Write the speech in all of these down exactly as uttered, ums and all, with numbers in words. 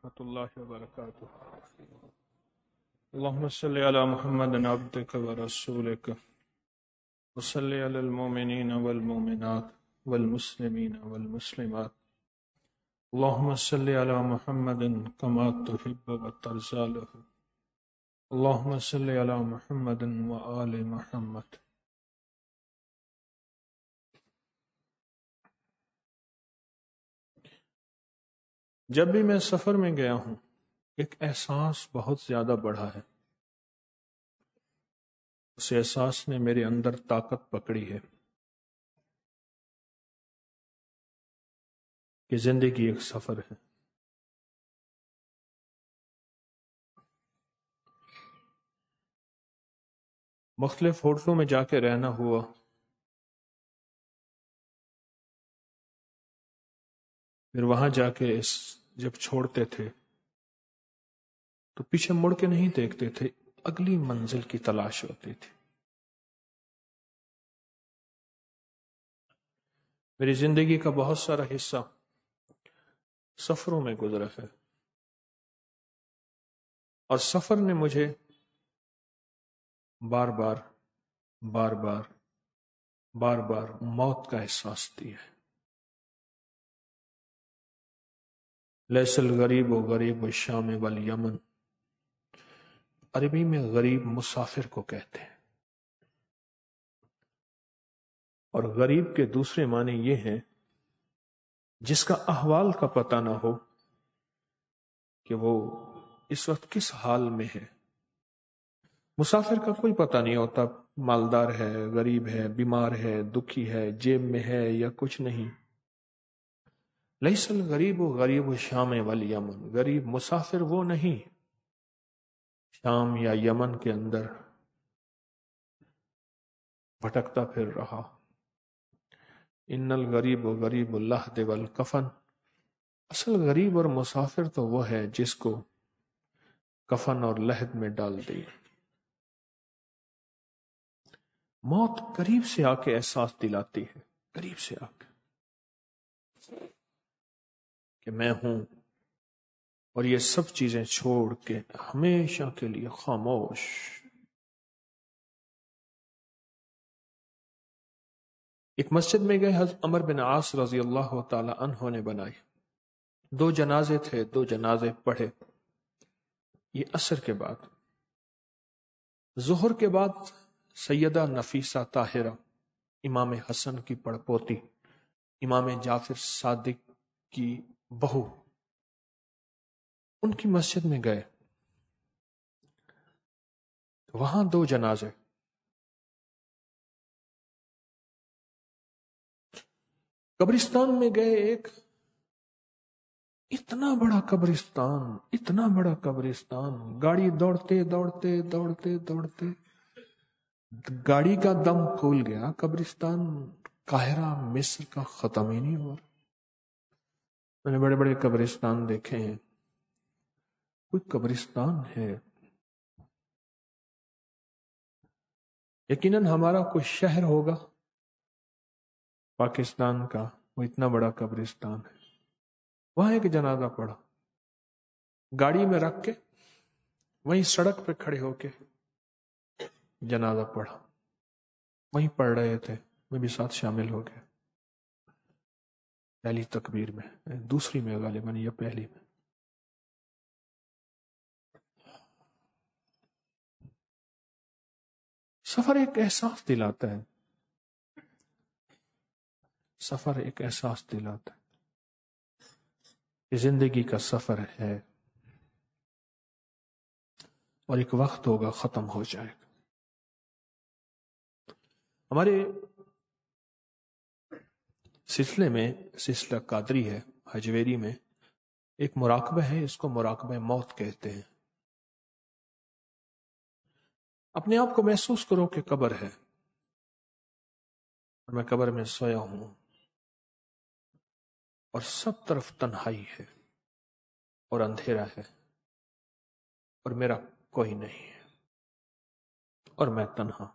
ورحمۃ اللہ وبرکاتہ۔ اللهم صل على محمد عبدك ورسولك وصل على المؤمنين والمؤمنات والمسلمين والمسلمات اللهم صل على محمد كما تحب وترضى له اللهم صل على محمد وآل محمد۔ جب بھی میں سفر میں گیا ہوں ایک احساس بہت زیادہ بڑھا ہے، اس احساس نے میرے اندر طاقت پکڑی ہے کہ زندگی ایک سفر ہے۔ مختلف ہوٹلوں میں جا کے رہنا ہوا، پھر وہاں جا کے اس جب چھوڑتے تھے تو پیچھے مڑ کے نہیں دیکھتے تھے، اگلی منزل کی تلاش ہوتی تھی۔ میری زندگی کا بہت سارا حصہ سفروں میں گزرا ہے، اور سفر نے مجھے بار بار بار بار بار بار موت کا احساس دیا ہے۔ لیس الغریب و غریب الشام والیمن، عربی میں غریب مسافر کو کہتے ہیں، اور غریب کے دوسرے معنی یہ ہیں جس کا احوال کا پتہ نہ ہو کہ وہ اس وقت کس حال میں ہے۔ مسافر کا کوئی پتہ نہیں ہوتا، مالدار ہے، غریب ہے، بیمار ہے، دکھی ہے، جیب میں ہے یا کچھ نہیں۔ لیس الغریب و غریب الشام والیمن، غریب مسافر وہ نہیں شام یا یمن کے اندر بھٹکتا پھر رہا۔ ان الغریب و غریب اللحد والکفن، اصل غریب اور مسافر تو وہ ہے جس کو کفن اور لحد میں ڈال دیا۔ موت قریب سے آ کے احساس دلاتی ہے، قریب سے آ کے کہ میں ہوں، اور یہ سب چیزیں چھوڑ کے ہمیشہ کے لیے خاموش۔ ایک مسجد میں گئے، حضرت عمر بن عاص رضی اللہ تعالی عنہ نے بنائی، دو جنازے تھے، دو جنازے پڑھے۔ یہ عصر کے بعد، ظہر کے بعد سیدہ نفیسہ طاہرہ، امام حسن کی پڑپوتی، امام جعفر صادق کی بہو، ان کی مسجد میں گئے، وہاں دو جنازے۔ قبرستان میں گئے، ایک اتنا بڑا قبرستان، اتنا بڑا قبرستان، گاڑی دوڑتے دوڑتے دوڑتے دوڑتے گاڑی کا دم پھول گیا، قبرستان قاہرہ مصر کا ختم ہی نہیں ہوا۔ میں نے بڑے بڑے قبرستان دیکھے ہیں، کوئی قبرستان ہے، یقیناً ہمارا کوئی شہر ہوگا پاکستان کا، وہ اتنا بڑا قبرستان ہے، وہاں ایک جنازہ پڑا، گاڑی میں رکھ کے وہیں سڑک پہ کھڑے ہو کے جنازہ پڑھا، وہیں پڑھ رہے تھے، میں بھی ساتھ شامل ہو گیا، پہلی تکبیر میں، دوسری میں غالباً یا پہلی میں۔ سفر ایک احساس دلاتا ہے، سفر ایک احساس دلاتا ہے کہ زندگی کا سفر ہے، اور ایک وقت ہوگا ختم ہو جائے گا۔ ہمارے سلسلے میں، سلسلہ قادری ہے حجویری میں، ایک مراقبہ ہے، اس کو مراقبہ موت کہتے ہیں۔ اپنے آپ کو محسوس کرو کہ قبر ہے، اور میں قبر میں سویا ہوں، اور سب طرف تنہائی ہے اور اندھیرا ہے، اور میرا کوئی نہیں ہے، اور میں تنہا۔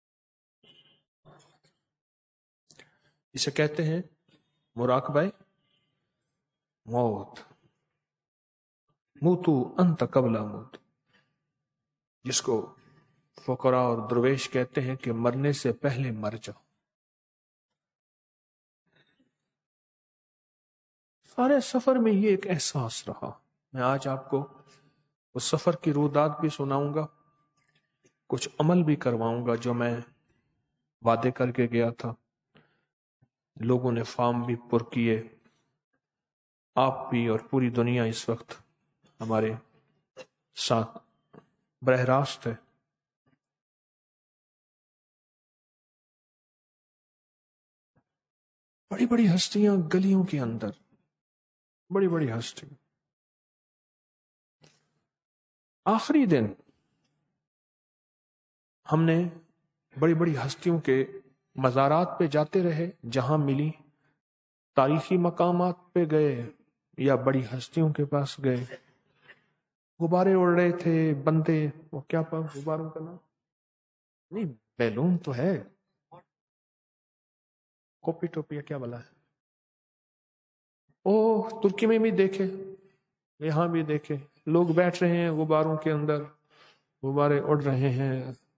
اسے کہتے ہیں مراقبہ موت۔ موتو انت قبل موت، جس کو فقراء اور درویش کہتے ہیں کہ مرنے سے پہلے مر جاؤ۔ سارے سفر میں یہ ایک احساس رہا۔ میں آج آپ کو اس سفر کی رودات بھی سناؤں گا، کچھ عمل بھی کرواؤں گا جو میں وعدے کر کے گیا تھا۔ لوگوں نے فارم بھی پر کیے، آپ بھی اور پوری دنیا اس وقت ہمارے ساتھ براہ راست ہے۔ بڑی بڑی ہستیاں گلیوں کے اندر، بڑی بڑی ہستی۔ آخری دن ہم نے بڑی بڑی ہستیوں کے مزارات پہ جاتے رہے، جہاں ملی تاریخی مقامات پہ گئے یا بڑی ہستیوں کے پاس گئے۔ غبارے اڑ رہے تھے، بندے، وہ کیا پا غباروں کا نام نہیں، بیلون تو ہے، کوپی ٹوپی کیا بلا ہے، او ترکی میں بھی دیکھے، یہاں بھی دیکھے، لوگ بیٹھ رہے ہیں غباروں کے اندر، غبارے اڑ رہے ہیں۔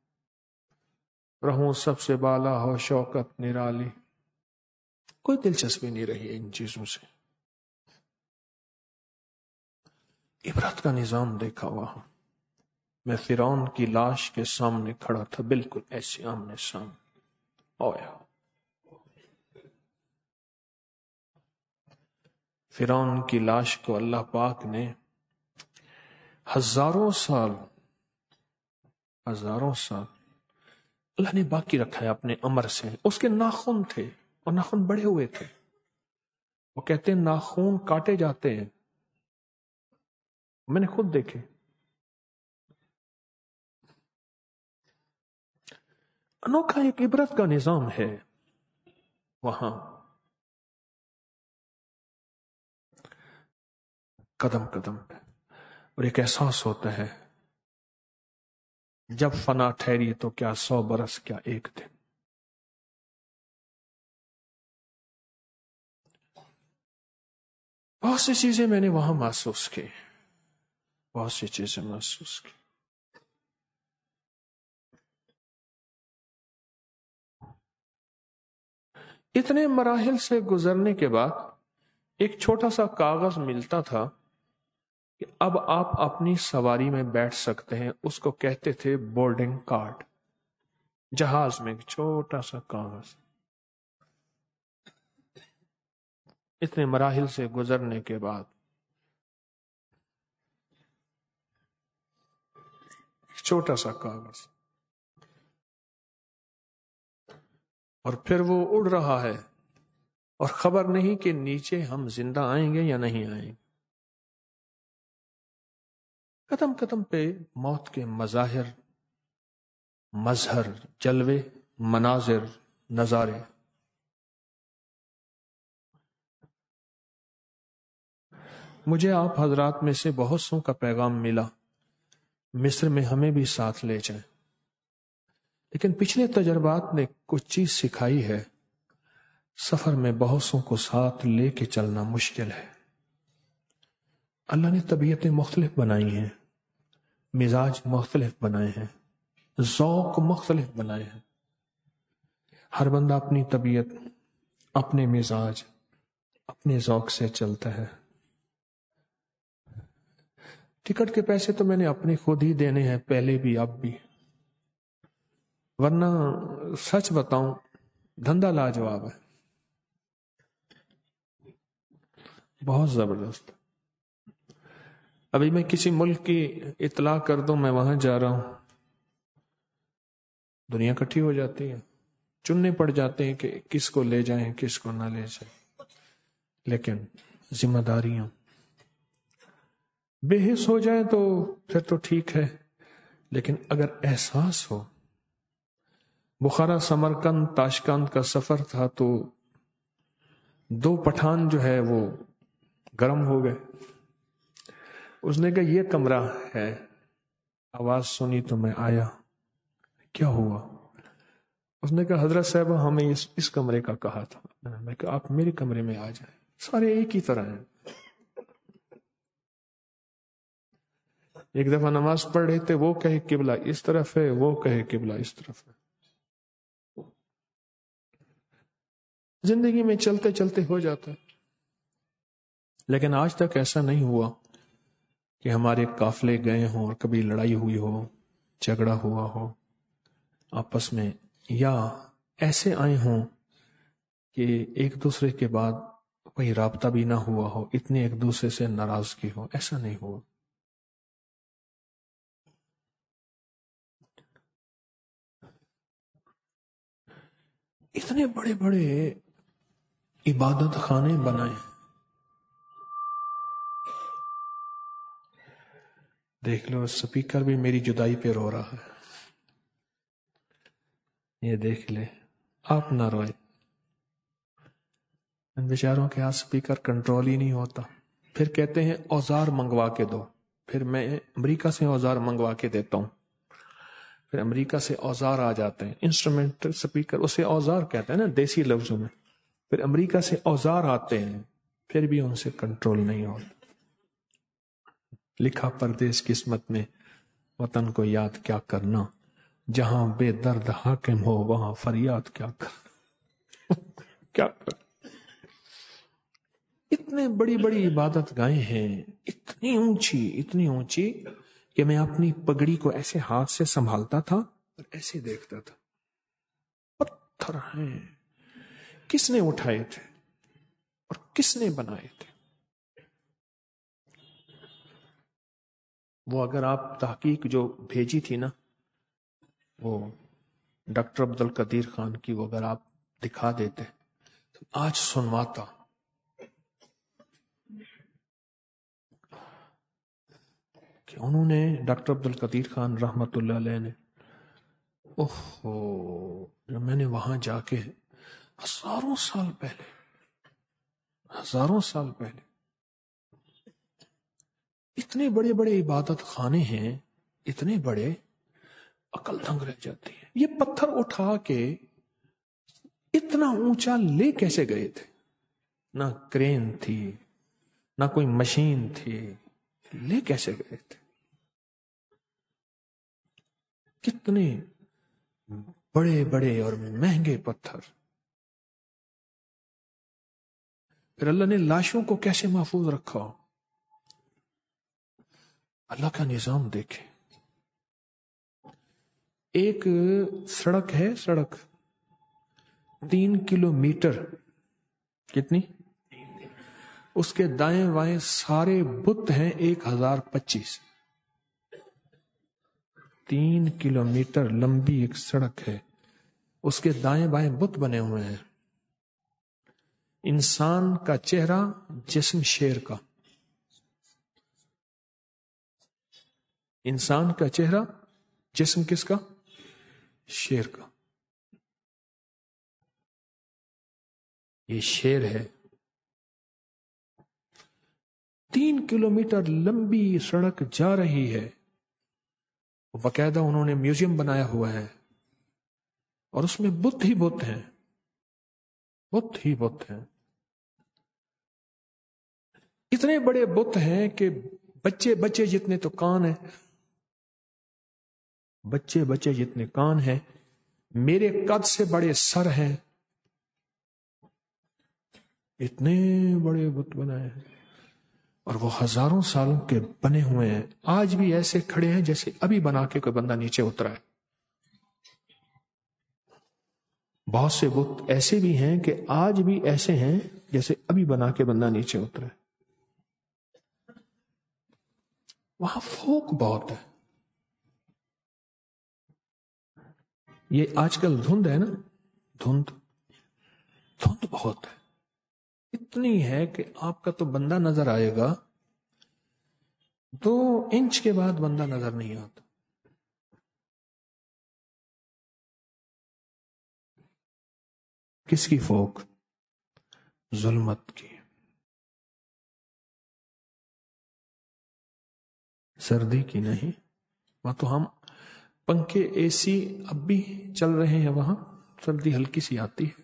رہوں سب سے بالا ہو شوکت نرالی، کوئی دلچسپی نہیں رہی ان چیزوں سے۔ عبرت کا نظام دیکھا وہاں۔ میں فرعون کی لاش کے سامنے کھڑا تھا، بالکل ایسے آمنے سامنے۔ اویا فرعون کی لاش کو اللہ پاک نے ہزاروں سال ہزاروں سال اللہ نے باقی رکھا ہے اپنے امر سے۔ اس کے ناخن تھے اور ناخن بڑے ہوئے تھے، وہ کہتے ہیں ناخن کاٹے جاتے ہیں، میں نے خود دیکھے۔ انوکھا ایک عبرت کا نظام ہے وہاں، قدم قدم پہ، اور ایک احساس ہوتا ہے جب فنا ٹھہری تو کیا سو برس، کیا ایک دن۔ بہت سی چیزیں میں نے وہاں محسوس کی، بہت سی چیزیں محسوس کی۔ اتنے مراحل سے گزرنے کے بعد ایک چھوٹا سا کاغذ ملتا تھا کہ اب آپ اپنی سواری میں بیٹھ سکتے ہیں، اس کو کہتے تھے بورڈنگ کارڈ۔ جہاز میں ایک چھوٹا سا کاغذ۔ اتنے مراحل سے گزرنے کے بعد ایک چھوٹا سا کاغذ، اور پھر وہ اڑ رہا ہے اور خبر نہیں کہ نیچے ہم زندہ آئیں گے یا نہیں آئیں گے۔ قدم قدم پہ موت کے مظاہر، مظہر، جلوے، مناظر، نظارے۔ مجھے آپ حضرات میں سے بہت سو کا پیغام ملا مصر میں ہمیں بھی ساتھ لے جائیں، لیکن پچھلے تجربات نے کچھ چیز سکھائی ہے، سفر میں بہت سو کو ساتھ لے کے چلنا مشکل ہے۔ اللہ نے طبیعتیں مختلف بنائی ہیں، مزاج مختلف بنائے ہیں، ذوق مختلف بنائے ہیں۔ ہر بندہ اپنی طبیعت، اپنے مزاج، اپنے ذوق سے چلتا ہے۔ ٹکٹ کے پیسے تو میں نے اپنے خود ہی دینے ہیں، پہلے بھی اب بھی، ورنہ سچ بتاؤں دھندا لاجواب ہے، بہت زبردست۔ ابھی میں کسی ملک کی اطلاع کر دوں میں وہاں جا رہا ہوں، دنیا کٹھی ہو جاتی ہے، چننے پڑ جاتے ہیں کہ کس کو لے جائیں کس کو نہ لے جائیں۔ لیکن ذمہ داریاں بے حس ہو جائیں تو پھر تو ٹھیک ہے، لیکن اگر احساس ہو۔ بخارا سمرقند تاشقند کا سفر تھا تو دو پٹھان جو ہے وہ گرم ہو گئے، اس نے کہا یہ کمرہ ہے، آواز سنی تو میں آیا، کیا ہوا؟ اس نے کہا حضرت صاحب ہمیں اس, اس کمرے کا کہا تھا۔ میں کہا آپ میرے کمرے میں آ جائیں، سارے ایک ہی طرح ہیں۔ ایک دفعہ نماز پڑھ رہے تھے، وہ کہے قبلہ اس طرف ہے، وہ کہے قبلہ اس طرف ہے. زندگی میں چلتے چلتے ہو جاتا ہے. لیکن آج تک ایسا نہیں ہوا کہ ہمارے قافلے گئے ہوں اور کبھی لڑائی ہوئی ہو، جھگڑا ہوا ہو آپس میں، یا ایسے آئے ہوں کہ ایک دوسرے کے بعد کوئی رابطہ بھی نہ ہوا ہو، اتنے ایک دوسرے سے ناراضگی ہو. ایسا نہیں ہوا. اتنے بڑے بڑے عبادت خانے بنائے. دیکھ لو سپیکر بھی میری جدائی پہ رو رہا ہے. یہ دیکھ لے، آپ نہ روئے. ان بیچاروں کے ہاتھ سپیکر کنٹرول ہی نہیں ہوتا. پھر کہتے ہیں اوزار منگوا کے دو. پھر میں امریکہ سے اوزار منگوا کے دیتا ہوں. پھر امریکہ سے اوزار آ جاتے ہیں، انسٹرومنٹل سپیکر، اسے اوزار کہتے ہیں نا دیسی لفظوں میں. پھر امریکہ سے اوزار آتے ہیں، پھر بھی ان سے کنٹرول نہیں ہوتا. لکھا پردیس قسمت میں، وطن کو یاد کیا کرنا، جہاں بے درد حاکم ہو وہاں فریاد کیا کرنا. کیا کرنا. اتنے بڑی بڑی عبادت گاہیں ہیں، اتنی اونچی اتنی اونچی کہ میں اپنی پگڑی کو ایسے ہاتھ سے سنبھالتا تھا اور ایسے دیکھتا تھا. پتھر ہیں، کس نے اٹھائے تھے اور کس نے بنائے تھے؟ وہ اگر آپ تحقیق جو بھیجی تھی نا، وہ ڈاکٹر عبد القدیر خان کی، وہ اگر آپ دکھا دیتے تو آج سنواتا. کہ انہوں نے ڈاکٹر عبد القدیر خان رحمت اللہ علیہ نے، اوہو، جب میں نے وہاں جا کے ہزاروں سال پہلے ہزاروں سال پہلے اتنے بڑے بڑے عبادت خانے ہیں، اتنے بڑے، عقل دنگ رہ جاتی ہے. یہ پتھر اٹھا کے اتنا اونچا لے کیسے گئے تھے؟ نہ کرین تھی، نہ کوئی مشین تھی، لے کیسے گئے تھے؟ کتنے بڑے بڑے اور مہنگے پتھر. پھر اللہ نے لاشوں کو کیسے محفوظ رکھا. اللہ کا نظام دیکھیں. ایک سڑک ہے، سڑک تین کلو میٹر، کتنی؟ اس کے دائیں بائیں سارے بت ہیں ایک ہزار پچیس. تین کلو میٹر لمبی ایک سڑک ہے، اس کے دائیں بائیں بت بنے ہوئے ہیں. انسان کا چہرہ، جسم شیر کا. انسان کا چہرہ، جسم کس کا؟ شیر کا. یہ شیر ہے. تین کلومیٹر لمبی سڑک جا رہی ہے. باقاعدہ انہوں نے میوزیم بنایا ہوا ہے اور اس میں بت ہی بت ہیں، بت ہی بت ہیں. اتنے بڑے بت ہیں کہ بچے بچے جتنے تو کان ہیں، بچے بچے جتنے کان ہیں، میرے قد سے بڑے سر ہیں. اتنے بڑے بت بنائے ہیں اور وہ ہزاروں سالوں کے بنے ہوئے ہیں. آج بھی ایسے کھڑے ہیں جیسے ابھی بنا کے کوئی بندہ نیچے اترا ہے. بہت سے بت ایسے بھی ہیں کہ آج بھی ایسے ہیں جیسے ابھی بنا کے بندہ نیچے اترا ہے. وہاں فوک بہت ہے. یہ آج کل دھند ہے نا، دھند دھند بہت ہے. اتنی ہے کہ آپ کا تو بندہ نظر آئے گا، دو انچ کے بعد بندہ نظر نہیں آتا. کس کی فوک؟ ظلمت کی. سردی کی نہیں. وہاں تو ہم پنکھے اے سی اب بھی چل رہے ہیں، وہاں سردی ہلکی سی آتی ہے،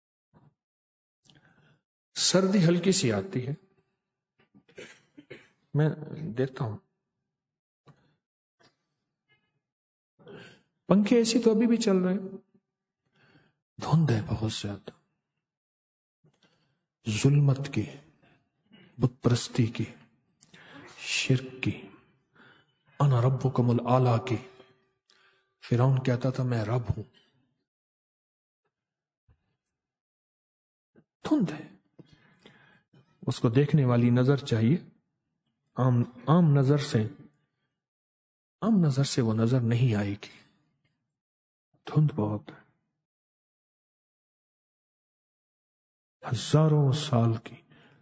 سردی ہلکی سی آتی ہے. میں دیتا ہوں. پنکھے ایسی تو ابھی بھی چل رہے ہیں. دھند ہے بہت زیادہ، ظلمت کی، بت پرستی کی، شرک کی، انا ربکم الاعلی کی. فرعون کہتا تھا میں رب ہوں. دھند ہے. اس کو دیکھنے والی نظر چاہیے. عام عام نظر سے عام نظر سے وہ نظر نہیں آئے گی. دھند بہت ہے. ہزاروں سال کی.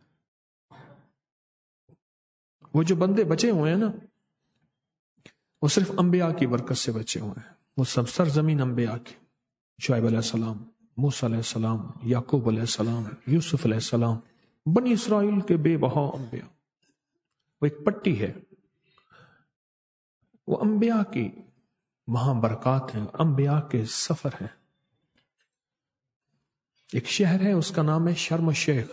وہ جو بندے بچے ہوئے ہیں نا، وہ صرف انبیاء کی برکت سے بچے ہوئے ہیں. وہ سب سرزمین انبیاء کی. شعیب علیہ السلام، موسیٰ علیہ السلام، یعقوب علیہ السلام، یوسف علیہ السلام، بنی اسرائیل کے بے بہا انبیاء. وہ ایک پٹی ہے، وہ انبیاء کی وہاں برکات ہیں، انبیاء کے سفر ہیں. ایک شہر ہے، اس کا نام ہے شرم الشیخ.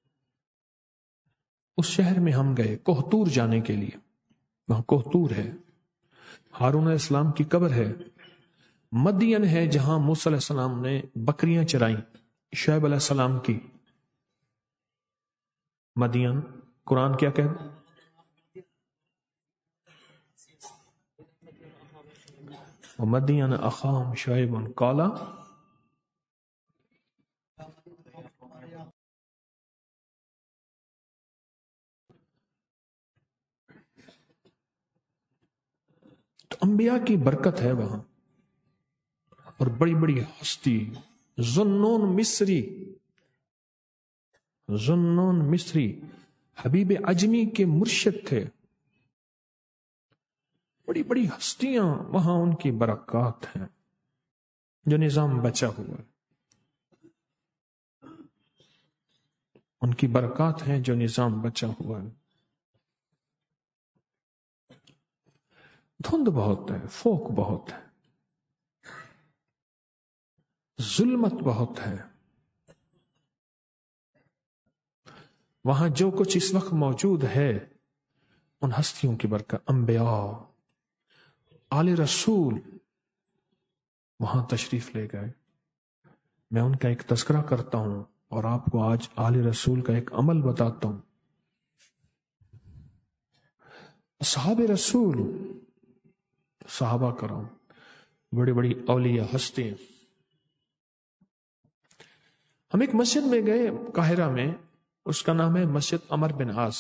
اس شہر میں ہم گئے کوہتور جانے کے لیے. وہاں کوہتور ہے، ہارون علیہ السلام کی قبر ہے. مدین ہے جہاں موسیٰ علیہ السلام نے بکریاں چرائیں، شعیب علیہ السلام کی. مدین قرآن کیا کہتا؟ ومدین اخاہم شعیب قال. تو انبیاء کی برکت ہے وہاں. اور بڑی بڑی ہستی، ذوالنون مصری، ذوالنون مصری حبیب عجمی کے مرشد تھے. بڑی بڑی ہستیاں وہاں، ان کی برکات ہیں. جو نظام بچا ہوا ہے، ان کی برکات ہیں جو نظام بچا ہوا ہے. دھند بہت ہے، فوق بہت ہے، ظلمت بہت ہے. وہاں جو کچھ اس وقت موجود ہے ان ہستیوں کی برکت. انبیاء، آل رسول وہاں تشریف لے گئے. میں ان کا ایک تذکرہ کرتا ہوں اور آپ کو آج آل رسول کا ایک عمل بتاتا ہوں. اصحاب رسول، صحابہ کرام، بڑی بڑی اولیاء ہستی. ہم ایک مسجد میں گئے قاہرہ میں، اس کا نام ہے مسجد عمر بن عاص.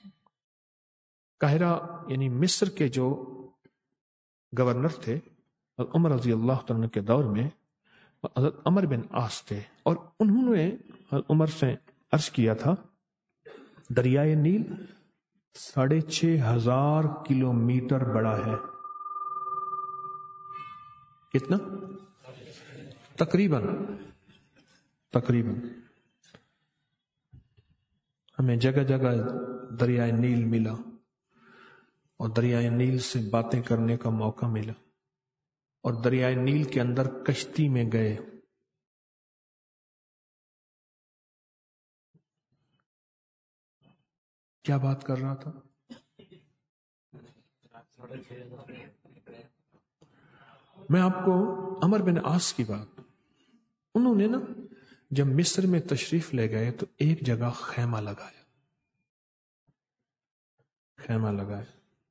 قاہرہ یعنی مصر کے جو گورنر تھے عمر رضی اللہ تعالیٰ کے دور میں، حضرت عمر بن عاص تھے. اور انہوں نے عمر سے عرض کیا تھا دریائے نیل ساڑھے چھ ہزار کلو میٹر بڑا ہے. کتنا؟ تقریباً تقریباً ہمیں جگہ جگہ دریائے نیل ملا اور دریائے نیل سے باتیں کرنے کا موقع ملا اور دریائے نیل کے اندر کشتی میں گئے. کیا بات کر رہا تھا؟ میں آپ کو عمر بن عاص کی بات، انہوں نے نا جب مصر میں تشریف لے گئے تو ایک جگہ خیمہ لگایا. خیمہ لگایا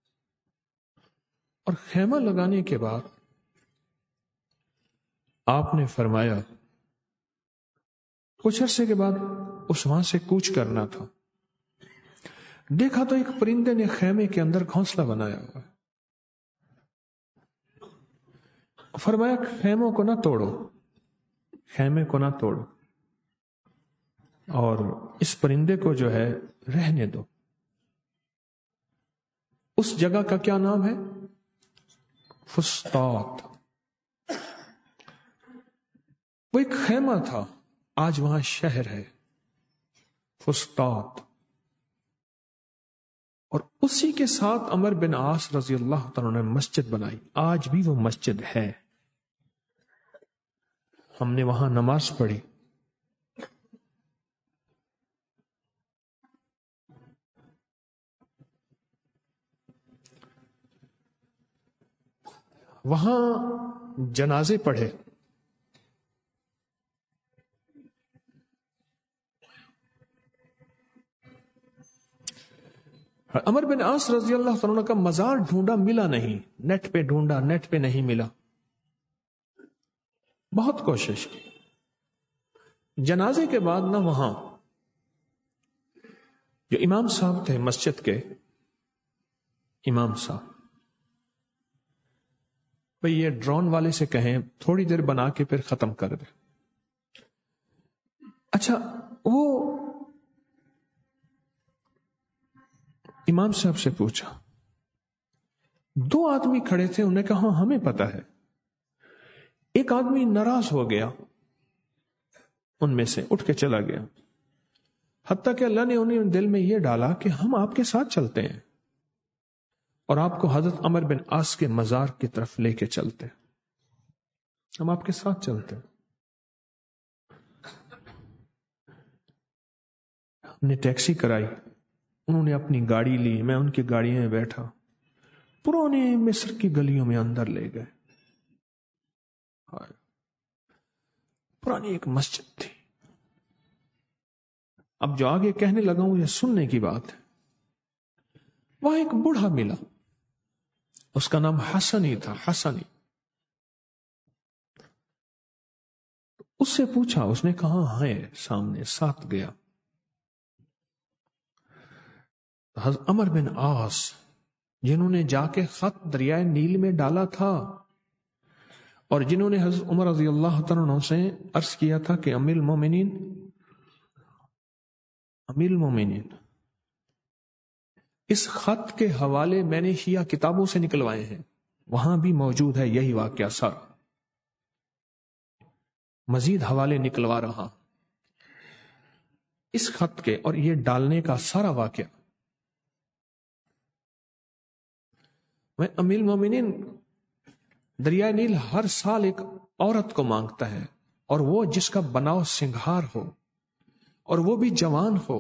اور خیمہ لگانے کے بعد آپ نے فرمایا کچھ عرصے کے بعد اس وہاں سے کوچ کرنا تھا. دیکھا تو ایک پرندے نے خیمے کے اندر گھونسلہ بنایا ہوا ہے. فرمایا خیموں کو نہ توڑو، خیمے کو نہ توڑو، اور اس پرندے کو جو ہے رہنے دو. اس جگہ کا کیا نام ہے؟ فسطاط. وہ ایک خیمہ تھا، آج وہاں شہر ہے فسطاط. اور اسی کے ساتھ عمر بن عاص رضی اللہ تعالیٰ نے مسجد بنائی. آج بھی وہ مسجد ہے. ہم نے وہاں نماز پڑھی. وہاں جنازے پڑھے. عمر بن عاص رضی اللہ عنہ کا مزار ڈھونڈا، ملا نہیں. نیٹ پہ ڈھونڈا، نیٹ پہ نہیں ملا. بہت کوشش کی. جنازے کے بعد نہ وہاں جو امام صاحب تھے مسجد کے، امام صاحب، بھئی یہ ڈرون والے سے کہیں تھوڑی دیر بنا کے پھر ختم کر دے. اچھا، وہ امام صاحب سے پوچھا. دو آدمی کھڑے تھے، انہوں نے کہا ہاں ہمیں پتا ہے. ایک آدمی ناراض ہو گیا، ان میں سے اٹھ کے چلا گیا. حتیٰ کہ اللہ نے انہیں دل میں یہ ڈالا کہ ہم آپ کے ساتھ چلتے ہیں اور آپ کو حضرت عمر بن عاص کے مزار کی طرف لے کے چلتے ہیں. ہم آپ کے ساتھ چلتے ہیں. ہم نے ٹیکسی کرائی، انہوں نے اپنی گاڑی لی، میں ان کی گاڑی میں بیٹھا. پرانے مصر کی گلیوں میں اندر لے گئے. پرانی ایک مسجد تھی. اب جو آگے کہنے لگا ہوں یہ سننے کی بات ہے. وہاں ایک بوڑھا ملا، اس کا نام حسنی تھا. حسنی. اس سے پوچھا، اس نے کہا ہے سامنے، ساتھ گیا. حضرت عمر بن عاص جنہوں نے جا کے خط دریائے نیل میں ڈالا تھا اور جنہوں نے حضرت عمر رضی اللہ عنہ سے عرض کیا تھا کہ امیر المومنین امیر المومنین اس خط کے حوالے میں نے شیعہ کتابوں سے نکلوائے ہیں، وہاں بھی موجود ہے یہی واقعہ. سر مزید حوالے نکلوا رہا اس خط کے اور یہ ڈالنے کا سارا واقعہ. میں امیر المومنین دریائے نیل ہر سال ایک عورت کو مانگتا ہے، اور وہ جس کا بناؤ سنگھار ہو اور وہ بھی جوان ہو،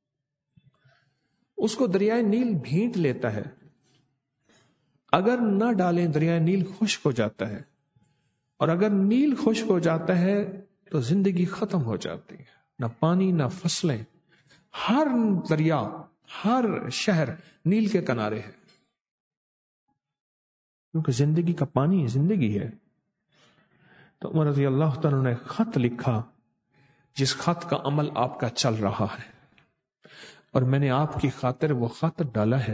اس کو دریائے نیل بھینٹ لیتا ہے. اگر نہ ڈالیں دریائے نیل خشک ہو جاتا ہے، اور اگر نیل خشک ہو جاتا ہے تو زندگی ختم ہو جاتی ہے. نہ پانی نہ فصلیں. ہر دریا، ہر شہر نیل کے کنارے ہے، کیونکہ زندگی کا پانی زندگی ہے. تو عمر رضی اللہ تعالیٰ نے خط لکھا، جس خط کا عمل آپ کا چل رہا ہے، اور میں نے آپ کی خاطر وہ خط ڈالا ہے.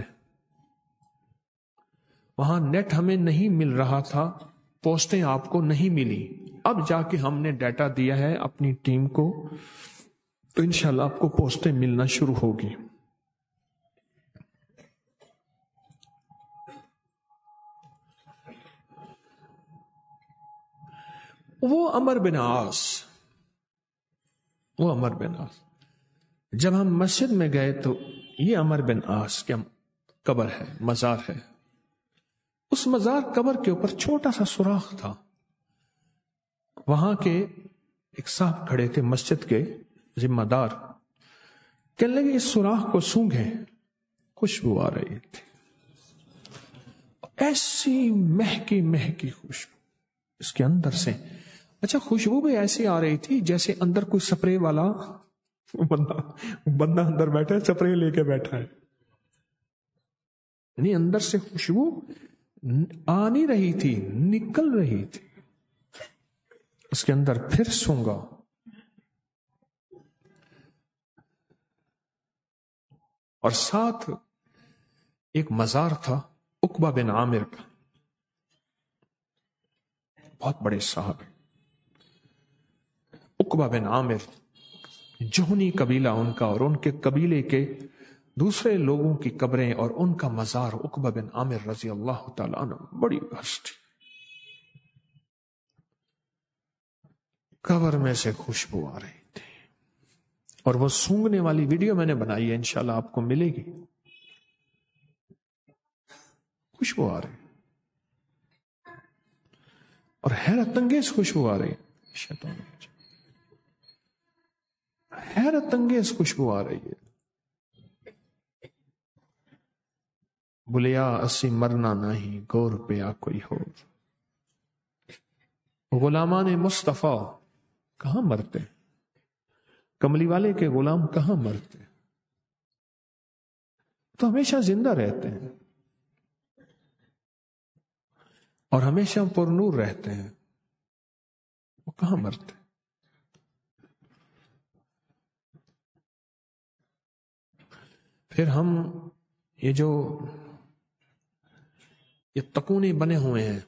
وہاں نیٹ ہمیں نہیں مل رہا تھا، پوسٹیں آپ کو نہیں ملی. اب جا کے ہم نے ڈیٹا دیا ہے اپنی ٹیم کو، تو انشاءاللہ آپ کو پوسٹیں ملنا شروع ہوگی. وہ عمر بن عاص وہ عمر بن عاص جب ہم مسجد میں گئے تو یہ عمر بن عاص کی قبر ہے، مزار ہے. اس مزار قبر کے اوپر چھوٹا سا سوراخ تھا. وہاں کے ایک صاحب کھڑے تھے، مسجد کے ذمہ دار. کہنے لگے اس سوراخ کو سونگھیں. خوشبو آ رہی تھی، ایسی مہکی مہکی خوشبو اس کے اندر سے. اچھا، خوشبو بھی ایسی آ رہی تھی جیسے اندر کوئی سپرے والا بندہ بندہ اندر بیٹھا ہے، سپرے لے کے بیٹھا ہے. یعنی اندر سے خوشبو آ نہیں رہی تھی، نکل رہی تھی. اس کے اندر پھر سونگا. اور ساتھ ایک مزار تھا عقبہ بن عامر کا، بہت بڑے صاحب. عقبہ بن عامر جوہنی قبیلہ ان کا، اور ان کے قبیلے کے دوسرے لوگوں کی قبریں اور ان کا مزار. عقبہ بن عامر رضی اللہ تعالیٰ عنہ بڑی ہستی. قبر میں سے خوشبو آ رہی تھی، اور وہ سونگنے والی ویڈیو میں نے بنائی ہے، انشاءاللہ آپ کو ملے گی. خوشبو آ رہی اور حیرت انگیز خوشبو آ رہی. شیطان حیرت انگیز خوشبو آ رہی ہے. بلیا اسی مرنا نہیں، گور پیا کوئی ہو. غلامان مصطفیٰ کہاں مرتے؟ کملی والے کے غلام کہاں مرتے؟ تو ہمیشہ زندہ رہتے ہیں اور ہمیشہ پر نور رہتے ہیں، وہ کہاں مرتے؟ پھر ہم یہ جو یہ تکونے بنے ہوئے ہیں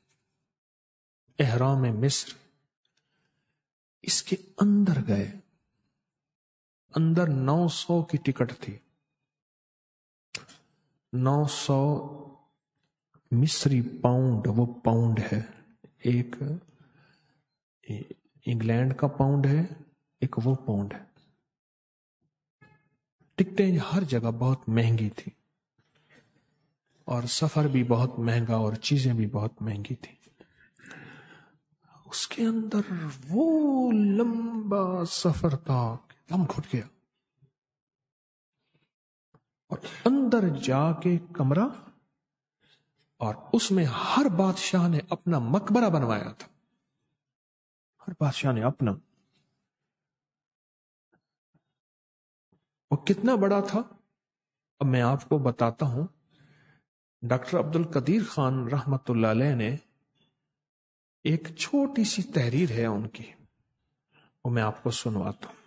احرام مصر، اس کے اندر گئے، اندر نو سو کی ٹکٹ تھی، نو سو مصری پاؤنڈ، وہ پاؤنڈ ہے، ایک انگلینڈ کا پاؤنڈ ہے، ایک وہ پاؤنڈ ہے۔ ٹکٹیں ہر جگہ بہت مہنگی تھی اور سفر بھی بہت مہنگا اور چیزیں بھی بہت مہنگی تھی۔ اس کے اندر وہ لمبا سفر تھا کہ دم گھٹ گیا، اور اندر جا کے کمرہ، اور اس میں ہر بادشاہ نے اپنا مقبرہ بنوایا تھا، ہر بادشاہ نے اپنا۔ وہ کتنا بڑا تھا اب میں آپ کو بتاتا ہوں۔ ڈاکٹر عبد القدیر خان رحمت اللہ علیہ نے ایک چھوٹی سی تحریر ہے ان کی، وہ میں آپ کو سنواتا ہوں۔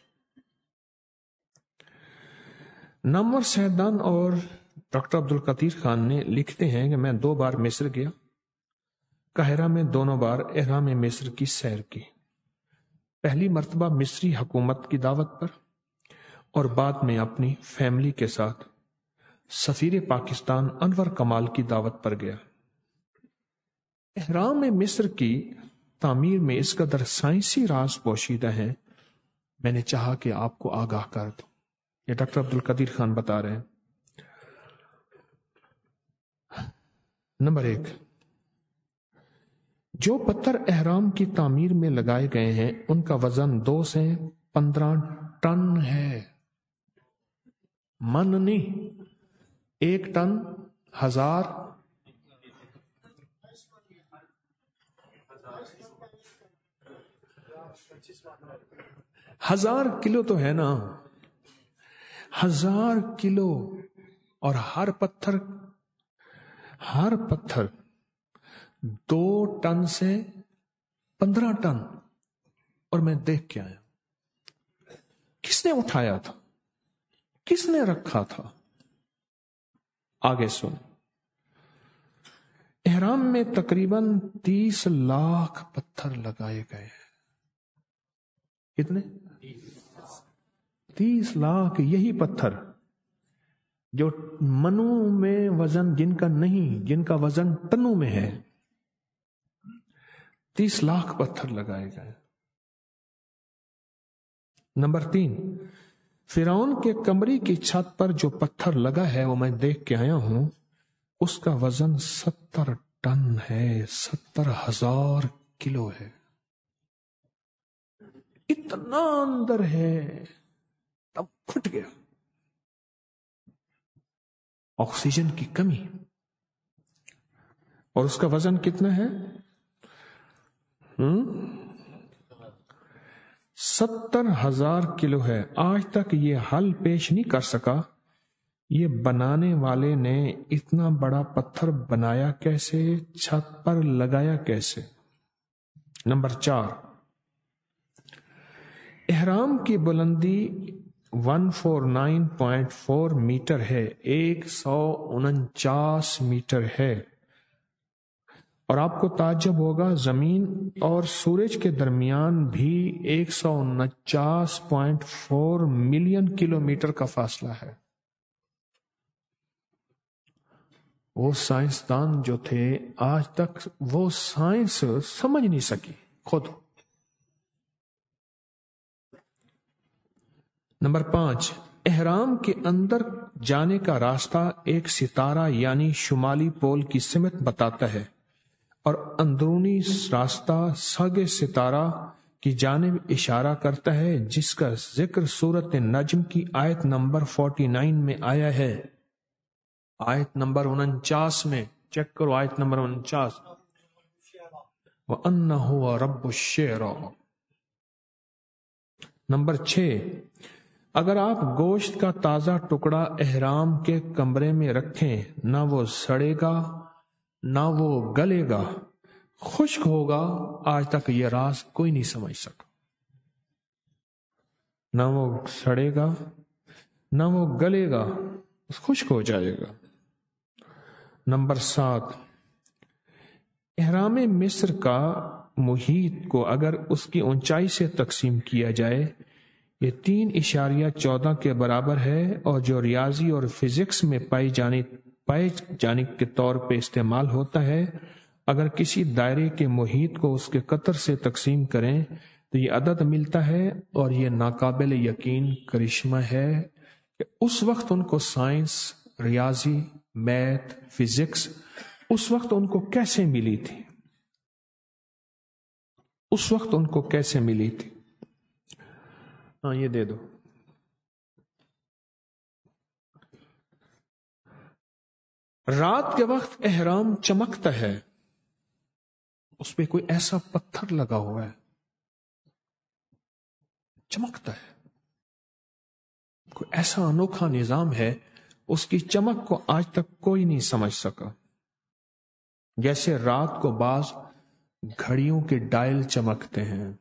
نامور سیدان اور ڈاکٹر عبد القدیر خان نے لکھتے ہیں کہ میں دو بار مصر گیا، قاہرہ میں دونوں بار احرام مصر کی سیر کی، پہلی مرتبہ مصری حکومت کی دعوت پر اور بعد میں اپنی فیملی کے ساتھ سفیر پاکستان انور کمال کی دعوت پر گیا۔ احرام مصر کی تعمیر میں اس قدر سائنسی راز پوشیدہ ہیں، میں نے چاہا کہ آپ کو آگاہ کر دوں۔ یہ ڈاکٹر عبد القدیر خان بتا رہے ہیں۔ نمبر ایک، جو پتھر احرام کی تعمیر میں لگائے گئے ہیں ان کا وزن دو سے پندرہ ٹن ہے، من نہیں، ایک ٹن ہزار ہزار کلو تو ہے نا، ہزار کلو، اور ہر پتھر ہر پتھر دو ٹن سے پندرہ ٹن، اور میں دیکھ کے آیا۔ کس نے اٹھایا تھا؟ کس نے رکھا تھا؟ آگے سن۔ احرام میں تقریباً تیس لاکھ پتھر لگائے گئے ہیں۔ کتنے؟ تیس لاکھ، یہی پتھر جو منو میں وزن جن کا نہیں، جن کا وزن ٹنوں میں ہے، تیس لاکھ پتھر لگائے گئے۔ نمبر تین، فرعون کے کمرے کی چھت پر جو پتھر لگا ہے وہ میں دیکھ کے آیا ہوں، اس کا وزن ستر ٹن ہے، ستر ہزار کلو ہے، اتنا اندر ہے، تب پھٹ گیا۔ آکسیجن کی کمی، اور اس کا وزن کتنا ہے؟ ہم ستر ہزار کلو ہے۔ آج تک یہ حل پیش نہیں کر سکا، یہ بنانے والے نے اتنا بڑا پتھر بنایا کیسے، چھت پر لگایا کیسے۔ نمبر چار، احرام کی بلندی ایک سو انچاس پوائنٹ چار میٹر ہے، ایک سو انچاس میٹر ہے، اور آپ کو تعجب ہوگا زمین اور سورج کے درمیان بھی ایک سو انچاس پوائنٹ چار ملین کلومیٹر کا فاصلہ ہے۔ وہ سائنسدان جو تھے آج تک وہ سائنس سمجھ نہیں سکی خود۔ نمبر پانچ، احرام کے اندر جانے کا راستہ ایک ستارہ یعنی شمالی پول کی سمت بتاتا ہے، اور اندرونی راستہ ساگے ستارہ کی جانب اشارہ کرتا ہے، جس کا ذکر سورۃ نجم کی آیت نمبر انچاس میں آیا ہے۔ آیت نمبر انچاس میں چیک کرو، آیت نمبر انچاس، وَأَنَّهُ رَبُّ الشِّعْرَى۔ نمبر چھ، اگر آپ گوشت کا تازہ ٹکڑا احرام کے کمرے میں رکھیں، نہ وہ سڑے گا نہ وہ گلے گا، خشک ہوگا، آج تک یہ راز کوئی نہیں سمجھ سکا۔ نہ وہ سڑے گا نہ وہ گلے گا، خشک ہو جائے گا۔ نمبر سات، احرام مصر کا محیط کو اگر اس کی اونچائی سے تقسیم کیا جائے، یہ تین اشاریہ چودہ کے برابر ہے، اور جو ریاضی اور فزکس میں پائی جانے پائے جانے کے طور پہ استعمال ہوتا ہے، اگر کسی دائرے کے محیط کو اس کے قطر سے تقسیم کریں تو یہ عدد ملتا ہے، اور یہ ناقابل یقین کرشمہ ہے کہ اس وقت ان کو سائنس، ریاضی، میتھ، فزکس اس وقت ان کو کیسے ملی تھی اس وقت ان کو کیسے ملی تھی ہاں یہ دے دو۔ رات کے وقت احرام چمکتا ہے، اس پہ کوئی ایسا پتھر لگا ہوا ہے، چمکتا ہے، کوئی ایسا انوکھا نظام ہے، اس کی چمک کو آج تک کوئی نہیں سمجھ سکا۔ جیسے رات کو بعض گھڑیوں کے ڈائل چمکتے ہیں،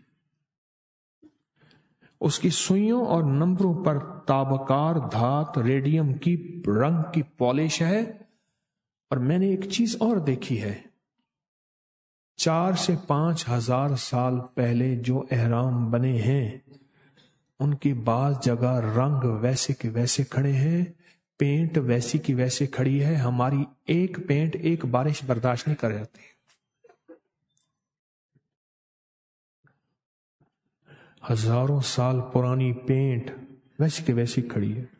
اس کی سوئیوں اور نمبروں پر تابکار دھات ریڈیم کی رنگ کی پالش ہے۔ اور میں نے ایک چیز اور دیکھی ہے، چار سے پانچ ہزار سال پہلے جو احرام بنے ہیں ان کی بعض جگہ رنگ ویسے کے ویسے کھڑے ہیں، پینٹ ویسی کی ویسے کھڑی ہے، ہماری ایک پینٹ ایک بارش برداشت نہیں کر جاتی۔ ہزاروں سال پرانی پینٹ ویسی کی ویسی کھڑی ہے۔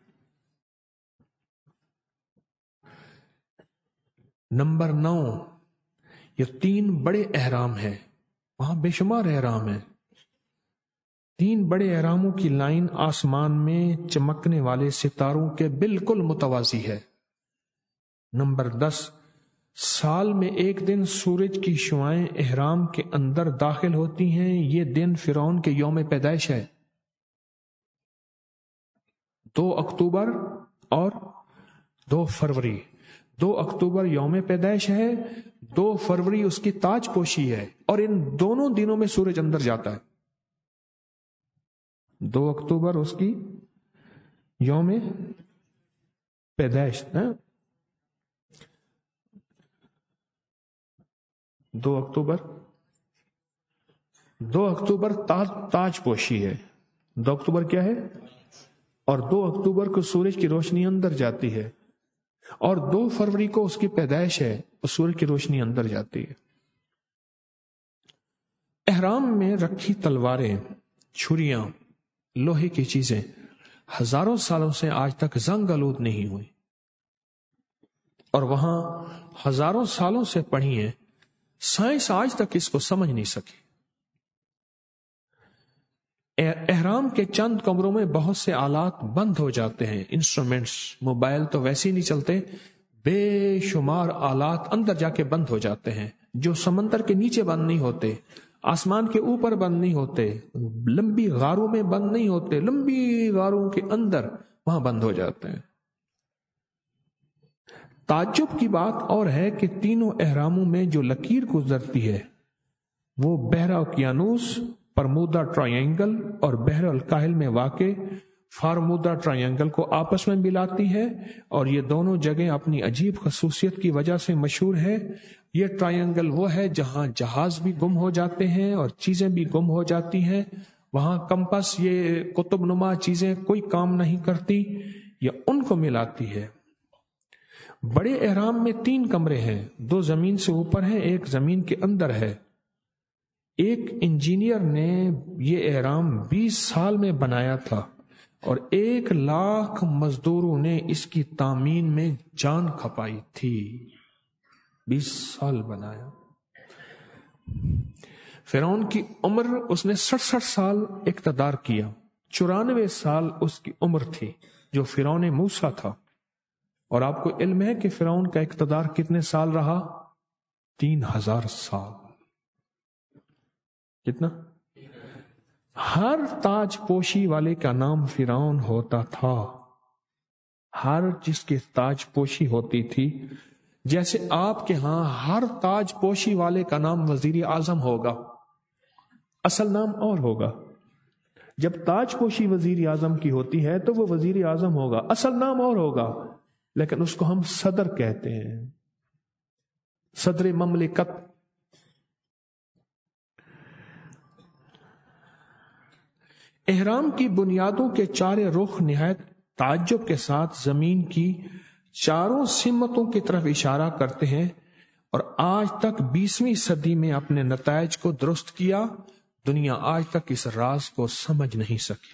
نمبر نو، یہ تین بڑے احرام ہیں، وہاں بے شمار احرام ہیں، تین بڑے احراموں کی لائن آسمان میں چمکنے والے ستاروں کے بالکل متوازی ہے۔ نمبر دس، سال میں ایک دن سورج کی شعاعیں احرام کے اندر داخل ہوتی ہیں، یہ دن فرعون کے یوم پیدائش ہے، دو اکتوبر اور دو فروری۔ دو اکتوبر یوم پیدائش ہے، دو فروری اس کی تاج پوشی ہے، اور ان دونوں دنوں میں سورج اندر جاتا ہے۔ دو اکتوبر اس کی یوم پیدائش ہے، دو اکتوبر دو اکتوبر تاج تاج پوشی ہے، دو اکتوبر کیا ہے، اور دو اکتوبر کو سورج کی روشنی اندر جاتی ہے، اور دو فروری کو اس کی پیدائش ہے اور سورج کی روشنی اندر جاتی ہے۔ احرام میں رکھی تلواریں، چھریاں، لوہے کی چیزیں ہزاروں سالوں سے آج تک زنگ آلود نہیں ہوئی، اور وہاں ہزاروں سالوں سے پڑھی ہیں، سائنس آج تک اس کو سمجھ نہیں سکی۔ احرام کے چند کمروں میں بہت سے آلات بند ہو جاتے ہیں، انسٹرومنٹس، موبائل تو ویسے ہی نہیں چلتے، بے شمار آلات اندر جا کے بند ہو جاتے ہیں، جو سمندر کے نیچے بند نہیں ہوتے، آسمان کے اوپر بند نہیں ہوتے، لمبی غاروں میں بند نہیں ہوتے، لمبی غاروں کے اندر وہاں بند ہو جاتے ہیں۔ تعجب کی بات اور ہے کہ تینوں احراموں میں جو لکیر گزرتی ہے وہ بحر اوقیانوس، برمودا ٹرائینگل اور بحر الکاہل میں واقع فارمودا ٹرائینگل کو آپس میں ملاتی ہے، اور یہ دونوں جگہیں اپنی عجیب خصوصیت کی وجہ سے مشہور ہے۔ یہ ٹرائینگل وہ ہے جہاں جہاز بھی گم ہو جاتے ہیں اور چیزیں بھی گم ہو جاتی ہیں، وہاں کمپس، یہ قطب نما چیزیں کوئی کام نہیں کرتی، یہ ان کو ملاتی ہے۔ بڑے احرام میں تین کمرے ہیں، دو زمین سے اوپر ہیں، ایک زمین کے اندر ہے۔ ایک انجینئر نے یہ احرام بیس سال میں بنایا تھا، اور ایک لاکھ مزدوروں نے اس کی تعمیر میں جان کھپائی تھی، بیس سال بنایا۔ فرعون کی عمر، اس نے سڑسٹھ سال اقتدار کیا، چورانوے سال اس کی عمر تھی جو فرعون موسیٰ تھا، اور آپ کو علم ہے کہ فرعون کا اقتدار کتنے سال رہا؟ تین ہزار سال۔ کتنا؟ ہر تاج پوشی والے کا نام فرعون ہوتا تھا. ہر جس کی تاج پوشی ہوتی تھی، جیسے آپ کے ہاں ہر تاج پوشی والے کا نام وزیر اعظم ہوگا، اصل نام اور ہوگا. جب تاج پوشی وزیر اعظم کی ہوتی ہے تو وہ وزیر اعظم ہوگا، اصل نام اور ہوگا، لیکن اس کو ہم صدر کہتے ہیں، صدر مملکت. احرام کی بنیادوں کے چارے رخ نہایت تعجب کے ساتھ زمین کی چاروں سمتوں کی طرف اشارہ کرتے ہیں، اور آج تک بیسویں صدی میں اپنے نتائج کو درست کیا. دنیا آج تک اس راز کو سمجھ نہیں سکی.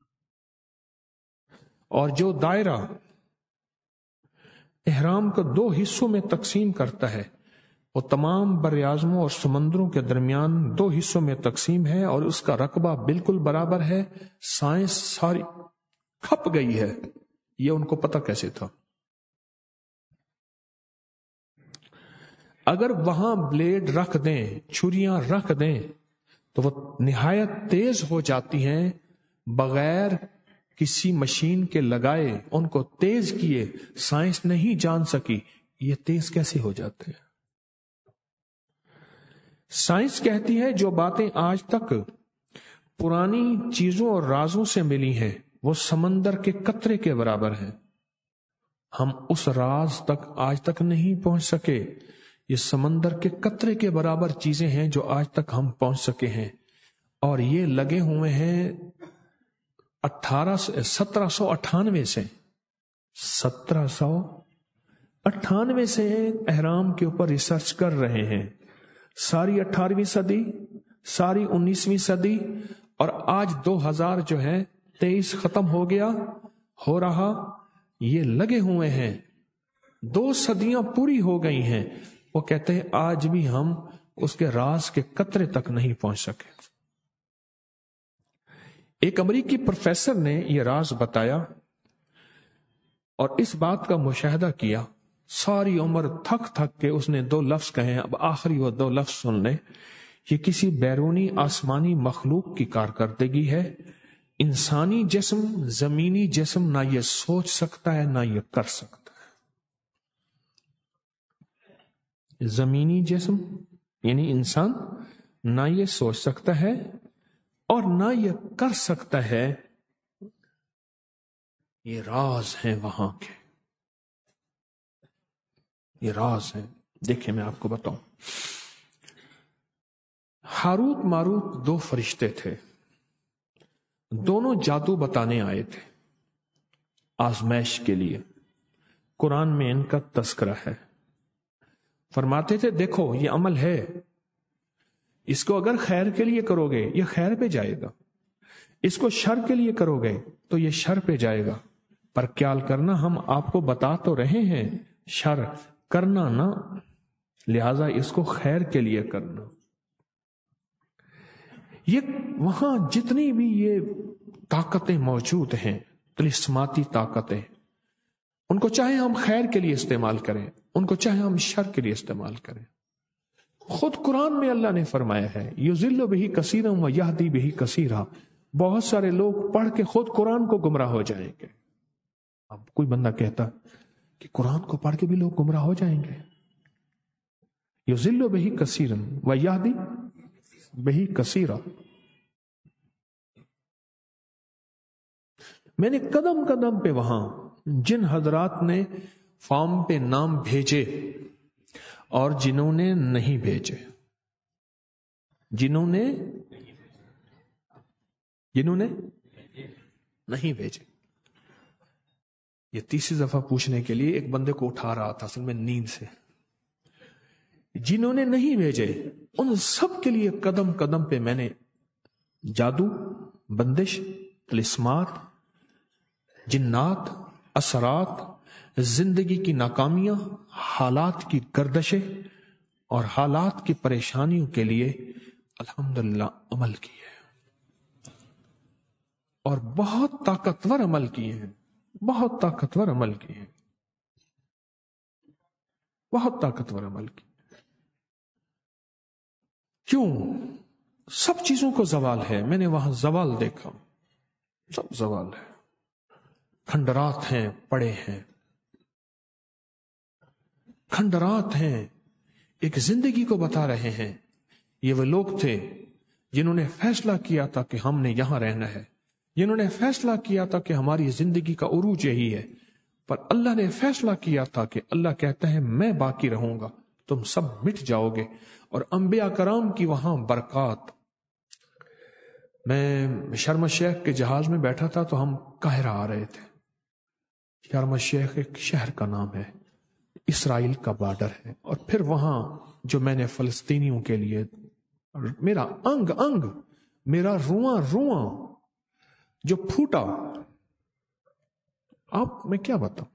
اور جو دائرہ احرام کو دو حصوں میں تقسیم کرتا ہے وہ تمام براعظموں اور سمندروں کے درمیان دو حصوں میں تقسیم ہے، اور اس کا رقبہ بالکل برابر ہے. سائنس ساری کھپ گئی ہے. یہ ان کو پتہ کیسے تھا؟ اگر وہاں بلیڈ رکھ دیں، چھریاں رکھ دیں، تو وہ نہایت تیز ہو جاتی ہیں بغیر کسی مشین کے لگائے. ان کو تیز کیے، سائنس نہیں جان سکی یہ تیز کیسے ہو جاتے ہیں. سائنس کہتی ہے جو باتیں آج تک پرانی چیزوں اور رازوں سے ملی ہیں وہ سمندر کے قطرے کے برابر ہیں. ہم اس راز تک آج تک نہیں پہنچ سکے. یہ سمندر کے قطرے کے برابر چیزیں ہیں جو آج تک ہم پہنچ سکے ہیں، اور یہ لگے ہوئے ہیں اٹھارہ سترہ سو اٹھانوے سے سترہ سو اٹھانوے سے احرام کے اوپر ریسرچ کر رہے ہیں. ساری اٹھارہویں صدی، ساری انیسویں صدی، اور آج دو ہزار جو ہے تیئیس ختم ہو گیا، ہو رہا. یہ لگے ہوئے ہیں، دو صدیاں پوری ہو گئی ہیں. وہ کہتے ہیں آج بھی ہم اس کے راز کے قطرے تک نہیں پہنچ سکے. ایک امریکی پروفیسر نے یہ راز بتایا اور اس بات کا مشاہدہ کیا. ساری عمر تھک تھک کے اس نے دو لفظ کہے، اب آخری وہ دو لفظ سن لیں. یہ کسی بیرونی آسمانی مخلوق کی کارکردگی ہے. انسانی جسم، زمینی جسم نہ یہ سوچ سکتا ہے نہ یہ کر سکتا ہے. زمینی جسم یعنی انسان نہ یہ سوچ سکتا ہے اور نہ یہ کر سکتا ہے. یہ راز ہیں وہاں کے، یہ راز ہیں. دیکھیں میں آپ کو بتاؤں. ہاروت ماروت دو فرشتے تھے، دونوں جادو بتانے آئے تھے آزمائش کے لیے. قرآن میں ان کا تذکرہ ہے. فرماتے تھے دیکھو یہ عمل ہے، اس کو اگر خیر کے لیے کرو گے یہ خیر پہ جائے گا، اس کو شر کے لیے کرو گے تو یہ شر پہ جائے گا. پر خیال کرنا ہم آپ کو بتا تو رہے ہیں شر کرنا نہ، لہذا اس کو خیر کے لیے کرنا. یہ وہاں جتنی بھی یہ طاقتیں موجود ہیں، طلسماتی طاقتیں، ان کو چاہے ہم خیر کے لیے استعمال کریں، ان کو چاہے ہم شر کے لیے استعمال کریں. خود قرآن میں اللہ نے فرمایا ہے یضل بہ کثیرا و یہدی بہ کثیرا. بہت سارے لوگ پڑھ کے خود قرآن کو گمراہ ہو جائیں گے. اب کوئی بندہ کہتا کہ قرآن کو پڑھ کے بھی لوگ گمراہ ہو جائیں گے. یضل بہ کثیرا و یہدی بہ کثیرا. میں نے قدم قدم پہ وہاں جن حضرات نے فارم پہ نام بھیجے اور جنہوں نے نہیں بھیجے، جنہوں نے جنہوں نے نہیں بھیجے، یہ تیسری دفعہ پوچھنے کے لیے ایک بندے کو اٹھا رہا تھا اصل میں نیند سے. جنہوں نے نہیں بھیجے ان سب کے لیے قدم قدم پہ میں نے جادو، بندش، طلسمات، جنات، اثرات، زندگی کی ناکامیاں، حالات کی گردشیں اور حالات کی پریشانیوں کے لیے الحمدللہ عمل کیے اور بہت طاقتور عمل کیے ہیں. بہت طاقتور عمل کیے ہیں بہت طاقتور عمل کیے. کیوں؟ سب چیزوں کو زوال ہے. میں نے وہاں زوال دیکھا, سب زوال ہے. کھنڈرات ہیں پڑے ہیں, کھنڈرات ہیں, ایک زندگی کو بتا رہے ہیں. یہ وہ لوگ تھے جنہوں نے فیصلہ کیا تھا کہ ہم نے یہاں رہنا ہے, جنہوں نے فیصلہ کیا تھا کہ ہماری زندگی کا عروج یہی ہے. پر اللہ نے فیصلہ کیا تھا کہ اللہ کہتا ہے میں باقی رہوں گا, تم سب مٹ جاؤ گے. اور انبیاء کرام کی وہاں برکات. میں شرم الشیخ کے جہاز میں بیٹھا تھا تو ہم قاہرہ آ رہے تھے. شرم الشیخ ایک شہر کا نام ہے, اسرائیل کا بارڈر ہے. اور پھر وہاں جو میں نے فلسطینیوں کے لیے, میرا انگ انگ, میرا رواں رواں جو پھوٹا, آپ میں کیا بتاؤں.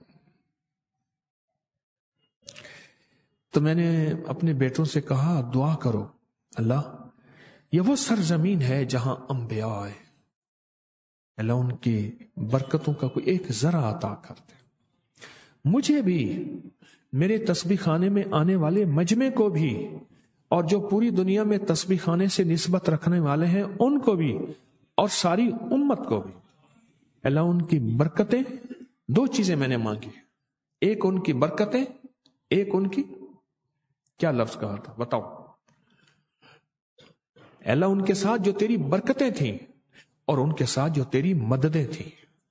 تو میں نے اپنے بیٹوں سے کہا دعا کرو, اللہ یہ وہ سرزمین ہے جہاں انبیاء آئے, اللہ ان کی برکتوں کا کوئی ایک ذرا عطا کرتے. مجھے بھی, میرے تسبیح خانے میں آنے والے مجمع کو بھی, اور جو پوری دنیا میں تسبیح خانے سے نسبت رکھنے والے ہیں ان کو بھی, اور ساری امت کو بھی. اللہ ان کی برکتیں, دو چیزیں میں نے مانگی, ایک ان کی برکتیں, ایک ان کی, کیا لفظ کہا تھا بتاؤ. اللہ ان کے ساتھ جو تیری برکتیں تھیں اور ان کے ساتھ جو تیری مددیں تھیں.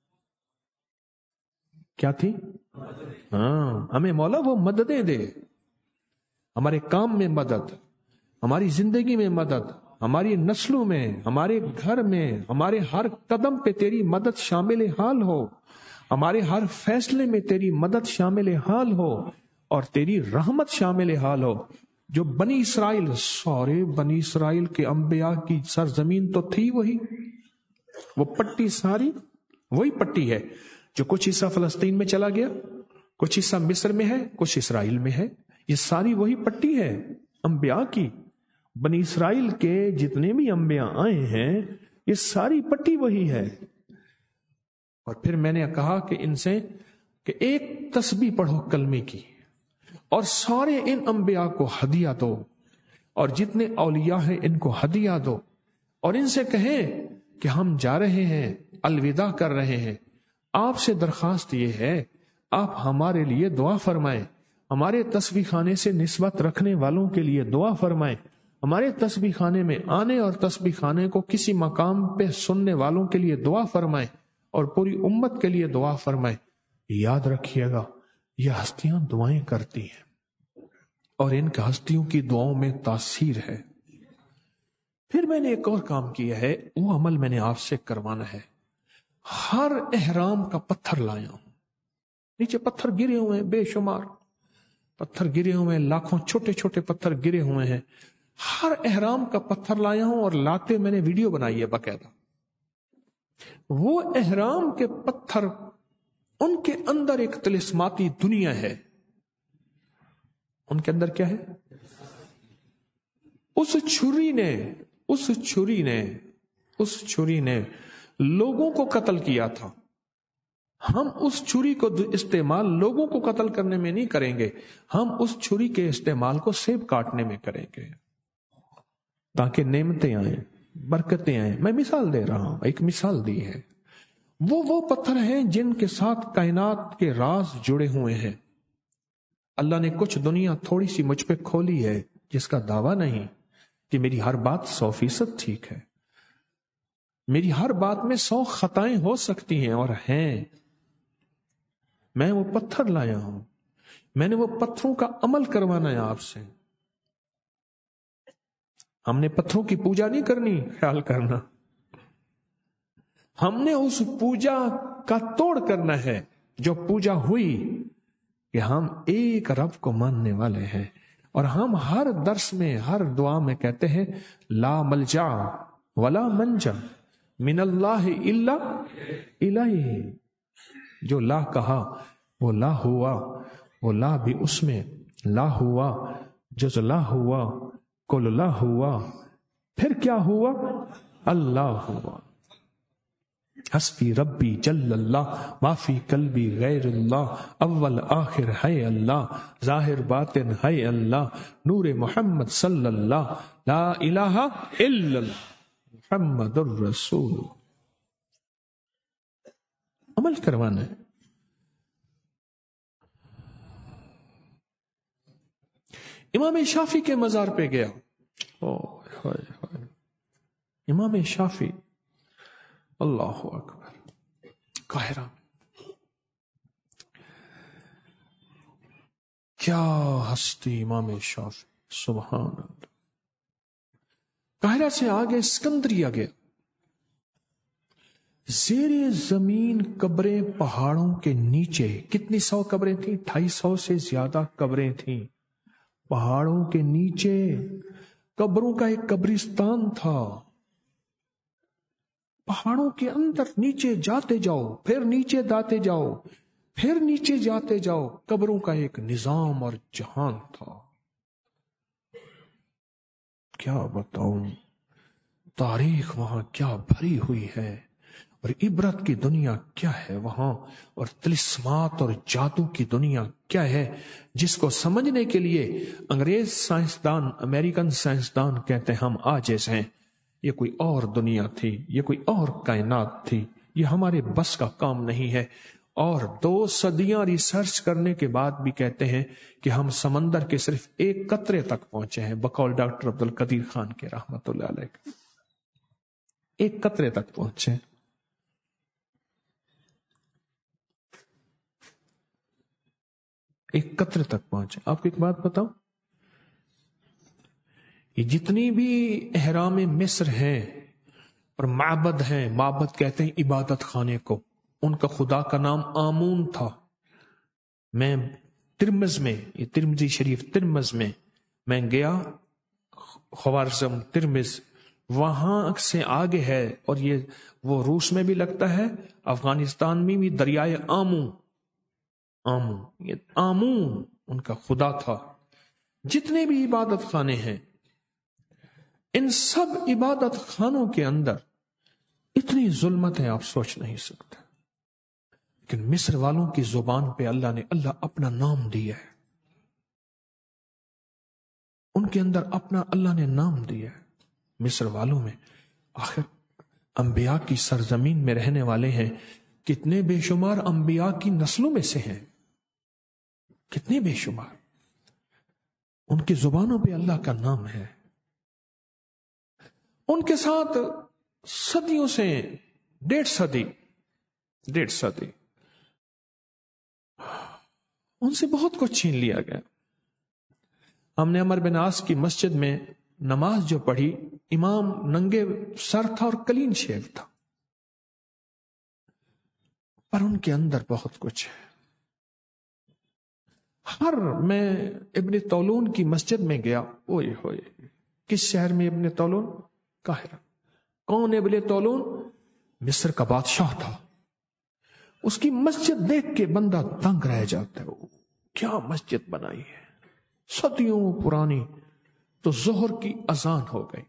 کیا تھی؟ ہاں, ہمیں مولا وہ مددیں دے, ہمارے کام میں مدد, ہماری زندگی میں مدد, ہماری نسلوں میں, ہمارے گھر میں, ہمارے ہر قدم پہ تیری مدد شامل حال ہو, ہمارے ہر فیصلے میں تیری مدد شامل حال ہو, اور تیری رحمت شامل حال ہو. جو بنی اسرائیل, سارے بنی اسرائیل کے انبیاء کی سرزمین تو تھی وہی, وہ پٹی ساری وہی پٹی ہے. جو کچھ حصہ فلسطین میں چلا گیا, کچھ حصہ مصر میں ہے, کچھ اسرائیل میں ہے, یہ ساری وہی پٹی ہے انبیاء کی. بنی اسرائیل کے جتنے بھی انبیاء آئے ہیں یہ ساری پٹی وہی ہے. اور پھر میں نے کہا کہ ان سے کہ ایک تسبیح پڑھو کلمے کی, اور سارے ان انبیاء کو ہدیہ دو, اور جتنے اولیاء ہیں ان کو ہدیہ دو, اور ان سے کہیں کہ ہم جا رہے ہیں, الوداع کر رہے ہیں. آپ سے درخواست یہ ہے آپ ہمارے لیے دعا فرمائیں, ہمارے تسبیح خانے سے نسبت رکھنے والوں کے لیے دعا فرمائیں, ہمارے تسبیح خانے میں آنے اور تسبیح خانے کو کسی مقام پہ سننے والوں کے لیے دعا فرمائیں, اور پوری امت کے لیے دعا فرمائیں. یاد رکھیے گا یہ ہستیاں دعائیں کرتی ہیں, اور ان کی ہستیوں کی دعاؤں میں تاثیر ہے. پھر میں نے ایک اور کام کیا ہے, وہ عمل میں نے آپ سے کروانا ہے. ہر احرام کا پتھر لایا ہوں, نیچے پتھر گرے ہوئے ہیں, بے شمار پتھر گرے ہوئے ہیں, لاکھوں چھوٹے چھوٹے پتھر گرے ہوئے ہیں. ہر احرام کا پتھر لایا ہوں, اور لاتے میں نے ویڈیو بنائی ہے باقاعدہ. وہ احرام کے پتھر, ان کے اندر ایک طلسماتی دنیا ہے. ان کے اندر کیا ہے؟ اس چھری نے اس چھری نے اس چھری نے لوگوں کو قتل کیا تھا. ہم اس چھری کو استعمال لوگوں کو قتل کرنے میں نہیں کریں گے, ہم اس چھری کے استعمال کو سیب کاٹنے میں کریں گے, تاکہ نعمتیں آئیں, برکتیں آئیں. میں مثال دے رہا ہوں, ایک مثال دی ہے. وہ وہ پتھر ہیں جن کے ساتھ کائنات کے راز جڑے ہوئے ہیں. اللہ نے کچھ دنیا تھوڑی سی مجھ پہ کھولی ہے, جس کا دعویٰ نہیں کہ میری ہر بات سو فیصد ٹھیک ہے. میری ہر بات میں سو خطائیں ہو سکتی ہیں, اور ہیں. میں وہ پتھر لایا ہوں, میں نے وہ پتھروں کا عمل کروانا ہے آپ سے. ہم نے پتھروں کی پوجا نہیں کرنی, خیال کرنا. ہم نے اس پوجا کا توڑ کرنا ہے جو پوجا ہوئی, کہ ہم ایک رب کو ماننے والے ہیں. اور ہم ہر درس میں, ہر دعا میں کہتے ہیں لا ملجا ولا منجا من اللہ الا الیہ. جو لا کہا وہ لا ہوا, وہ لا بھی اس میں لا ہوا, جز لا ہوا, کل لا ہوا, پھر کیا ہوا؟ اللہ ہوا. حسبی ربی جل اللہ معافی قلبی غیر اللہ اول آخر ہے اللہ ظاہر باطن ہے اللہ نور محمد صلی اللہ لا الہ الا اللہ محمد الرسول. عمل کروانا ہے. امام شافعی کے مزار پہ گیا. امام شافعی اللہ اکبر قاہرہ کیا ہستی امام شافعی سبحان اللہ. قاہرہ سے آگے اسکندریہ گیا. زیر زمین قبریں پہاڑوں کے نیچے کتنی سو قبریں تھیں؟ ڈھائی سو سے زیادہ قبریں تھیں پہاڑوں کے نیچے. قبروں کا ایک قبرستان تھا. پہاڑوں کے اندر نیچے جاتے جاؤ پھر نیچے جاتے جاؤ پھر نیچے جاتے جاؤ. قبروں کا ایک نظام اور جہان تھا. کیا بتاؤں تاریخ وہاں کیا بھری ہوئی ہے اور عبرت کی دنیا کیا ہے وہاں اور طلسمات اور جادو کی دنیا کیا ہے جس کو سمجھنے کے لیے انگریز سائنسدان امریکن سائنسدان کہتے ہیں ہم عاجز ہیں. یہ کوئی اور دنیا تھی, یہ کوئی اور کائنات تھی, یہ ہمارے بس کا کام نہیں ہے. اور دو صدیاں ریسرچ کرنے کے بعد بھی کہتے ہیں کہ ہم سمندر کے صرف ایک قطرے تک پہنچے ہیں بقول ڈاکٹر عبد القدیر خان کے رحمت اللہ علیہ. ایک قطرے تک پہنچے. ایک قطرے تک پہنچے. آپ کو ایک بات بتاؤں, یہ جتنی بھی احرام مصر ہیں اور معبد ہیں, معبد کہتے ہیں عبادت خانے کو, ان کا خدا کا نام آمون تھا. میں ترمز میں, یہ ترمذی شریف ترمز میں میں گیا, خوارزم ترمز وہاں سے آگے ہے, اور یہ وہ روس میں بھی لگتا ہے, افغانستان میں بھی دریائے آمو. آمو یہ آمون ان کا خدا تھا. جتنے بھی عبادت خانے ہیں ان سب عبادت خانوں کے اندر اتنی ظلمت ہے آپ سوچ نہیں سکتے. لیکن مصر والوں کی زبان پہ اللہ نے اللہ اپنا نام دیا ہے, ان کے اندر اپنا اللہ نے نام دیا ہے. مصر والوں میں آخر انبیاء کی سرزمین میں رہنے والے ہیں, کتنے بے شمار انبیاء کی نسلوں میں سے ہیں, کتنے بے شمار, ان کی زبانوں پہ اللہ کا نام ہے. ان کے ساتھ صدیوں سے ڈیڑھ صدی ڈیڑھ صدی ان سے بہت کچھ چھین لیا گیا. ہم نے عمر بن عاص کی مسجد میں نماز جو پڑھی, امام ننگے سر تھا اور کلین شیو تھا, پر ان کے اندر بہت کچھ ہے. ہر میں ابن طولون کی مسجد میں گیا, اوئے ہوئے, کس شہر میں ابن طولون؟ قاہرہ. کون ابن طولون؟ مصر کا بادشاہ تھا. اس کی مسجد دیکھ کے بندہ دنگ رہ جاتا ہے, کیا مسجد بنائی ہے, صدیوں پرانی. تو ظہر کی اذان ہو گئی,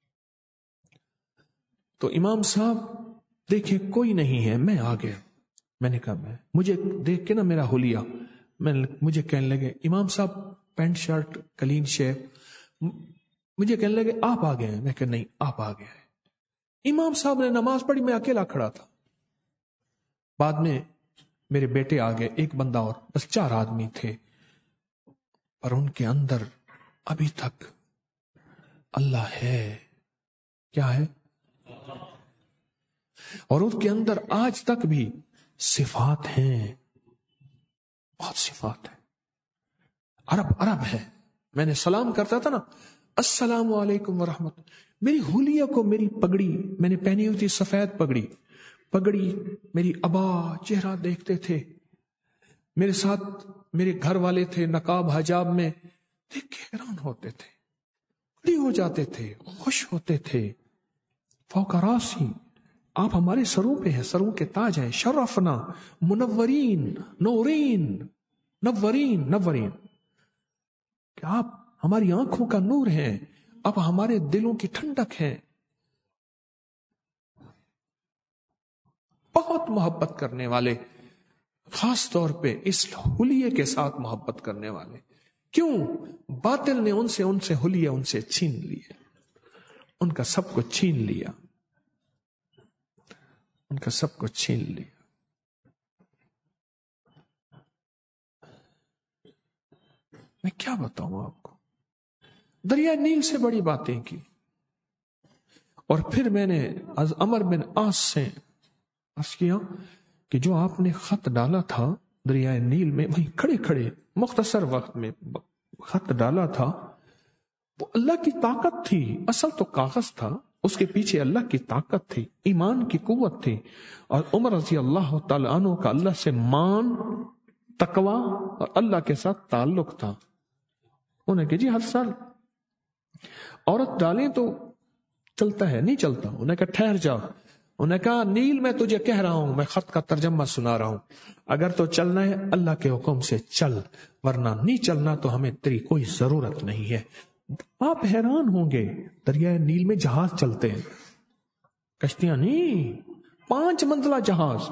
تو امام صاحب دیکھے کوئی نہیں ہے, میں آ گیا. میں نے کہا میں مجھے دیکھ کے نا میرا حلیہ, میں مجھے کہنے لگے امام صاحب پینٹ شرٹ کلین شیو, مجھے کہنے لگے آپ آ گئے ہیں. میں کہ نہیں آپ آ گئے ہیں. امام صاحب نے نماز پڑھی, میں اکیلا کھڑا تھا. بعد میں میرے بیٹے آ گئے, ایک بندہ اور, بس چار آدمی تھے. اور ان کے اندر ابھی تک اللہ ہے. کیا ہے؟ اور ان کے اندر آج تک بھی صفات ہیں, بہت صفات ہیں. عرب عرب ہے. میں نے سلام کرتا تھا نا, السلام علیکم ورحمت, میری حلیہ کو میری پگڑی, میں نے پہنی ہوئی تھی سفید پگڑی, پگڑی میری ابا چہرہ دیکھتے تھے, میرے ساتھ میرے گھر والے تھے نقاب حجاب میں, دیکھ کے حیران ہوتے تھے, کھڑے ہو جاتے تھے, خوش ہوتے تھے. فوق راسی, آپ ہمارے سروں پہ ہیں, سروں کے تاج ہیں. شرفنا منورین نورین نورین نورین, کہ آپ ہماری آنکھوں کا نور ہیں, آپ ہمارے دلوں کی ٹھنڈک ہیں. بہت محبت کرنے والے، خاص طور پہ اس حلیے کے ساتھ محبت کرنے والے. کیوں؟ باطل نے ان سے ان سے حلیے ان سے چھین لیے، ان کا سب کو چھین لیا، ان کا سب کو چھین لیا. میں کیا بتاؤں آپ کو؟ دریا نیل سے بڑی باتیں کی. اور پھر میں نے عمر بن عاص سے عرض کیا کہ جو آپ نے خط ڈالا تھا دریائے نیل میں، وہیں کھڑے کھڑے مختصر وقت میں خط ڈالا تھا، وہ اللہ کی طاقت تھی. اصل تو کاغذ تھا، اس کے پیچھے اللہ کی طاقت تھی، ایمان کی قوت تھی. اور عمر رضی اللہ تعالیٰ عنہ کا اللہ سے مان، تقوی اور اللہ کے ساتھ تعلق تھا. انہیں کہ جی ہر سال عورت ڈالیں تو چلتا ہے، نہیں چلتا. انہیں کہا ٹھہر جاؤ. انہیں کہا نیل میں تجھے کہہ رہا ہوں، میں خط کا ترجمہ سنا رہا ہوں، اگر تو چلنا ہے اللہ کے حکم سے چل، ورنہ نہیں چلنا تو ہمیں تیری کوئی ضرورت نہیں ہے. آپ حیران ہوں گے، دریائے نیل میں جہاز چلتے ہیں، کشتیاں نہیں، پانچ منزلہ جہاز.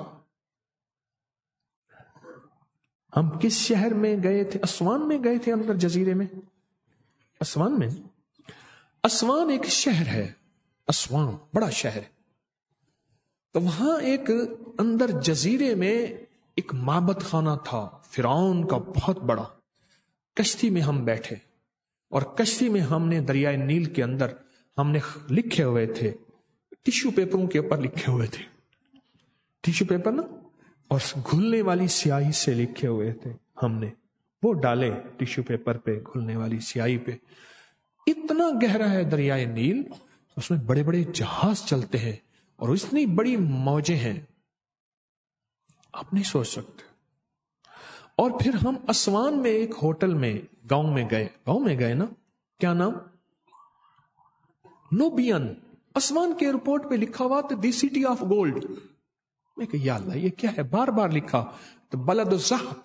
ہم کس شہر میں گئے تھے؟ اسوان میں گئے تھے، اندر جزیرے میں. اسوان میں، اسوان ایک شہر ہے، اسوان بڑا شہر ہے. تو وہاں ایک اندر جزیرے میں ایک معبد خانہ تھا فرعون کا بہت بڑا. کشتی میں ہم بیٹھے اور کشتی میں ہم نے دریائے نیل کے اندر ہم نے لکھے ہوئے تھے، ٹیشو پیپروں کے اوپر لکھے ہوئے تھے، ٹیشو پیپر نا، اور گھلنے والی سیاہی سے لکھے ہوئے تھے. ہم نے وہ ڈالے ٹیشو پیپر پہ، گھلنے والی سیاہی پہ. اتنا گہرا ہے دریائے نیل، اس میں بڑے بڑے جہاز چلتے ہیں اور اتنی بڑی موجیں ہیں آپ نہیں سوچ سکتے. اور پھر ہم اسوان میں ایک ہوٹل میں گاؤں میں گئے، گاؤں میں گئے نا، کیا نام؟ نوبین. اسوان کے ایئرپورٹ پہ لکھا ہوا تھا دی سٹی آف گولڈ. میں کہ یا اللہ یہ کیا ہے؟ بار بار لکھا تو بلد الذهب،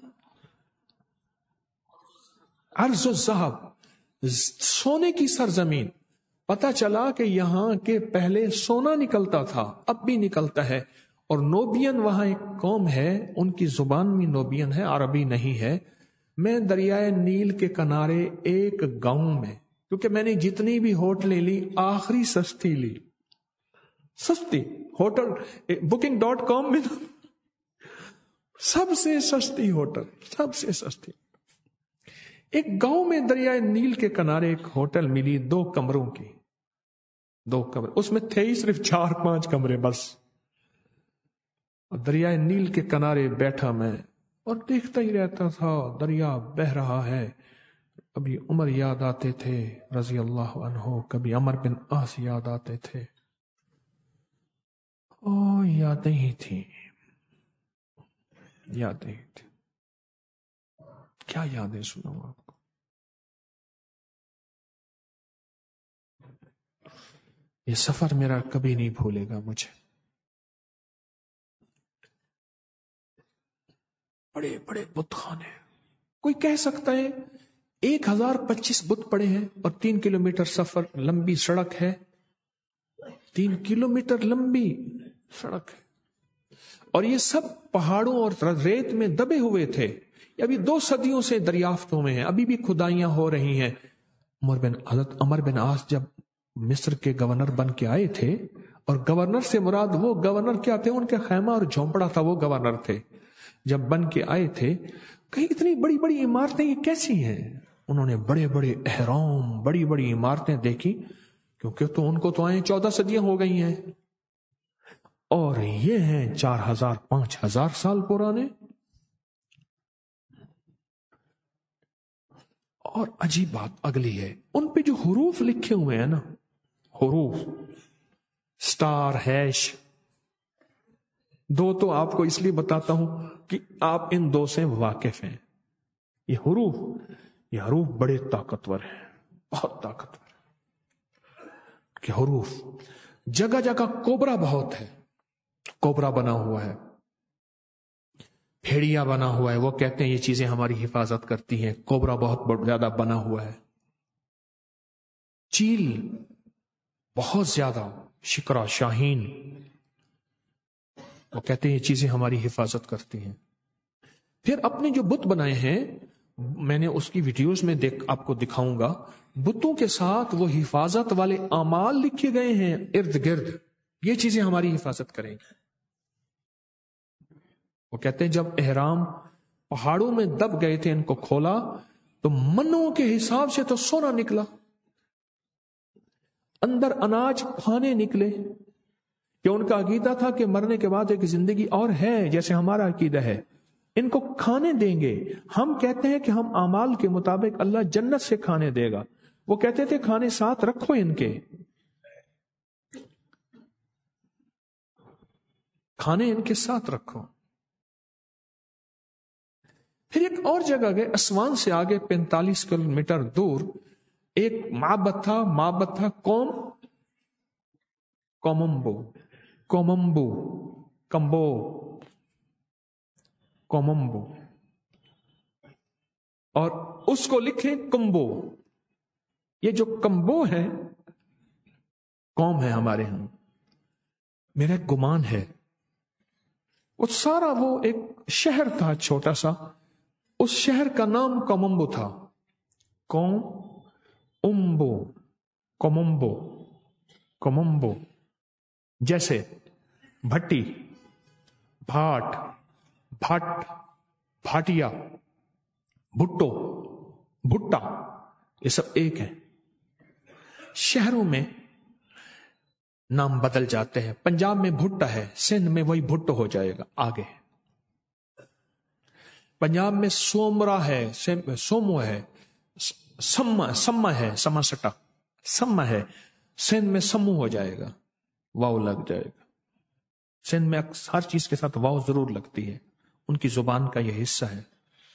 ارض الذهب، سونے کی سرزمین. پتا چلا کہ یہاں کے پہلے سونا نکلتا تھا، اب بھی نکلتا ہے. اور نوبین وہاں ایک قوم ہے، ان کی زبان بھی نوبین ہے، عربی نہیں ہے. میں دریائے نیل کے کنارے ایک گاؤں میں، کیونکہ میں نے جتنی بھی ہوٹلیں لی آخری سستی لی، سستی ہوٹل بکنگ ڈاٹ کام میں سب سے سستی ہوٹل، سب سے سستی. ایک گاؤں میں دریائے نیل کے کنارے ایک ہوٹل ملی، دو کمروں کی، دو کمرے، اس میں تھے ہی صرف چار پانچ کمرے بس. دریائے نیل کے کنارے بیٹھا میں اور دیکھتا ہی رہتا تھا، دریا بہ رہا ہے. کبھی عمر یاد آتے تھے رضی اللہ عنہ، کبھی عمر بن عاص یاد آتے تھے. او یادیں ہی تھی، یادیں ہی تھی. کیا یادیں سناؤں آپ کو؟ یہ سفر میرا کبھی نہیں بھولے گا مجھے. بڑے بڑے بت خانے. کوئی کہہ سکتا ہے ایک ہزار پچیس بت پڑے ہیں اور تین کلومیٹر سفر، لمبی سڑک ہے، تین کلومیٹر لمبی سڑک ہے، اور یہ سب پہاڑوں اور ریت میں دبے ہوئے تھے. ابھی دو صدیوں سے دریافتوں میں ہیں، ابھی بھی کھدائیاں ہو رہی ہیں. عمر بن حضرت عمر بن عاص جب مصر کے گورنر بن کے آئے تھے، اور گورنر سے مراد وہ گورنر کیا تھے؟ ان کے خیمہ اور جھونپڑا تھا، وہ گورنر تھے. جب بن کے آئے تھے کہیں اتنی بڑی بڑی عمارتیں یہ کیسی ہیں؟ انہوں نے بڑے بڑے اہرام، بڑی بڑی عمارتیں دیکھی، کیونکہ تو ان کو تو آئے چودہ صدیاں ہو گئی ہیں، اور یہ ہیں چار ہزار پانچ ہزار سال پرانے. اور عجیب بات اگلی ہے، ان پہ جو حروف لکھے ہوئے ہیں نا، حروف سٹار ہیش، دو تو آپ کو اس لیے بتاتا ہوں کہ آپ ان دو سے واقف ہیں. یہ حروف یہ حروف بڑے طاقتور ہیں، بہت طاقتور کہ حروف. جگہ جگہ کوبرا بہت ہے، کوبرا بنا ہوا ہے، پھیڑیا بنا ہوا ہے. وہ کہتے ہیں یہ چیزیں ہماری حفاظت کرتی ہیں. کوبرا بہت زیادہ بنا ہوا ہے. چیل بہت زیادہ، شکرا، شاہین. وہ کہتے ہیں یہ چیزیں ہماری حفاظت کرتی ہیں. پھر اپنے جو بت بنائے ہیں، میں نے اس کی ویڈیوز میں دیکھ آپ کو دکھاؤں گا، بتوں کے ساتھ وہ حفاظت والے اعمال لکھے گئے ہیں ارد گرد، یہ چیزیں ہماری حفاظت کریں گی. وہ کہتے ہیں جب احرام پہاڑوں میں دب گئے تھے، ان کو کھولا تو منوں کے حساب سے تو سونا نکلا، اندر اناج کھانے نکلے، کہ ان کا عقیدہ تھا کہ مرنے کے بعد ایک زندگی اور ہے، جیسے ہمارا عقیدہ ہے، ان کو کھانے دیں گے. ہم کہتے ہیں کہ ہم اعمال کے مطابق اللہ جنت سے کھانے دے گا، وہ کہتے تھے کھانے ساتھ رکھو، ان کے کھانے ان کے ساتھ رکھو. پھر ایک اور جگہ گئے، اسوان سے آگے پینتالیس کلو میٹر دور ایک معبد تھا، معبد تھا قوم کوممبو کوممبو کمبو کوممبو، اور اس کو لکھیں کمبو. یہ جو کمبو ہے قوم ہے ہمارے ہاں، میرا گمان ہے وہ سارا وہ ایک شہر تھا چھوٹا سا، اس شہر کا نام کوممبو تھا. کوم امبو کوممبو کوممبو، جیسے بھٹی، بھاٹ، بھٹ، بھاٹیا، بھٹو، بھٹا، یہ سب ایک ہیں. شہروں میں نام بدل جاتے ہیں. پنجاب میں بھٹا ہے، سندھ میں وہی بھٹو ہو جائے گا. آگے پنجاب میں سومرا ہے، سومو ہے، سما سما ہے، سما سٹا سما ہے. سندھ میں سمو ہو جائے گا، واو لگ جائے گا. سندھ میں ہر چیز کے ساتھ واو ضرور لگتی ہے، ان کی زبان کا یہ حصہ ہے.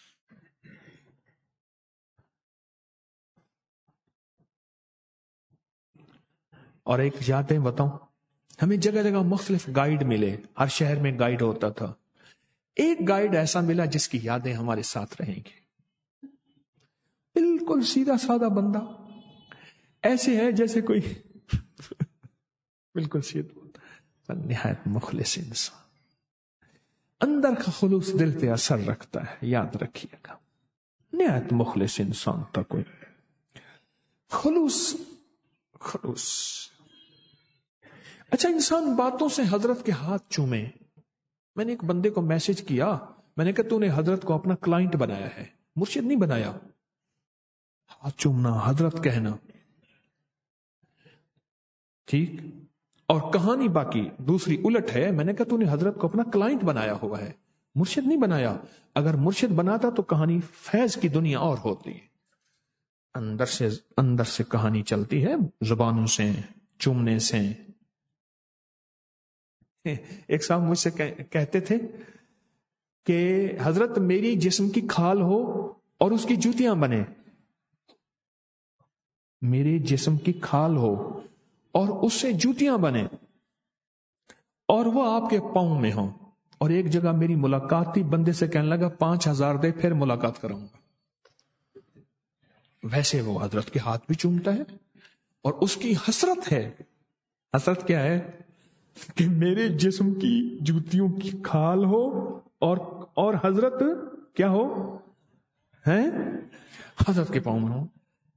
اور ایک یادیں بتاؤں، ہمیں جگہ جگہ مختلف گائیڈ ملے، ہر شہر میں گائیڈ ہوتا تھا. ایک گائیڈ ایسا ملا جس کی یادیں ہمارے ساتھ رہیں گی. بالکل سیدھا سادہ بندہ، ایسے ہے جیسے کوئی بالکل سیدھا، نہایت مخلص انسان، اندر کا خلوص دل پہ اثر رکھتا ہے، یاد رکھیے گا. نہایت مخلص انسان تھا کوئی، خلوص خلوص. اچھا، انسان باتوں سے حضرت کے ہاتھ چومے. میں نے ایک بندے کو میسج کیا، میں نے کہا تو نے حضرت کو اپنا کلائنٹ بنایا ہے، مرشد نہیں بنایا. ہاتھ چومنا، حضرت کہنا، ٹھیک. اور کہانی باقی دوسری الٹ ہے. میں نے کہا تو نے حضرت کو اپنا کلائنٹ بنایا ہوا ہے، مرشد نہیں بنایا. اگر مرشد بناتا تو کہانی فیض کی دنیا اور ہوتی ہے. اندر سے اندر سے کہانی چلتی ہے، زبانوں سے، چومنے سے. ایک صاحب مجھ سے کہتے تھے کہ حضرت میری جسم کی کھال ہو اور اس کی جوتیاں بنے. میرے جسم کی کھال ہو اور اس سے جوتیاں بنے، اور وہ آپ کے پاؤں میں ہوں. اور ایک جگہ میری ملاقات تھی، بندے سے کہنے لگا پانچ ہزار دے پھر ملاقات کراؤں گا. ویسے وہ حضرت کے ہاتھ بھی چومتا ہے، اور اس کی حسرت ہے. حسرت کیا ہے؟ کہ میرے جسم کی جوتیوں کی کھال ہو اور اور حضرت کیا ہو، ہیں حضرت کے پاؤں میں ہو.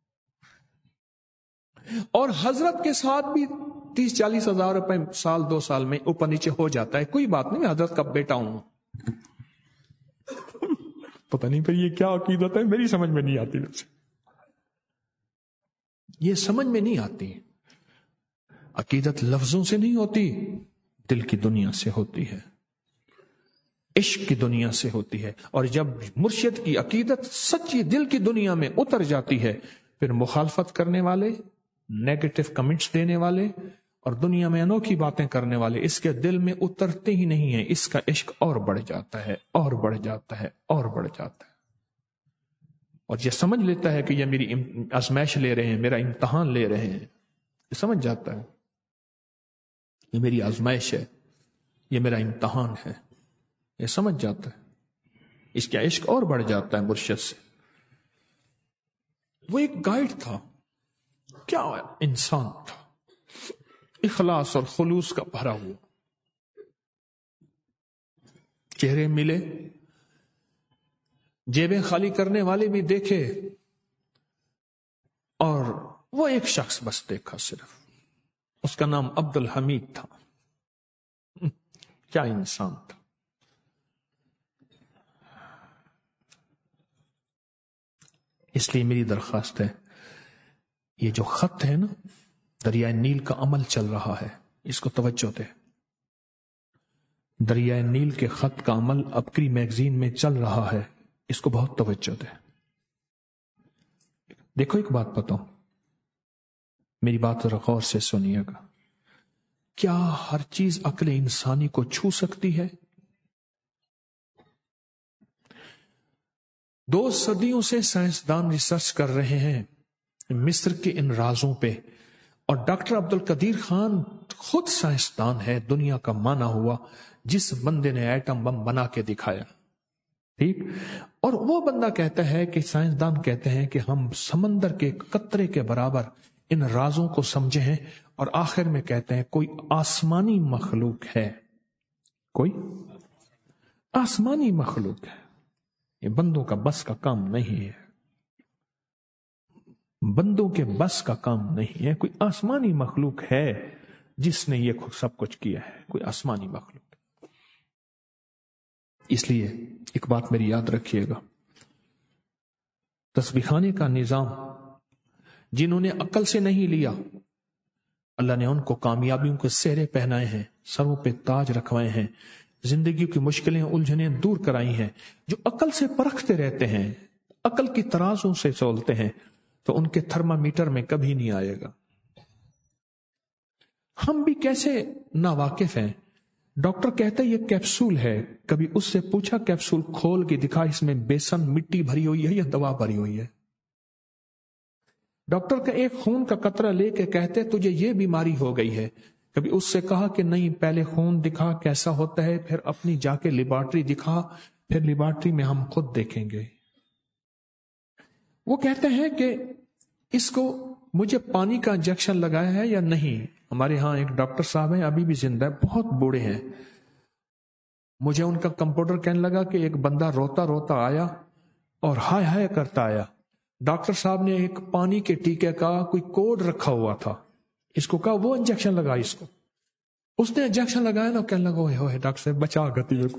اور حضرت کے ساتھ بھی تیس چالیس ہزار روپے سال دو سال میں اوپر نیچے ہو جاتا ہے، کوئی بات نہیں، حضرت کا بیٹا ہوں. پتہ نہیں پھر یہ کیا عقیدت ہے، میری سمجھ میں نہیں آتی. یہ سمجھ میں نہیں آتی. عقیدت لفظوں سے نہیں ہوتی، دل کی دنیا سے ہوتی ہے، عشق کی دنیا سے ہوتی ہے. اور جب مرشد کی عقیدت سچی دل کی دنیا میں اتر جاتی ہے، پھر مخالفت کرنے والے، نیگیٹو کمنٹس دینے والے اور دنیا میں انوکھی باتیں کرنے والے اس کے دل میں اترتے ہی نہیں ہیں. اس کا عشق اور بڑھ جاتا ہے، اور بڑھ جاتا ہے، اور بڑھ جاتا ہے. اور یہ سمجھ لیتا ہے کہ یہ میری آزمائش لے رہے ہیں، میرا امتحان لے رہے ہیں. یہ سمجھ جاتا ہے یہ میری آزمائش ہے، یہ میرا امتحان ہے. یہ سمجھ جاتا ہے، اس کا عشق اور بڑھ جاتا ہے مرشد سے. وہ ایک گائیڈ تھا، کیا انسان تھا، اخلاص اور خلوص کا بھرا ہوا. چہرے ملے، جیبیں خالی کرنے والے بھی دیکھے، اور وہ ایک شخص بس دیکھا صرف، اس کا نام عبد الحمید تھا۔ کیا انسان تھا! اس لیے میری درخواست ہے، یہ جو خط ہے نا، دریائے نیل کا عمل چل رہا ہے، اس کو توجہ دے۔ دریائے نیل کے خط کا عمل عبقری میگزین میں چل رہا ہے، اس کو بہت توجہ دے۔ دیکھو ایک بات بتاؤں، میری بات ذرا غور سے سنیے گا۔ کیا ہر چیز عقل انسانی کو چھو سکتی ہے؟ دو صدیوں سے سائنسدان ریسرچ کر رہے ہیں مصر کے ان رازوں پہ، اور ڈاکٹر عبد القدیر خان خود سائنسدان ہے، دنیا کا مانا ہوا، جس بندے نے ایٹم بم بنا کے دکھایا، ٹھیک؟ اور وہ بندہ کہتا ہے کہ سائنسدان کہتے ہیں کہ ہم سمندر کے قطرے کے برابر ان رازوں کو سمجھے ہیں، اور آخر میں کہتے ہیں کوئی آسمانی مخلوق ہے، کوئی آسمانی مخلوق ہے۔ یہ بندوں کا بس کا کام نہیں ہے، بندوں کے بس کا کام نہیں ہے، کوئی آسمانی مخلوق ہے جس نے یہ سب کچھ کیا ہے، کوئی آسمانی مخلوق۔ اس لیے ایک بات میری یاد رکھیے گا، تسبیح خانے کا نظام جنہوں نے عقل سے نہیں لیا، اللہ نے ان کو کامیابیوں کے سہرے پہنائے ہیں، سروں پہ تاج رکھوائے ہیں، زندگی کی مشکلیں الجھنیں دور کرائی ہیں۔ جو عقل سے پرکھتے رہتے ہیں، عقل کی ترازوں سے تولتے ہیں، تو ان کے تھرمامیٹر میں کبھی نہیں آئے گا۔ ہم بھی کیسے ناواقف ہیں۔ ڈاکٹر کہتا ہے یہ کیپسول ہے، کبھی اس سے پوچھا کیپسول کھول کے دکھا، اس میں بیسن مٹی بھری ہوئی ہے یا دوا بھری ہوئی ہے؟ ڈاکٹر کا ایک خون کا قطرہ لے کے کہتے تجھے یہ بیماری ہو گئی ہے، کبھی اس سے کہا کہ نہیں پہلے خون دکھا کیسا ہوتا ہے، پھر اپنی جا کے لیبارٹری دکھا، پھر لیبارٹری میں ہم خود دیکھیں گے۔ وہ کہتے ہیں کہ اس کو مجھے پانی کا انجیکشن لگایا ہے یا نہیں۔ ہمارے ہاں ایک ڈاکٹر صاحب ہیں، ابھی بھی زندہ ہے، بہت بوڑھے ہیں، مجھے ان کا کمپاؤنڈر کہنے لگا کہ ایک بندہ روتا روتا آیا اور ہائے ہائے کرتا آیا، ڈاکٹر صاحب نے ایک پانی کے ٹیکے کا کوئی کوڈ رکھا ہوا تھا، اس کو کہا وہ انجیکشن لگا اس کو، اس نے انجیکشن لگایا نا، کہنے لگا ہوئے ہوئے ڈاکٹر صاحب بچا گتی ہے کو۔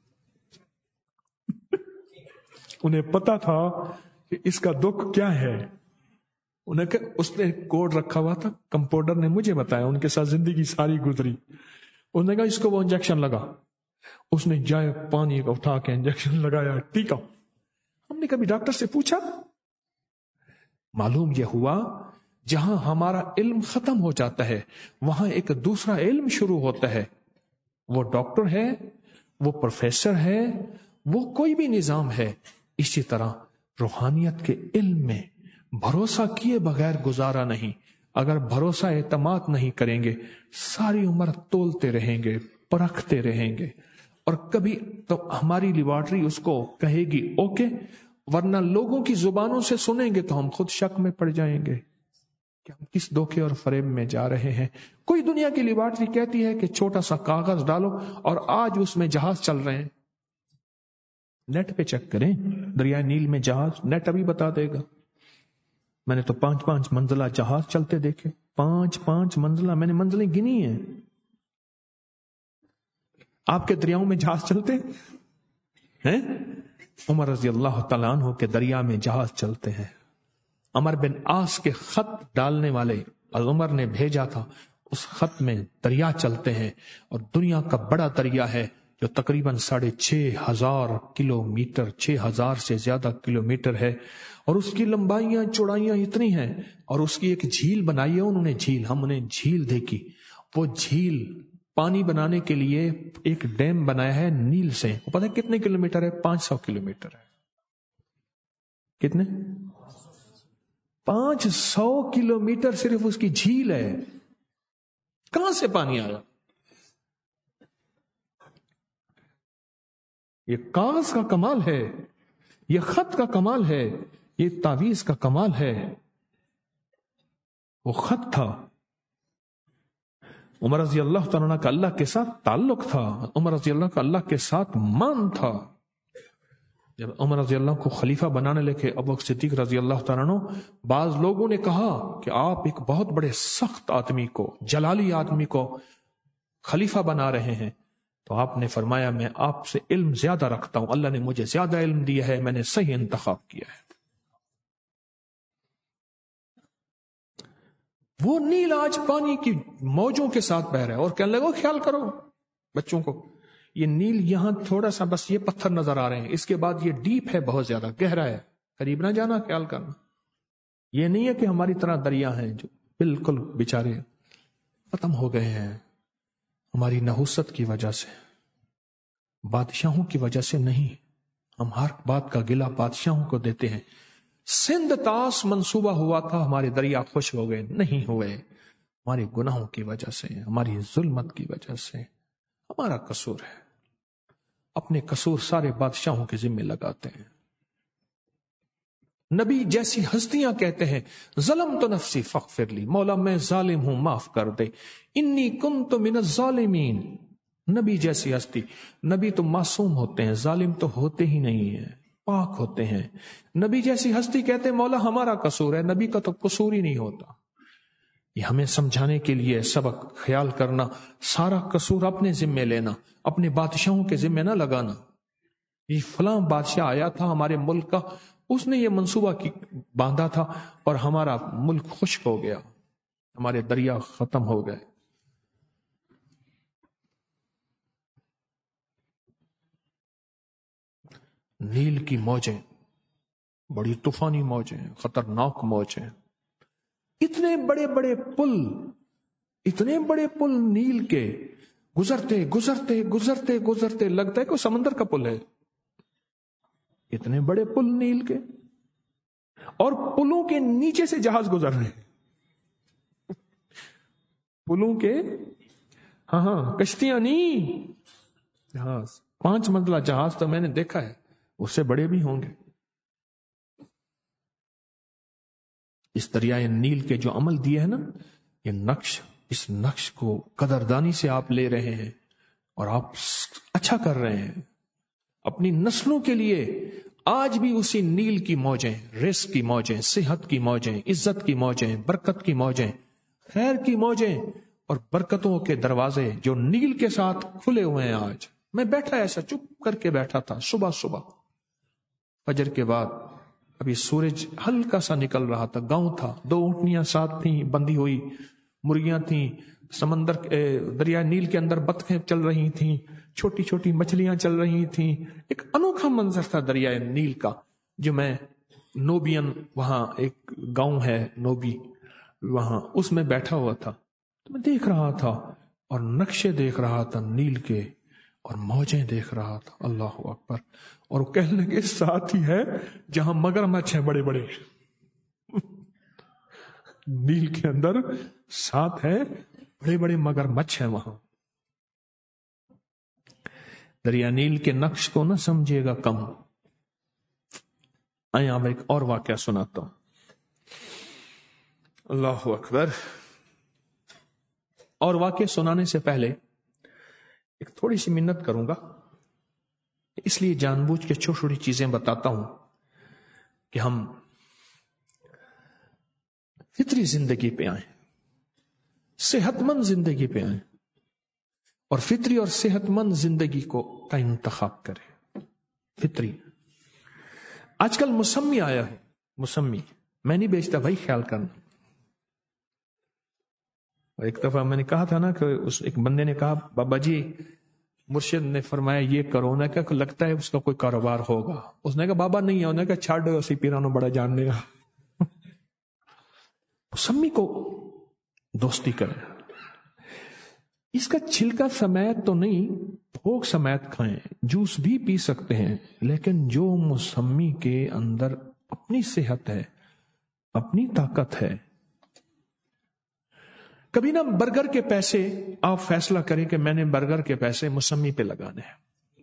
انہیں پتا تھا کہ اس کا دکھ کیا ہے، انہیں کہ اس نے کوڈ رکھا ہوا تھا، کمپاؤنڈر نے مجھے بتایا، ان کے ساتھ زندگی ساری گزری، انہوں نے کہا اس کو وہ انجیکشن لگا، اس نے جائے پانی کا اٹھا کے انجیکشن لگایا، ٹھیک ہے۔ ہم نے کبھی ڈاکٹر سے پوچھا؟ معلوم یہ ہوا جہاں ہمارا علم ختم ہو جاتا ہے وہاں ایک دوسرا علم شروع ہوتا ہے، وہ ڈاکٹر ہے، وہ پروفیسر ہے، وہ کوئی بھی نظام ہے۔ اسی طرح روحانیت کے علم میں بھروسہ کیے بغیر گزارا نہیں۔ اگر بھروسہ اعتماد نہیں کریں گے ساری عمر تولتے رہیں گے، پرکھتے رہیں گے، اور کبھی تو ہماری لیبارٹری اس کو کہے گی اوکے، ورنہ لوگوں کی زبانوں سے سنیں گے تو ہم خود شک میں پڑ جائیں گے کہ ہم کس دھوکے اور فریب میں جا رہے ہیں۔ کوئی دنیا کی لیبارٹری کہتی ہے کہ چھوٹا سا کاغذ ڈالو اور آج اس میں جہاز چل رہے ہیں، نیٹ پہ چیک کریں، دریائے نیل میں جہاز، نیٹ ابھی بتا دے گا۔ میں نے تو پانچ پانچ منزلہ جہاز چلتے دیکھے، پانچ پانچ منزلہ، میں نے منزلیں گنی ہیں۔ آپ کے دریاؤں میں جہاز چلتے ہیں؟ عمر رضی اللہ تعالیٰ عنہ کے دریا میں جہاز چلتے ہیں۔ عمر بن عاص کے خط ڈالنے والے عمر نے بھیجا تھا، اس خط میں دریا چلتے ہیں، اور دنیا کا بڑا دریا ہے جو تقریباً ساڑھے چھ ہزار کلو میٹر، چھ ہزار سے زیادہ کلو میٹر ہے، اور اس کی لمبائیاں چوڑائیاں اتنی ہیں، اور اس کی ایک جھیل بنائی ہے انہوں نے، جھیل، ہم نے جھیل دیکھی، وہ جھیل پانی بنانے کے لیے ایک ڈیم بنایا ہے نیل سے، وہ پتہ ہے کتنے کلو میٹر ہے؟ پانچ سو کلو میٹر ہے۔ کتنے؟ پانچ سو کلو میٹر صرف اس کی جھیل ہے۔ کہاں سے پانی آیا؟ یہ کاغذ کا کمال ہے، یہ خط کا کمال ہے، یہ تعویذ کا کمال ہے۔ وہ خط تھا، عمر رضی اللہ تعالیٰ کا اللہ کے ساتھ تعلق تھا، عمر رضی اللہ کا اللہ کے ساتھ مان تھا. جب عمر رضی اللہ کو خلیفہ بنانے لگے ابو بکر صدیق رضی اللہ تعالیٰ عنہ، بعض لوگوں نے کہا کہ آپ ایک بہت بڑے سخت آدمی کو، جلالی آدمی کو خلیفہ بنا رہے ہیں. تو آپ نے فرمایا میں آپ سے علم زیادہ رکھتا ہوں، اللہ نے مجھے زیادہ علم دیا ہے، میں نے صحیح انتخاب کیا ہے. وہ نیل آج پانی کی موجوں کے ساتھ بہ رہا ہے، اور کہنے لگو خیال کرو بچوں کو، یہ نیل یہاں تھوڑا سا بس یہ پتھر نظر آ رہے ہیں، اس کے بعد یہ ڈیپ ہے، بہت زیادہ گہرا ہے، قریب نہ جانا، خیال کرنا. یہ نہیں ہے کہ ہماری طرح دریا ہیں جو بالکل بیچارے ختم ہو گئے ہیں ہماری نحوست کی وجہ سے، بادشاہوں کی وجہ سے نہیں. ہم ہر بات کا گلہ بادشاہوں کو دیتے ہیں. سندھ تاس منصوبہ ہوا تھا، ہمارے دریا خوش ہو گئے، نہیں ہوئے، ہمارے گناہوں کی وجہ سے، ہماری ظلمت کی وجہ سے. ہمارا قصور ہے. اپنے قصور سارے بادشاہوں کے ذمے لگاتے ہیں. نبی جیسی ہستیاں کہتے ہیں ظلم تو نفسی فغفر لی، مولا میں ظالم ہوں معاف کر دے، انی کنت من الظالمین. نبی جیسی ہستی، نبی تو معصوم ہوتے ہیں، ظالم تو ہوتے ہی نہیں ہیں، پاک ہوتے ہیں. نبی جیسی ہستی کہتے ہیں مولا ہمارا قصور ہے، نبی کا تو قصور ہی نہیں ہوتا. یہ ہمیں سمجھانے کے لیے سبق. خیال کرنا سارا قصور اپنے ذمے لینا، اپنے بادشاہوں کے ذمے نہ لگانا. یہ فلاں بادشاہ آیا تھا ہمارے ملک کا، اس نے یہ منصوبہ کی باندھا تھا اور ہمارا ملک خشک ہو گیا، ہمارے دریا ختم ہو گئے. نیل کی موجیں بڑی طوفانی موجیں، خطرناک موجیں. اتنے بڑے بڑے پل، اتنے بڑے پل نیل کے، گزرتے گزرتے گزرتے گزرتے لگتا ہے کہ سمندر کا پل ہے. اتنے بڑے پل نیل کے، اور پلوں کے نیچے سے جہاز گزر رہے ہیں. پلوں کے، ہاں ہاں کشتیاں نہیں، جہاز. پانچ منزلہ جہاز تو میں نے دیکھا ہے، اس سے بڑے بھی ہوں گے. اس دریائے نیل کے جو عمل دیے ہیں نا، یہ نقش، اس نقش کو قدردانی سے آپ لے رہے ہیں اور آپ اچھا کر رہے ہیں اپنی نسلوں کے لیے. آج بھی اسی نیل کی موجیں، رزق کی موجیں، صحت کی موجیں، عزت کی موجیں، برکت کی موجیں، خیر کی موجیں اور برکتوں کے دروازے جو نیل کے ساتھ کھلے ہوئے ہیں. آج میں بیٹھا ایسا چپ کر کے بیٹھا تھا صبح صبح فجر کے بعد، ابھی سورج ہلکا سا نکل رہا تھا. گاؤں تھا، دو اونٹنیاں ساتھ تھیں بندھی ہوئی، مرغیاں تھیں، سمندر دریا نیل کے اندر بطخیں چل رہی تھیں، چھوٹی چھوٹی مچھلیاں چل رہی تھیں. ایک انوکھا منظر تھا دریائے نیل کا. جو میں نوبین، وہاں ایک گاؤں ہے نوبی، وہاں اس میں بیٹھا ہوا تھا تو میں دیکھ رہا تھا اور نقشے دیکھ رہا تھا نیل کے اور موجیں دیکھ رہا تھا. اللہ اکبر. اور وہ کہنے لگے ساتھ ہی ہے جہاں مگرمچھ ہیں بڑے بڑے نیل کے اندر ساتھ ہے بڑے بڑے مگرمچھ ہیں وہاں. دریا نیل کے نقش کو نہ سمجھے گا کم. آئیں آپ ایک اور واقعہ سناتا ہوں. اللہ اکبر. اور واقعہ سنانے سے پہلے ایک تھوڑی سی منت کروں گا، اس لیے جان بوجھ کے چھوٹی چھوٹی چیزیں بتاتا ہوں کہ ہم فطری زندگی پہ آئیں، صحت مند زندگی پہ آئیں اور فطری اور صحت مند زندگی کو کا انتخاب کریں. فطری. آج کل مسمی آیا ہے، مسمی میں نہیں بیچتا بھائی، خیال کرنا. ایک دفعہ میں نے کہا تھا نا کہ اس ایک بندے نے کہا بابا جی مرشد نے فرمایا یہ کرو، نے کہا لگتا ہے اس کا کوئی کاروبار ہوگا. اس نے کہا بابا نہیں ہے، انہوں نے کہا چھاڑ دو، اسی پیرانو بڑا جان لے گا. مسمی کو دوستی کریں. اس کا چھلکا سمیت تو نہیں، بھوگ سمیت کھائیں، جوس بھی پی سکتے ہیں، لیکن جو مسمی کے اندر اپنی صحت ہے، اپنی طاقت ہے. کبھی نہ برگر کے پیسے آپ فیصلہ کریں کہ میں نے برگر کے پیسے مسمی پہ لگانے ہیں،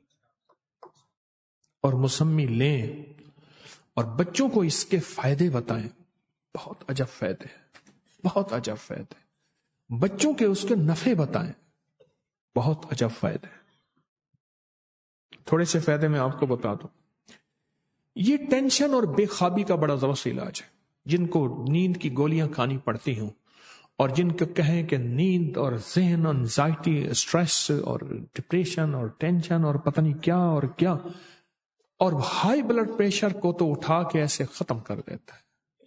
اور مسمی لیں اور بچوں کو اس کے فائدے بتائیں. بہت عجب فائدے ہیں، بہت عجب فائدے. بچوں کے اس کے نفع بتائیں، بہت عجب فائدہ ہے. تھوڑے سے فائدے میں آپ کو بتا دوں. یہ ٹینشن اور بے خوابی کا بڑا زبردست علاج ہے. جن کو نیند کی گولیاں کھانی پڑتی ہوں اور جن کو کہیں کہ نیند اور ذہن، انزائٹی، اسٹریس اور ڈپریشن اور ٹینشن اور پتہ نہیں کیا اور کیا، اور ہائی بلڈ پریشر کو تو اٹھا کے ایسے ختم کر دیتا ہے.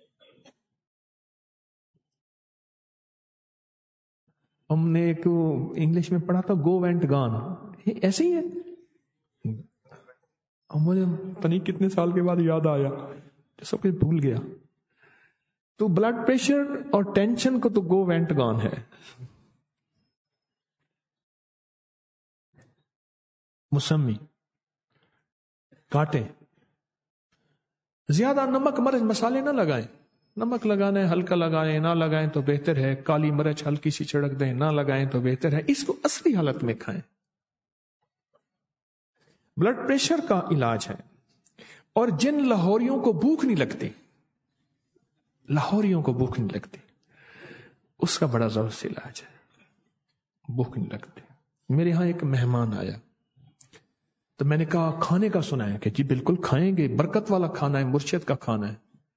ہم نے ایک انگلش میں پڑھا تھا گو وینٹ گان، ایسے ہی ہے. مجھے پتہ نہیں کتنے سال کے بعد یاد آیا، سب کچھ بھول گیا. تو بلڈ پریشر اور ٹینشن کو تو گو وینٹ گان ہے. موسمی، کاٹیں، زیادہ نمک مرچ مسالے نہ لگائیں. نمک لگانا ہے ہلکا لگائیں، نہ لگائیں تو بہتر ہے. کالی مرچ ہلکی سی چھڑک دیں، نہ لگائیں تو بہتر ہے. اس کو اصلی حالت میں کھائیں. بلڈ پریشر کا علاج ہے. اور جن لاہوریوں کو بھوک نہیں لگتی، لاہوریوں کو بھوک نہیں لگتی، اس کا بڑا زبردست علاج ہے. بھوک نہیں لگتی. میرے ہاں ایک مہمان آیا تو میں نے کہا کھانے کا سنا ہے کہ جی بالکل کھائیں گے، برکت والا کھانا ہے، مرشد کا کھانا ہے.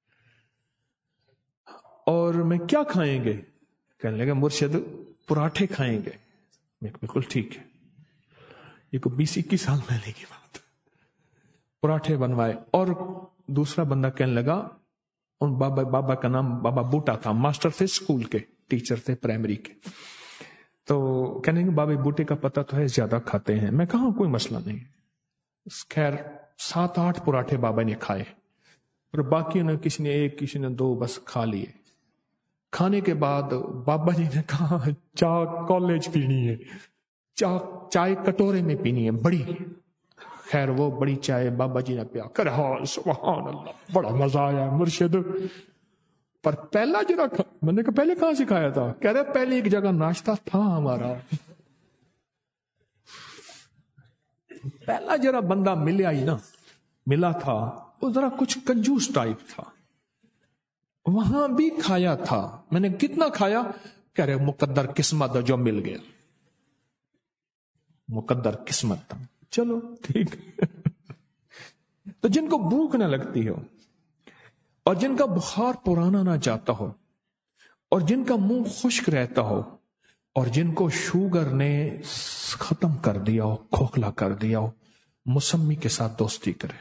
اور میں کیا کھائیں گے؟ کہنے لگا مرشد پراٹھے کھائیں گے. میں بالکل ٹھیک ہے. یہ کو بیس اکیس سال پہلے کی بات. پراٹھے بنوائے. اور دوسرا بندہ کہنے لگا، ان بابا بابا کا نام بابا بوٹا تھا، ماسٹر تھے اسکول کے، ٹیچر تھے پرائمری کے. تو کہنے لگے بابا بوٹے کا پتہ تو ہے زیادہ کھاتے ہیں. میں کہا کوئی مسئلہ نہیں. خیر سات آٹھ پراٹھے بابا نے کھائے اور باقی نے کسی نے ایک کسی نے دو بس کھا لیے. کھانے کے بعد بابا جی نے کہا چائے کالج پینی ہے، چائے چائے کٹورے میں پینی ہے بڑی. خیر وہ بڑی چائے بابا جی نے پیا کر ہاں سبحان اللہ بڑا مزہ آیا مرشد. پر پہلا جرا میں نے کہا پہلے کہاں سے کھایا تھا؟ کہہ رہے پہلے ایک جگہ ناشتہ تھا ہمارا. پہلا جرا بندہ ملیا ہی نا ملا تھا وہ ذرا کچھ کنجوس ٹائپ تھا، وہاں بھی کھایا تھا. میں نے کتنا کھایا؟ کہہ رہے مقدر قسمت جو مل گیا، مقدر قسمت تھا. چلو ٹھیک. تو جن کو بھوک نہ لگتی ہو اور جن کا بخار پرانا نہ جاتا ہو اور جن کا منہ خشک رہتا ہو اور جن کو شوگر نے ختم کر دیا ہو، کھوکھلا کر دیا ہو، موسمی کے ساتھ دوستی کرے.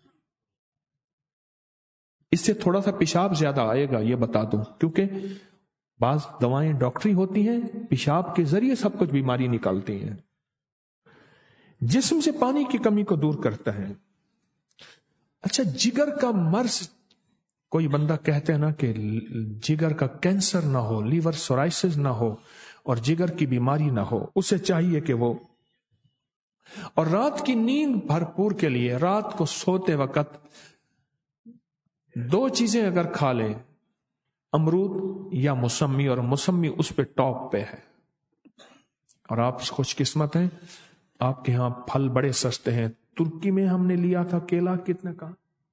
اس سے تھوڑا سا پیشاب زیادہ آئے گا یہ بتا دوں، کیونکہ بعض دوائیں ڈاکٹری ہوتی ہیں، پیشاب کے ذریعے سب کچھ بیماری نکالتی ہیں. جسم سے پانی کی کمی کو دور کرتا ہے. اچھا جگر کا مرض، کوئی بندہ کہتے ہیں نا کہ جگر کا کینسر نہ ہو، لیور سورائسس نہ ہو اور جگر کی بیماری نہ ہو، اسے چاہیے کہ وہ اور رات کی نیند بھرپور کے لیے رات کو سوتے وقت دو چیزیں اگر کھا لیں، امرود یا موسمی، اور موسمی اس پہ ٹاپ پہ ہے. اور آپ خوش قسمت ہیں، آپ کے ہاں پھل بڑے سستے ہیں. ترکی میں ہم نے لیا تھا کیلا، کتنے کا؟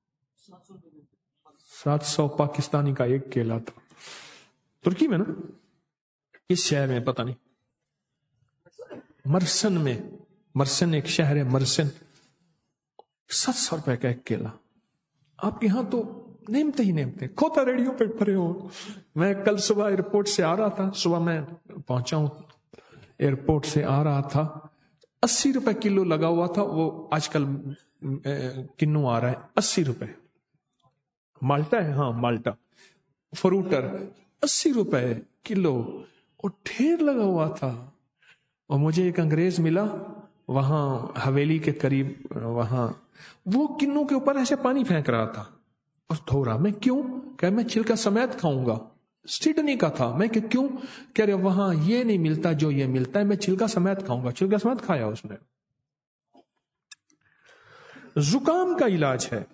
سات سو پاکستانی کا ایک کیلا تھا. ترکی میں نا، کس شہر میں پتہ نہیں، مرسن میں. مرسن ایک شہر ہے مرسن. سات سو روپے کا ایک کیلا. آپ کے ہاں تو نعمتیں ہی نعمتیں. کھوتا ریڈیو پہ پڑے ہو. میں کل صبح ایئرپورٹ سے آ رہا تھا، صبح میں پہنچا ہوں ایئرپورٹ سے آ رہا تھا، اسی روپے کلو لگا ہوا تھا. وہ آج کل کنو آ رہا ہے اسی روپے. مالٹا ہے، ہاں مالٹا فروٹر اسی روپے کلو. اور ڈھیر لگا ہوا تھا. اور مجھے ایک انگریز ملا وہاں حویلی کے قریب، وہاں وہ کنو کے اوپر ایسے پانی پھینک رہا تھا اور دھو رہا. میں کیوں؟ کہ میں چھلکا سمیت کھاؤں گا. سٹیڈنی کا تھا. میں کہ کیوں؟ کہہ رہے وہاں یہ نہیں ملتا جو یہ ملتا ہے، میں چھلکا سمیت کھاؤں گا. چھلکا سمیت کھایا اس نے. زکام کا علاج ہے،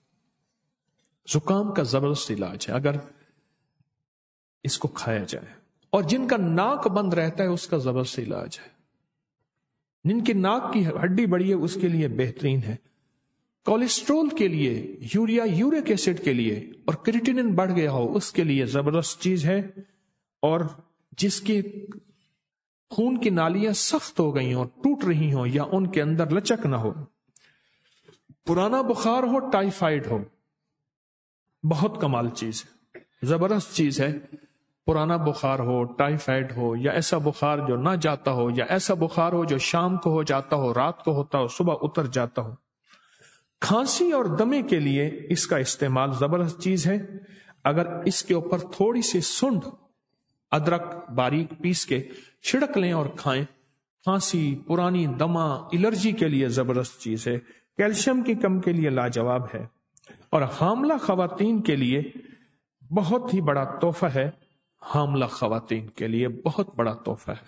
زکام کا زبردست علاج ہے اگر اس کو کھایا جائے. اور جن کا ناک بند رہتا ہے اس کا زبردست علاج ہے. جن کی ناک کی ہڈی بڑی ہے اس کے لیے بہترین ہے. کولیسٹرول کے لیے، یوریا یورک ایسڈ کے لیے، اور کریٹینن بڑھ گیا ہو اس کے لیے زبردست چیز ہے. اور جس کے خون کی نالیاں سخت ہو گئی ہوں، ٹوٹ رہی ہوں، یا ان کے اندر لچک نہ ہو، پرانا بخار ہو، ٹائیفائڈ ہو، بہت کمال چیز ہے، زبردست چیز ہے۔ پرانا بخار ہو، ٹائیفائڈ ہو، یا ایسا بخار جو نہ جاتا ہو، یا ایسا بخار ہو جو شام کو ہو جاتا ہو، رات کو ہوتا ہو، صبح اتر جاتا ہو، کھانسی اور دمے کے لیے اس کا استعمال زبردست چیز ہے۔ اگر اس کے اوپر تھوڑی سی سنڈ ادرک باریک پیس کے چھڑک لیں اور کھائیں، کھانسی، پرانی دمہ، الرجی کے لیے زبردست چیز ہے، کیلشیم کی کم کے لیے لاجواب ہے، اور حاملہ خواتین کے لیے بہت ہی بڑا تحفہ ہے۔ حاملہ خواتین کے لیے بہت بڑا تحفہ ہے۔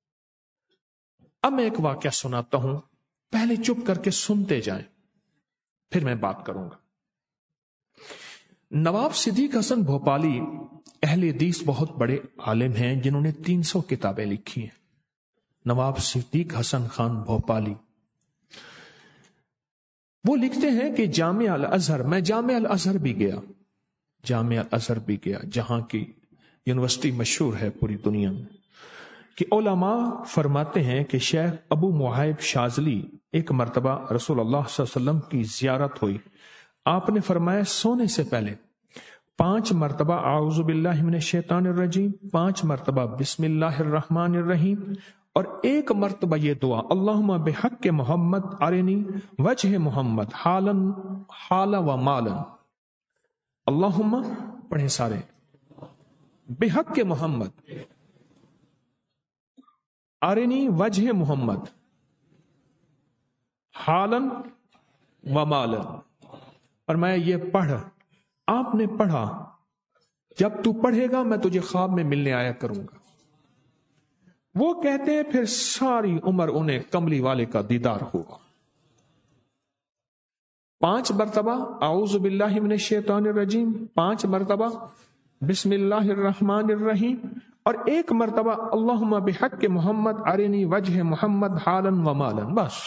اب میں ایک واقعہ سناتا ہوں، پہلے چپ کر کے سنتے جائیں، پھر میں بات کروں گا۔ نواب صدیق حسن بھوپالی اہل حدیث بہت بڑے عالم ہیں جنہوں نے تین سو کتابیں لکھی ہیں۔ نواب صدیق حسن خان بھوپالی وہ لکھتے ہیں کہ جامعہ الازہر، میں جامعہ الازہر بھی گیا، جامعہ الازہر بھی گیا جہاں کی یونیورسٹی مشہور ہے پوری دنیا میں، کہ علماء فرماتے ہیں کہ شیخ ابو محیب شاذلی ایک مرتبہ رسول اللہ صلی اللہ علیہ وسلم کی زیارت ہوئی، آپ نے فرمایا سونے سے پہلے پانچ مرتبہ اعوذ باللہ من الشیطان الرجیم، پانچ مرتبہ بسم اللہ الرحمن الرحیم، اور ایک مرتبہ یہ دعا اللہم بحق محمد ارنی وجہ محمد حالاً حالا و مالاً، اللہم پڑھیں سارے، بحق محمد ارنی وجہ محمد حالاً و مالاً، فرمایا یہ پڑھ، آپ نے پڑھا، جب تو پڑھے گا میں تجھے خواب میں ملنے آیا کروں گا۔ وہ کہتے ہیں پھر ساری عمر انہیں کملی والے کا دیدار ہوا۔ پانچ مرتبہ اعوذ باللہ من الشیطان الرجیم، پانچ مرتبہ بسم اللہ الرحمن الرحیم، اور ایک مرتبہ اللہم بحق محمد ارنی وجہ محمد حالاً و مالاً، بس۔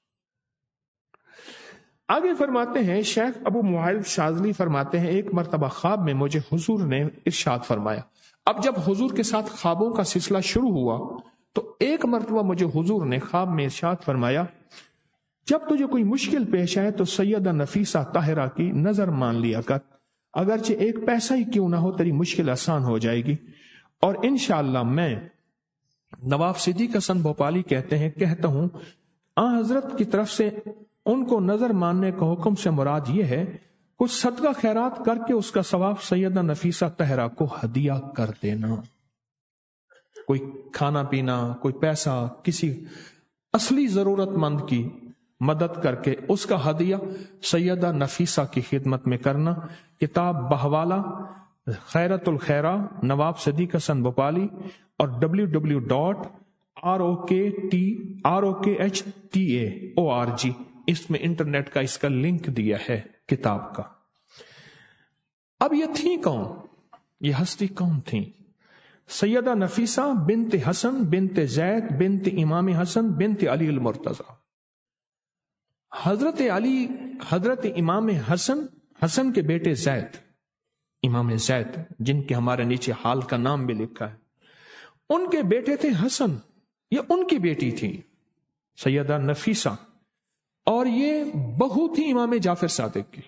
آگے فرماتے ہیں شیخ ابو محیب شاذلی فرماتے ہیں ایک مرتبہ خواب میں مجھے حضور نے ارشاد فرمایا۔ اب جب حضور کے ساتھ خوابوں کا سلسلہ شروع ہوا تو ایک مرتبہ مجھے حضور نے خواب میں ارشاد فرمایا جب تجھے کوئی مشکل پیش آئے تو سیدہ نفیسہ طاہرہ کی نظر مان لیا کر، اگرچہ ایک پیسہ ہی کیوں نہ ہو تیری مشکل آسان ہو جائے گی۔ اور انشاءاللہ میں نواب صدیق حسن بھوپالی کہتے ہیں کہتا ہوں آن حضرت کی طرف سے ان کو نظر ماننے کا حکم سے مراد یہ ہے کچھ صدقہ خیرات کر کے اس کا ثواب سیدہ نفیسہ طاہرہ کو ہدیہ کر دینا، کوئی کھانا پینا، کوئی پیسہ، کسی اصلی ضرورت مند کی مدد کر کے اس کا ہدیہ سیدہ نفیسہ کی خدمت میں کرنا۔ کتاب بہوالا خیرت الخیرہ نواب صدیق حسن بھوپالی، اور W W dot R O K T R O K H T A O R G, اس میں انٹرنیٹ کا اس کا لنک دیا ہے کتاب کا۔ اب یہ تھی کون؟ یہ ہستی کون تھی؟ سیدہ نفیسہ بنت حسن بنت زید بنت امام حسن بنت علی المرتضی۔ حضرت علی، حضرت امام حسن، حسن کے بیٹے زید، امام زید جن کے ہمارے نیچے حال کا نام بھی لکھا ہے، ان کے بیٹے تھے حسن، یہ ان کی بیٹی تھی سیدہ نفیسہ، اور یہ بہو تھی امام جعفر صادق کی،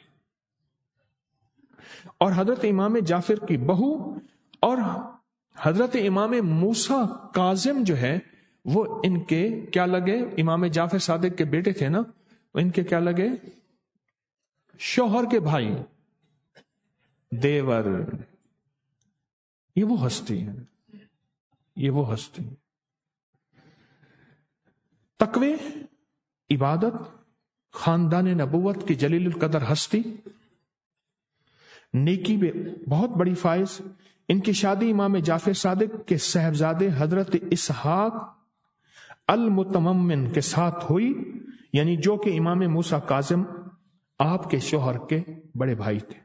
اور حضرت امام جعفر کی بہو، اور حضرت امام موسیٰ کاظم جو ہے وہ ان کے کیا لگے؟ امام جعفر صادق کے بیٹے تھے نا، ان کے کیا لگے؟ شوہر کے بھائی، دیور۔ یہ وہ ہستی ہیں، یہ وہ ہستی ہیں۔ تقوی، عبادت، خاندان نبوت کی جلیل القدر ہستی، نیکی میں بہت بڑی فائز۔ ان کی شادی امام جعفر صادق کے صاحبزادے حضرت اسحاق المتممن کے ساتھ ہوئی، یعنی جو کہ امام موسیٰ کاظم آپ کے شوہر کے بڑے بھائی تھے۔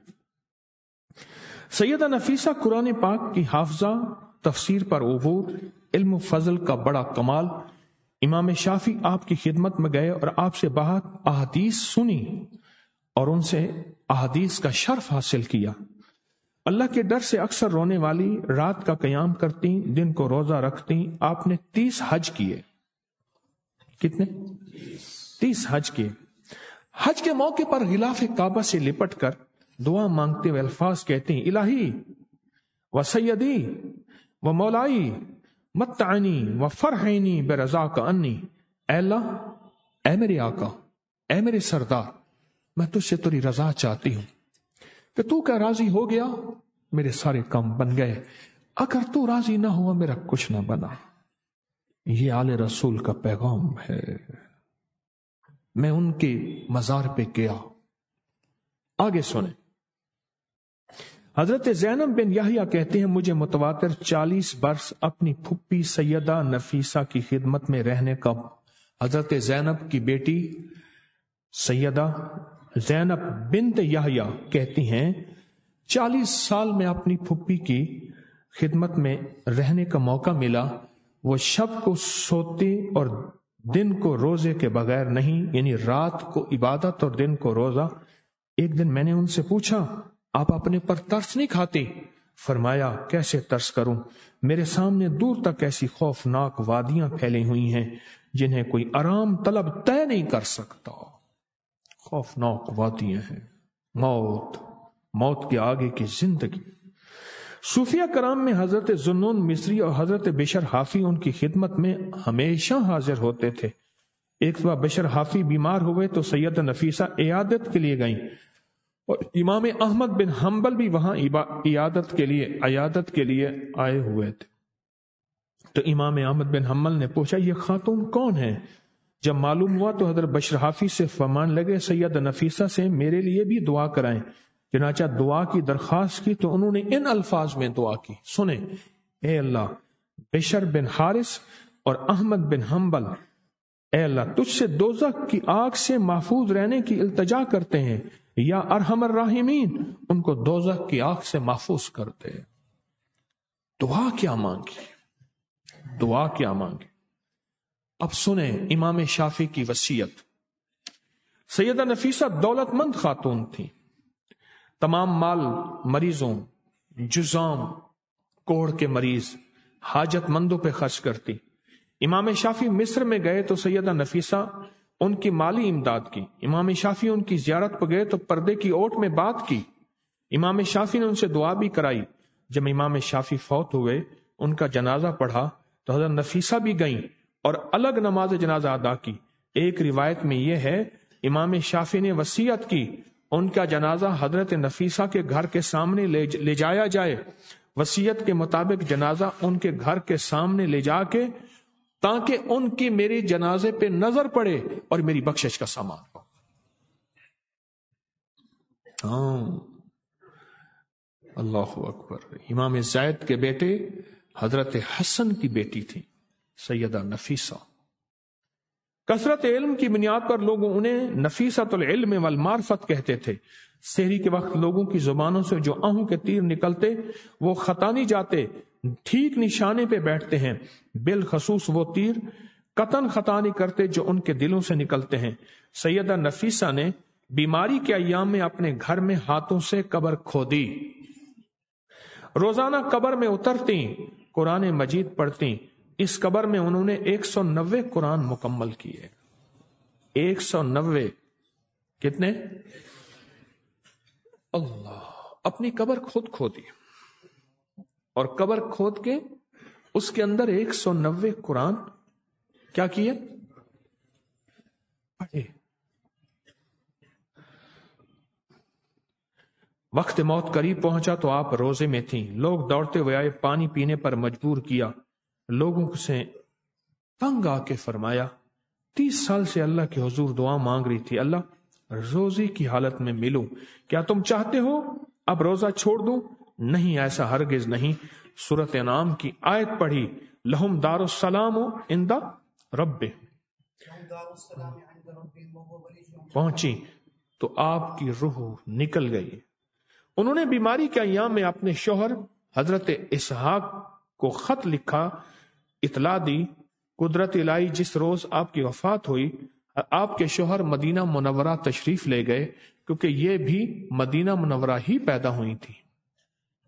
سیدہ نفیسہ قرآن پاک کی حافظہ، تفسیر پر عبور، علم و فضل کا بڑا کمال۔ امام شافعی آپ کی خدمت میں گئے اور آپ سے بہت احادیث سنی اور ان سے احادیث کا شرف حاصل کیا۔ اللہ کے ڈر سے اکثر رونے والی، رات کا قیام کرتی، دن کو روزہ رکھتی. آپ نے تیس حج کیے. کتنے؟ تیس حج کیے. حج کے موقع پر غلاف کعبہ سے لپٹ کر دعا مانگتے ہوئے الفاظ کہتے ہیں: الہی و سیدی و مولائی متعنی و فرحینی برضاک انی. اے اللہ، اے میرے آقا، اے میرے سردار، میں تجھ سے تیری رضا چاہتی ہوں کہ تو کیا راضی ہو گیا میرے سارے کام بن گئے، اگر تو راضی نہ ہوا میرا کچھ نہ بنا. یہ آل رسول کا پیغام ہے. میں ان کے مزار پہ گیا. آگے سنیں. حضرت زینب بن یحییٰ کہتے ہیں مجھے متواتر چالیس برس اپنی پھپھی سیدہ نفیسہ کی خدمت میں رہنے کا. حضرت زینب کی بیٹی سیدہ زینب بنت یحییٰ کہتی ہیں چالیس سال میں اپنی پھپھی کی خدمت میں رہنے کا موقع ملا. وہ شب کو سوتے اور دن کو روزے کے بغیر نہیں، یعنی رات کو عبادت اور دن کو روزہ. ایک دن میں نے ان سے پوچھا آپ اپنے پر ترس نہیں کھاتے؟ فرمایا کیسے ترس کروں، میرے سامنے دور تک ایسی خوفناک وادیاں پھیلی ہوئی ہیں جنہیں کوئی آرام طلب طے نہیں کر سکتا. خوفناک وادیاں ہیں، موت، موت کے آگے کی زندگی. صوفیہ کرام میں حضرت ذوالنون مصری اور حضرت بشر حافی ان کی خدمت میں ہمیشہ حاضر ہوتے تھے. ایک دفعہ بشر حافی بیمار ہوئے تو سید نفیسہ عیادت کے لیے گئیں اور امام احمد بن حنبل بھی وہاں عیادت کے لیے عیادت کے لیے آئے ہوئے تھے. تو امام احمد بن حنبل نے پوچھا یہ خاتون کون ہے؟ جب معلوم ہوا تو حضرت بشر حافی سے فرمان لگے سید نفیسہ سے میرے لیے بھی دعا کرائیں. چنانچہ دعا کی درخواست کی تو انہوں نے ان الفاظ میں دعا کی. سنیں. اے اللہ، بشر بن حارث اور احمد بن حنبل، اے اللہ تجھ سے دوزخ کی آگ سے محفوظ رہنے کی التجا کرتے ہیں، یا ارحم الراحمین ان کو دوزخ کی آگ سے محفوظ کرتے. دعا کیا مانگی، دعا کیا مانگی. اب سنیں امام شافعی کی وصیت. سیدہ نفیسہ دولت مند خاتون تھی. تمام مال مریضوں، جزام، کوڑ کے مریض، حاجت مندوں پہ خرچ کرتی. امام شافعی مصر میں گئے تو سیدہ نفیسہ ان کی مالی امداد کی. امام شافعی ان کی زیارت پر گئے تو پردے کی اوٹ میں بات کی. امام شافعی نے ان سے دعا بھی کرائی. جب امام شافعی فوت ہوئے ان کا جنازہ پڑھا تو حضرت نفیسہ بھی گئیں اور الگ نماز جنازہ ادا کی. ایک روایت میں یہ ہے امام شافعی نے وصیت کی ان کا جنازہ حضرت نفیسہ کے گھر کے سامنے لے جایا جائے. وصیت کے مطابق جنازہ ان کے گھر کے سامنے لے جا کے تاکہ ان کی میرے جنازے پہ نظر پڑے اور میری بخشش کا سامان ہو. ہاں اللہ اکبر. امام زید کے بیٹے حضرت حسن کی بیٹی تھی سیدہ نفیسہ. کثرت علم کی بنیاد پر لوگ انہیں نفیسۃ العلم والمعرفت کہتے تھے. سحری کے وقت لوگوں کی زبانوں سے جو آہوں کے تیر نکلتے وہ خطا نہیں جاتے، ٹھیک نشانے پہ بیٹھتے ہیں. بالخصوص وہ تیر قطن خطا نہیں کرتے جو ان کے دلوں سے نکلتے ہیں. سیدہ نفیسہ نے بیماری کے ایام میں اپنے گھر میں ہاتھوں سے قبر کھودی. روزانہ قبر میں اترتی، قرآن مجید پڑھتی. اس قبر میں انہوں نے ایک سو نوے قرآن مکمل کیے. ایک سو نوے کتنے؟ اللہ. اپنی قبر خود کھودی اور قبر کھود کے اس کے اندر ایک سو نوے قرآن کیا کیے؟ پڑھے. وقت موت قریب پہنچا تو آپ روزے میں تھیں. لوگ دوڑتے ہوئے آئے، پانی پینے پر مجبور کیا. لوگوں سے تنگ آ کے فرمایا تیس سال سے اللہ کے حضور دعا مانگ رہی تھی، اللہ روزی کی حالت میں ملوں، کیا تم چاہتے ہو اب روزہ چھوڑ دوں؟ نہیں، ایسا ہرگز نہیں. سورۃ انعام کی آیت پڑھی، لہم دار السلام عند رب. پہنچی تو آپ کی روح نکل گئی. انہوں نے بیماری کے ایام میں اپنے شوہر حضرت اسحاق کو خط لکھا، اطلاع دی. قدرت الہی جس روز آپ کی وفات ہوئی آپ کے شوہر مدینہ منورہ تشریف لے گئے، کیونکہ یہ بھی مدینہ منورہ ہی پیدا ہوئی تھی.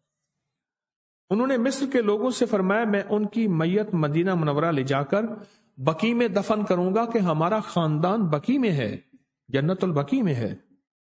انہوں نے مصر کے لوگوں سے فرمایا میں ان کی میت مدینہ منورہ لے جا کر بقی میں دفن کروں گا کہ ہمارا خاندان بقی میں ہے، جنت البقی میں ہے۔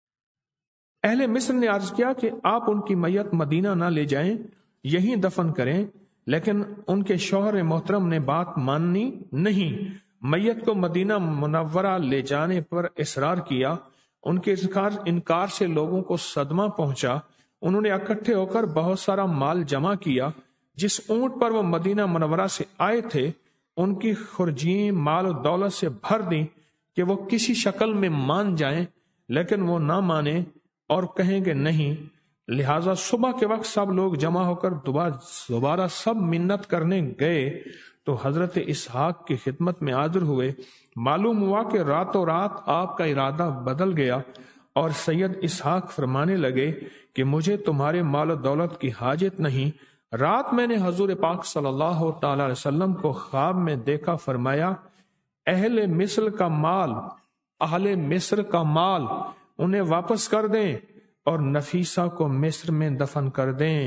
اہل مصر نے عرض کیا کہ آپ ان کی میت مدینہ نہ لے جائیں، یہیں دفن کریں، لیکن ان کے شوہر محترم نے بات ماننی نہیں، میت کو مدینہ منورہ لے جانے پر اصرار کیا۔ ان کے انکار سے لوگوں کو صدمہ پہنچا، انہوں نے اکٹھے ہو کر بہت سارا مال جمع کیا۔ جس اونٹ پر وہ مدینہ منورہ سے آئے تھے ان کی خرجیں مال و دولت سے بھر دیں کہ وہ کسی شکل میں مان جائیں، لیکن وہ نہ مانے اور کہیں کہ نہیں۔ لہذا صبح کے وقت سب لوگ جمع ہو کر دوبارہ سب منت کرنے گئے تو حضرت اسحاق کی خدمت میں حاضر ہوئے۔ معلوم ہوا کہ راتوں رات آپ کا ارادہ بدل گیا اور سید اسحاق فرمانے لگے کہ مجھے تمہارے مال و دولت کی حاجت نہیں۔ رات میں نے حضور پاک صلی اللہ تعالی علیہ وسلم کو خواب میں دیکھا، فرمایا اہل مصر کا مال اہل مصر کا مال انہیں واپس کر دیں اور نفیسہ کو مصر میں دفن کر دیں۔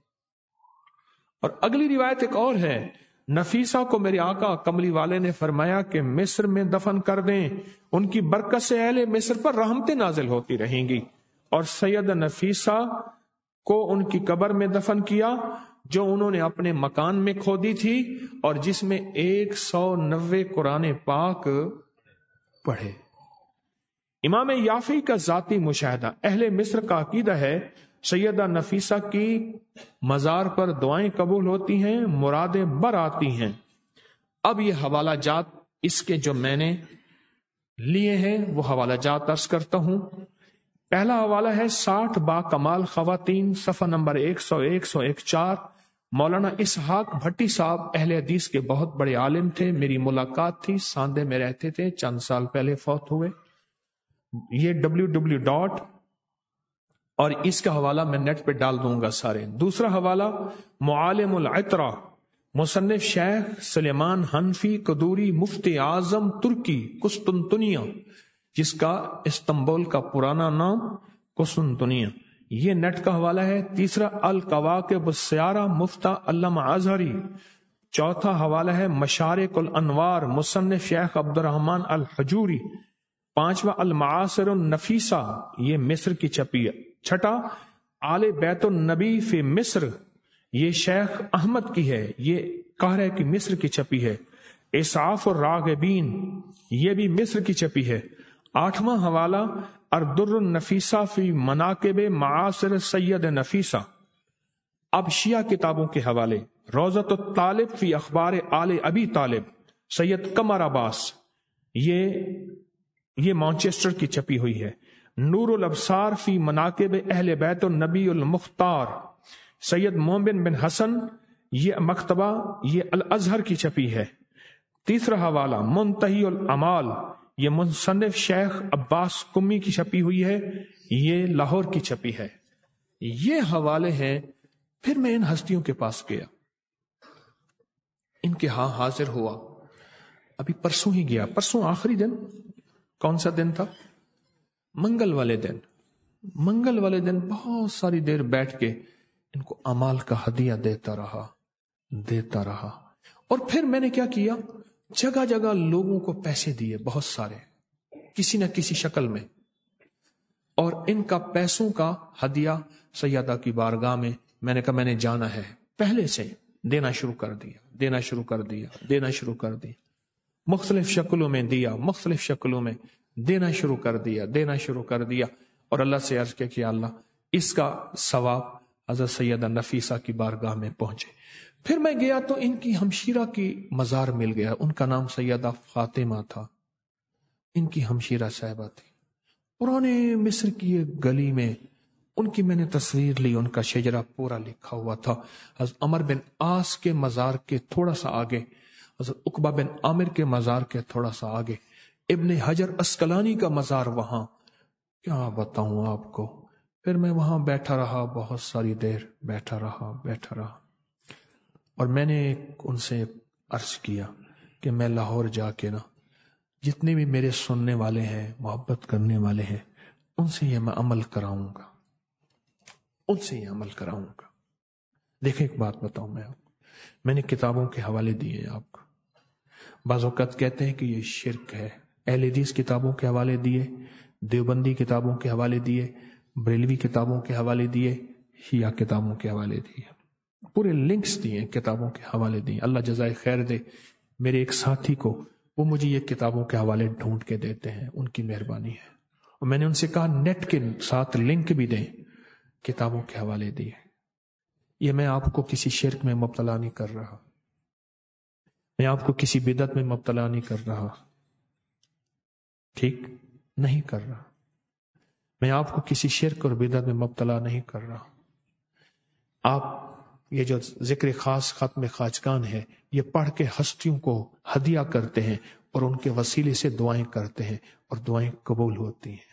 اور اگلی روایت ایک اور ہے، نفیسہ کو میرے آقا کملی والے نے فرمایا کہ مصر میں دفن کر دیں، ان کی برکت سے اہل مصر پر رحمتیں نازل ہوتی رہیں گی۔ اور سید نفیسہ کو ان کی قبر میں دفن کیا جو انہوں نے اپنے مکان میں کھودی تھی اور جس میں ایک سو نوے قرآن پاک پڑھے۔ امام یافعی کا ذاتی مشاہدہ، اہل مصر کا عقیدہ ہے سیدہ نفیسہ کی مزار پر دعائیں قبول ہوتی ہیں، مرادیں بر آتی ہیں۔ اب یہ حوالہ جات اس کے جو میں نے لیے ہیں وہ حوالہ جات عرض کرتا ہوں۔ پہلا حوالہ ہے ساٹھ با کمال خواتین، صفحہ نمبر ایک سو ایک سو ایک چار۔ مولانا اسحاق بھٹی صاحب اہل حدیث کے بہت بڑے عالم تھے، میری ملاقات تھی، ساندے میں رہتے تھے، چند سال پہلے فوت ہوئے۔ یہ ڈبلیو ڈبلیو ڈاٹ اور اس کا حوالہ میں نیٹ پہ ڈال دوں گا سارے۔ دوسرا حوالہ معالم العطرہ، مصنف شیخ سلیمان حنفی قدوری، مفتی اعظم ترکی قسطنطنیہ، جس کا استنبول کا پرانا نام قسطنطنیہ، یہ نیٹ کا حوالہ ہے۔ تیسرا القواقب السیارہ، مفتہ علامہ اظہری۔ چوتھا حوالہ ہے مشارق الانوار، مصنف شیخ عبد الرحمن الحجوری۔ پانچواں المعاصر النفیسہ، یہ مصر کی چھپی ہے۔ چھٹا آل بیت النبی فی مصر، یہ شیخ احمد کی ہے، یہ قاہرہ کی مصر کی چھپی ہے۔ اسعاف الراغبین، یہ بھی مصر کی چھپی ہے۔ آٹھواں حوالہ اردر النفیسہ فی مناقب معاصر سید نفیسہ۔ اب شیعہ کتابوں کے حوالے، روضۃ الطالب فی اخبار آل ابی طالب، سید قمر عباس، یہ یہ مانچسٹر کی چھپی ہوئی ہے۔ نور الابصار فی مناقب اہل بیت النبی المختار، سید مومن بن حسن، یہ مکتبہ یہ الازہر کی چھپی ہے۔ تیسرا حوالہ منتہی الامال، یہ مصنف شیخ عباس قمی کی چھپی ہوئی ہے، یہ لاہور کی چھپی ہے۔ یہ حوالے ہیں۔ پھر میں ان ہستیوں کے پاس گیا، ان کے ہاں حاضر ہوا، ابھی پرسوں ہی گیا، پرسوں آخری دن، کون سا دن تھا؟ منگل والے دن۔ منگل والے دن بہت ساری دیر بیٹھ کے ان کو امال کا ہدیہ دیتا رہا دیتا رہا اور پھر میں نے کیا کیا، جگہ جگہ لوگوں کو پیسے دیے، بہت سارے، کسی نہ کسی شکل میں، اور ان کا پیسوں کا ہدیہ سیدہ کی بارگاہ میں میں نے کہا میں نے جانا ہے، پہلے سے دینا شروع کر دیا دینا شروع کر دیا دینا شروع کر دیا مختلف شکلوں میں دیا مختلف شکلوں میں دینا شروع کر دیا دینا شروع کر دیا اور اللہ سے عرض کیا کہ اللہ اس کا ثواب حضرت سیدہ نفیسہ کی بارگاہ میں پہنچے۔ پھر میں گیا تو ان کی ہمشیرہ کی مزار مل گیا، ان کا نام سیدہ فاطمہ تھا، ان کی ہمشیرہ صاحبہ تھی، پرانے مصر کی ایک گلی میں، ان کی میں نے تصویر لی، ان کا شجرہ پورا لکھا ہوا تھا۔ حضرت عمر بن عاص کے مزار کے تھوڑا سا آگے، حضرت عقبہ بن عامر کے مزار کے تھوڑا سا آگے، ابن حجر اسقلانی کا مزار وہاں، کیا بتاؤں آپ کو۔ پھر میں وہاں بیٹھا رہا، بہت ساری دیر بیٹھا رہا بیٹھا رہا اور میں نے ان سے عرض کیا کہ میں لاہور جا کے نا جتنے بھی میرے سننے والے ہیں، محبت کرنے والے ہیں، ان سے یہ میں عمل کراؤں گا ان سے یہ عمل کراؤں گا دیکھیں ایک بات بتاؤں میں آپ میں نے کتابوں کے حوالے دیے ہیں آپ کو. بعض اوقات کہتے ہیں کہ یہ شرک ہے. اہل حدیث کتابوں کے حوالے دیے, دیوبندی کتابوں کے حوالے دیے, بریلوی کتابوں کے حوالے دیے, شیعہ کتابوں کے حوالے دیے, پورے لنکس دیے, کتابوں کے حوالے دیے. اللہ جزائے خیر دے میرے ایک ساتھی کو, وہ مجھے یہ کتابوں کے حوالے ڈھونڈ کے دیتے ہیں, ان کی مہربانی ہے. اور میں نے ان سے کہا نیٹ کے ساتھ لنک بھی دیں, کتابوں کے حوالے دیے. یہ میں آپ کو کسی شرک میں مبتلا نہیں کر رہا, میں آپ کو کسی بدعت میں مبتلا نہیں کر رہا, ٹھیک نہیں کر رہا. میں آپ کو کسی شرک اور بدعت میں مبتلا نہیں کر رہا. آپ یہ جو ذکر خاص ختم خواجگان ہے, یہ پڑھ کے ہستیوں کو ہدیہ کرتے ہیں اور ان کے وسیلے سے دعائیں کرتے ہیں اور دعائیں قبول ہوتی ہیں.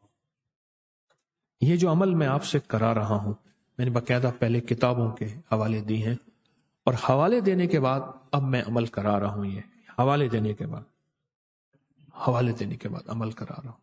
یہ جو عمل میں آپ سے کرا رہا ہوں, میں نے باقاعدہ پہلے کتابوں کے حوالے دی ہیں, اور حوالے دینے کے بعد اب میں عمل کرا رہا ہوں. یہ حوالے دینے کے بعد حوالے دینے کے بعد عمل کرا رہا ہوں.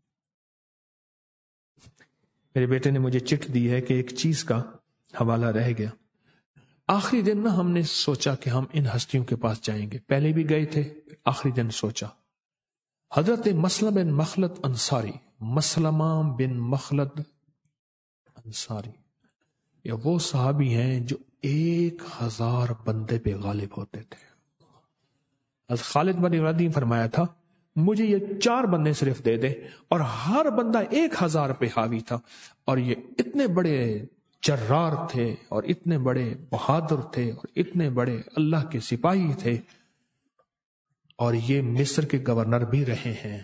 میرے بیٹے نے مجھے چٹ دی ہے کہ ایک چیز کا حوالہ رہ گیا. آخری دن نا ہم نے سوچا کہ ہم ان ہستیوں کے پاس جائیں گے, پہلے بھی گئے تھے, آخری دن سوچا. حضرت مسلم بن مخلد انصاری, مسلمہ بن مخلد انصاری, یہ وہ صحابی ہیں جو ایک ہزار بندے پہ غالب ہوتے تھے. حضرت خالد بن ولید فرمایا تھا مجھے یہ چار بندے صرف دے دے, اور ہر بندہ ایک ہزار پہ حاوی تھا. اور یہ اتنے بڑے جرار تھے اور اتنے بڑے بہادر تھے اور اتنے بڑے اللہ کے سپاہی تھے, اور یہ مصر کے گورنر بھی رہے ہیں.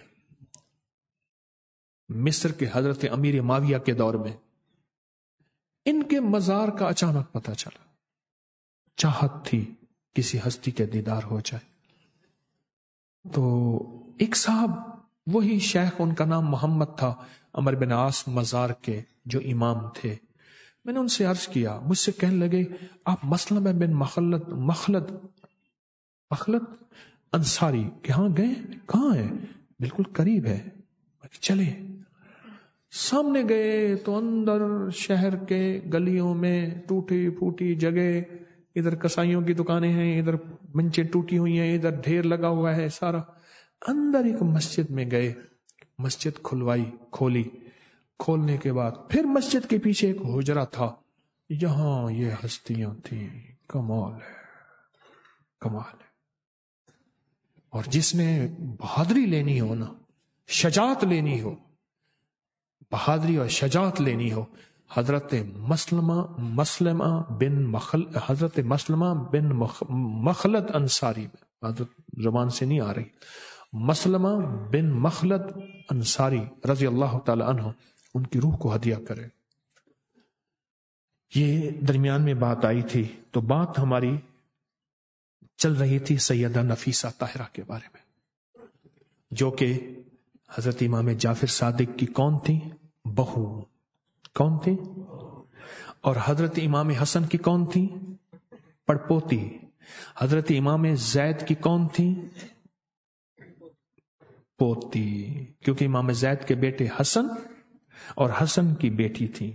مصر کے حضرت امیر معاویہ کے دور میں ان کے مزار کا اچانک پتہ چلا. چاہت تھی کسی ہستی کے دیدار ہو جائے. تو ایک صاحب, وہی شیخ, ان کا نام محمد تھا, عمر بن عاص مزار کے جو امام تھے. میں نے ان سے عرض کیا, مجھ سے کہنے لگے آپ مسلمہ بن مخلد مخلد مخلد انصاری کہ ہاں گئے, کہاں ہے, بالکل قریب ہے. چلے سامنے گئے تو اندر شہر کے گلیوں میں ٹوٹی پھوٹی جگہ, ادھر کسائیوں کی دکانیں ہیں, ادھر منچیں ٹوٹی ہوئی ہیں, ادھر ڈھیر لگا ہوا ہے سارا. اندر ایک مسجد میں گئے, مسجد کھلوائی, کھولی. کھولنے کے بعد پھر مسجد کے پیچھے ایک حجرہ تھا, یہاں یہ ہستیاں تھیں. کمال ہے, کمال ہے. اور جس نے بہادری لینی ہو نا, شجاعت لینی ہو, بہادری اور شجاعت لینی ہو, حضرت مسلمہ مسلمہ بن مخل حضرت مسلمہ بن مخ, مخلد انصاری, حضرت زبان سے نہیں آ رہی, مسلمہ بن مخلد انصاری رضی اللہ تعالی عنہ, ان کی روح کو ہدیہ کرے. یہ درمیان میں بات آئی تھی, تو بات ہماری چل رہی تھی سیدہ نفیسہ طاہرہ کے بارے میں, جو کہ حضرت امام جعفر صادق کی کون تھی, بہو. کون تھی؟ اور حضرت امام حسن کی کون تھی, پڑپوتی. حضرت امام زید کی کون تھی, پوتی, کیونکہ امام زید کے بیٹے حسن اور حسن کی بیٹی تھی.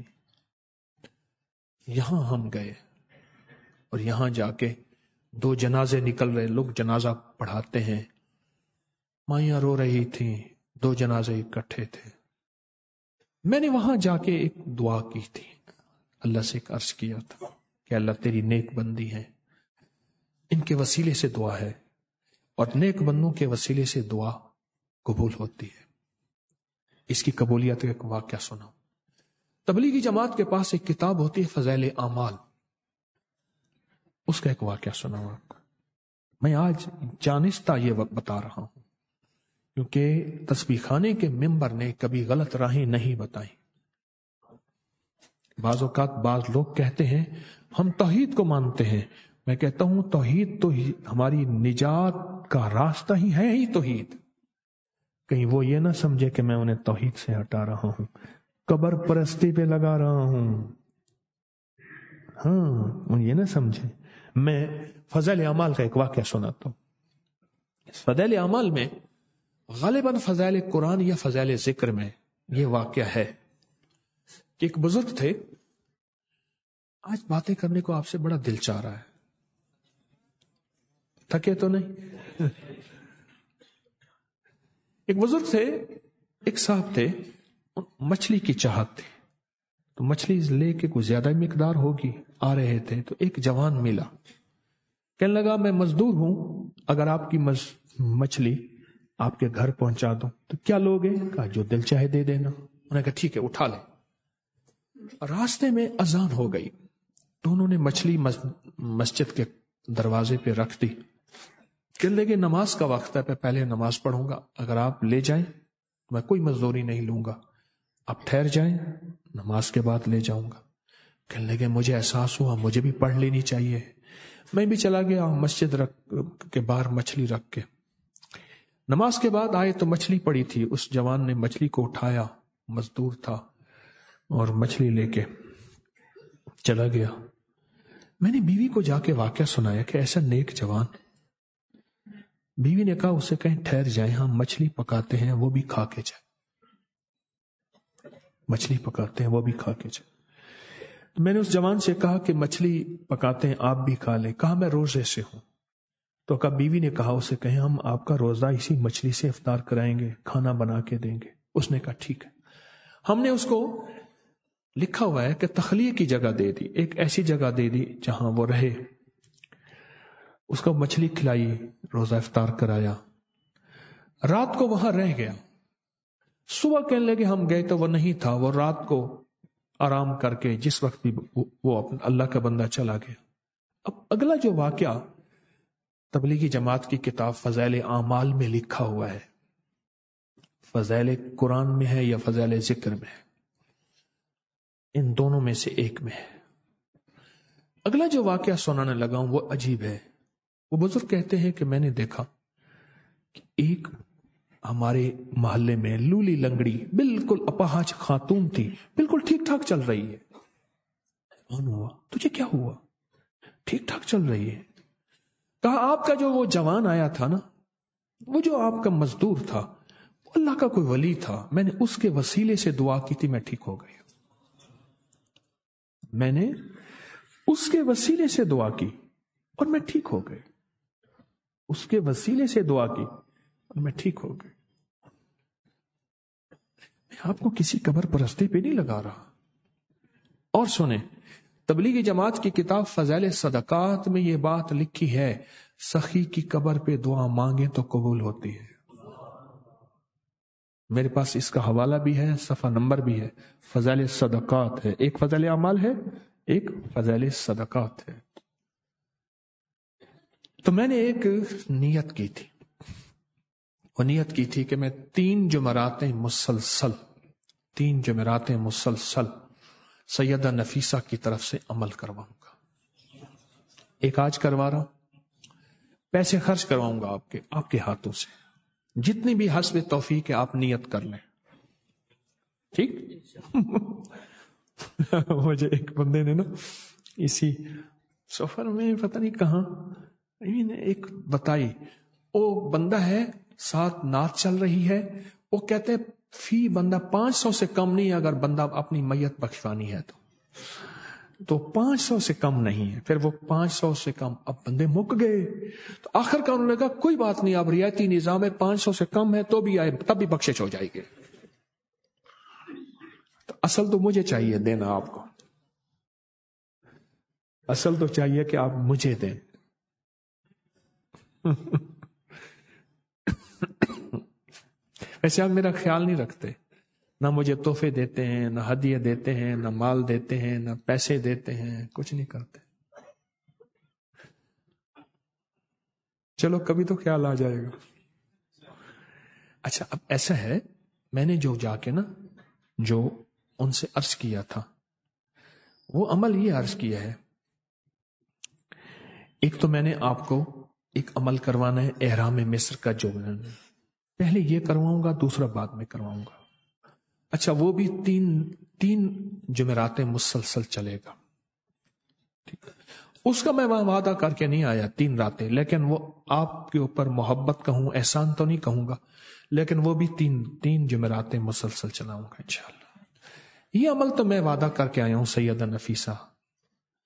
یہاں ہم گئے اور یہاں جا کے دو جنازے نکل رہے, لوگ جنازہ پڑھاتے ہیں, مائیاں رو رہی تھیں, دو جنازے اکٹھے تھے. میں نے وہاں جا کے ایک دعا کی تھی, اللہ سے ایک عرض کیا تھا کہ اللہ تیری نیک بندی ہے, ان کے وسیلے سے دعا ہے, اور نیک بندوں کے وسیلے سے دعا قبول ہوتی ہے. اس کی قبولیت کا ایک واقعہ سنا. تبلیغی جماعت کے پاس ایک کتاب ہوتی ہے فضائل اعمال, اس کا ایک واقعہ سنا ہوں آپ کو. میں آج جانستہ یہ وقت بتا رہا ہوں کیونکہ تسبیح خانے کے ممبر نے کبھی غلط راہیں نہیں بتائیں. بعض اوقات بعض لوگ کہتے ہیں ہم توحید کو مانتے ہیں, میں کہتا ہوں توحید تو ہماری نجات کا راستہ ہی ہے ہی توحید. کہیں وہ یہ نہ سمجھے کہ میں انہیں توحید سے ہٹا رہا ہوں, قبر پرستی پہ لگا رہا ہوں. ہاں, وہ یہ نہ سمجھے. میں فضائل اعمال کا ایک واقعہ سناتا ہوں. فضائل اعمال میں غالباً فضائل قرآن یا فضائل ذکر میں یہ واقعہ ہے کہ ایک بزرگ تھے, آج باتیں کرنے کو آپ سے بڑا دل چاہ رہا ہے. تھکے تو نہیں؟ ایک بزرگ تھے، ایک صاحب تھے، مچھلی کی چاہت تھی، تو مچھلی لے کے کچھ زیادہ مقدار ہوگی، آ رہے تھے تو ایک جوان ملا، کہنے لگا میں مزدور ہوں، اگر آپ کی مچھلی آپ کے گھر پہنچا دوں تو کیا لوگے؟ کہا جو دل چاہے دے دینا. انہوں نے کہا ٹھیک ہے اٹھا لیں. راستے میں اذان ہو گئی تو انہوں نے مچھلی مسجد کے دروازے پہ رکھ دی. کہنے لگے نماز کا وقت ہے، میں پہلے نماز پڑھوں گا، اگر آپ لے جائیں میں کوئی مزدوری نہیں لوں گا، آپ ٹھہر جائیں، نماز کے بعد لے جاؤں گا. کہنے لگے مجھے احساس ہوا مجھے بھی پڑھ لینی چاہیے. میں بھی چلا گیا مسجد رکھ کے باہر مچھلی رکھ کے. نماز کے بعد آئے تو مچھلی پڑی تھی. اس جوان نے مچھلی کو اٹھایا، مزدور تھا، اور مچھلی لے کے چلا گیا. میں نے بیوی کو جا کے واقعہ سنایا کہ ایسا نیک جوان. بیوی نے کہا اسے کہیں ٹھہر جائیں، ہم مچھلی پکاتے ہیں وہ بھی کھا کے جائیں. مچھلی پکاتے ہیں وہ بھی کھا کے جائیں. تو میں نے اس جوان سے کہا کہ مچھلی پکاتے ہیں آپ بھی کھا لیں. کہا میں روزے سے ہوں. تو کہا بیوی نے کہا اسے کہیں ہم آپ کا روزہ اسی مچھلی سے افطار کرائیں گے، کھانا بنا کے دیں گے. اس نے کہا ٹھیک ہے. ہم نے اس کو لکھا ہوا ہے کہ تخلیہ کی جگہ دے دی، ایک ایسی جگہ دے دی جہاں وہ رہے. اس کو مچھلی کھلائی، روزہ افطار کرایا، رات کو وہاں رہ گیا. صبح کہنے لگے ہم گئے تو وہ نہیں تھا. وہ رات کو آرام کر کے جس وقت بھی وہ اللہ کا بندہ چلا گیا. اب اگلا جو واقعہ تبلیغی جماعت کی کتاب فضائل اعمال میں لکھا ہوا ہے، فضائل قرآن میں ہے یا فضائل ذکر میں ہے، ان دونوں میں سے ایک میں ہے. اگلا جو واقعہ سنانے لگا ہوں وہ عجیب ہے. وہ بزرگ کہتے ہیں کہ میں نے دیکھا کہ ایک ہمارے محلے میں لولی لنگڑی بالکل اپاہج خاتون تھی، بالکل ٹھیک ٹھاک چل رہی ہے. کون ہوا؟ تجھے کیا ہوا؟ ٹھیک ٹھاک چل رہی ہے. کہا آپ کا جو وہ جوان آیا تھا نا، وہ جو آپ کا مزدور تھا، وہ اللہ کا کوئی ولی تھا، میں نے اس کے وسیلے سے دعا کی تھی، میں ٹھیک ہو گئی. میں نے اس کے وسیلے سے دعا کی اور میں ٹھیک ہو گئی. اس کے وسیلے سے دعا کی اور میں ٹھیک ہو گئی. میں آپ کو کسی قبر پرستی پہ نہیں لگا رہا. اور سنیں، تبلیغی جماعت کی کتاب فضائل صدقات میں یہ بات لکھی ہے، سخی کی قبر پہ دعا مانگے تو قبول ہوتی ہے. میرے پاس اس کا حوالہ بھی ہے، صفحہ نمبر بھی ہے. فضائل صدقات ہے، ایک فضائل اعمال ہے، ایک فضائل صدقات ہے. تو میں نے ایک نیت کی تھی، وہ نیت کی تھی کہ میں تین جمعراتیں مسلسل تین جمعراتیں مسلسل سیدہ نفیسہ کی طرف سے عمل کرواؤں گا. ایک آج کروا رہا ہوں، پیسے خرچ کرواؤں گا آپ کے آپ کے ہاتھوں سے، جتنی بھی حسب توفیق ہے آپ نیت کر لیں. ٹھیک؟ مجھے ایک بندے نے نا اسی سفر میں پتہ نہیں کہاں ایک بتائی، وہ بندہ ہے ساتھ نعت چل رہی ہے، وہ کہتے فی بندہ پانچ سو سے کم نہیں، اگر بندہ اپنی میت بخشوانی ہے تو تو پانچ سو سے کم نہیں ہے. پھر وہ پانچ سو سے کم، اب بندے مک گئے تو آخر کا انہوں نے کہا کوئی بات نہیں، اب رعایتی نظام ہے، پانچ سو سے کم ہے تو بھی آئے تب بھی بخشش ہو جائے گی. تو اصل تو مجھے چاہیے دینا آپ کو، اصل تو چاہیے کہ آپ مجھے دیں. ویسے آپ میرا خیال نہیں رکھتے، نہ مجھے تحفے دیتے ہیں، نہ ہدیے دیتے ہیں، نہ مال دیتے ہیں، نہ پیسے دیتے ہیں، کچھ نہیں کرتے. چلو کبھی تو خیال آ جائے گا. اچھا اب ایسا ہے، میں نے جو جا کے نا جو ان سے عرض کیا تھا وہ عمل یہ عرض کیا ہے. ایک تو میں نے آپ کو ایک عمل کروانا ہے احرام مصر کا، جو پہلے یہ کرواؤں گا، دوسرا بعد میں کرواؤں گا. اچھا وہ بھی تین تین جمعراتیں مسلسل چلے گا. ٹھیک، اس کا میں وہاں وعدہ کر کے نہیں آیا تین راتیں، لیکن وہ آپ کے اوپر محبت کہوں، احسان تو نہیں کہوں گا، لیکن وہ بھی تین تین جمعراتیں مسلسل چلاؤں گا انشاءاللہ. یہ عمل تو میں وعدہ کر کے آیا ہوں سیدہ نفیسہ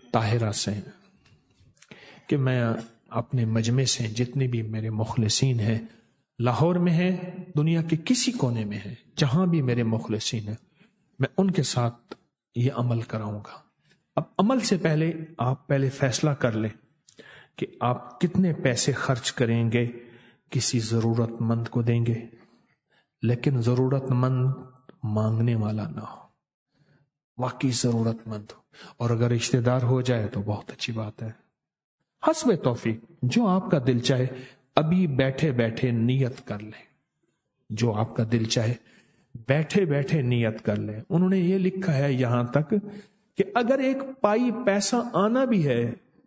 طاہرہ سے کہ میں اپنے مجمع سے جتنے بھی میرے مخلصین ہیں، لاہور میں ہیں، دنیا کے کسی کونے میں ہیں، جہاں بھی میرے مخلصین ہیں، میں ان کے ساتھ یہ عمل کراؤں گا۔ اب عمل سے پہلے آپ پہلے فیصلہ کر لیں کہ آپ کتنے پیسے خرچ کریں گے، کسی ضرورت مند کو دیں گے، لیکن ضرورت مند مانگنے والا نہ ہو، واقعی ضرورت مند ہو، اور اگر رشتہ دار ہو جائے تو بہت اچھی بات ہے۔ حسب توفیق جو آپ کا دل چاہے، ابھی بیٹھے بیٹھے نیت کر لیں، جو آپ کا دل چاہے بیٹھے بیٹھے نیت کر لیں۔ انہوں نے یہ لکھا ہے یہاں تک کہ اگر ایک پائی پیسہ آنا بھی ہے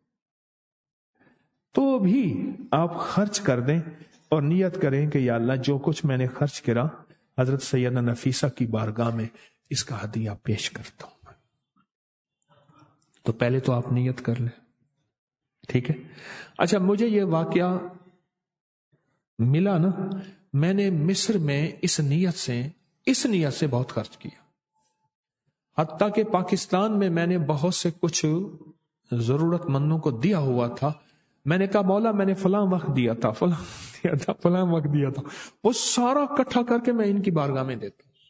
تو بھی آپ خرچ کر دیں اور نیت کریں کہ یا اللہ جو کچھ میں نے خرچ کرا حضرت سیدہ نفیسہ کی بارگاہ میں اس کا ہدیہ پیش کرتا ہوں۔ تو پہلے تو آپ نیت کر لیں، ٹھیک ہے؟ اچھا، مجھے یہ واقعہ ملا نا، میں نے مصر میں اس نیت سے اس نیت سے بہت خرچ کیا، حتیٰ کہ پاکستان میں میں نے بہت سے کچھ ضرورت مندوں کو دیا ہوا تھا۔ میں نے کہا مولا میں نے فلاں وقت دیا تھا، فلاں دیا تھا، فلاں وقت دیا تھا، وہ سارا اکٹھا کر کے میں ان کی بارگاہ میں دیتا ہوں۔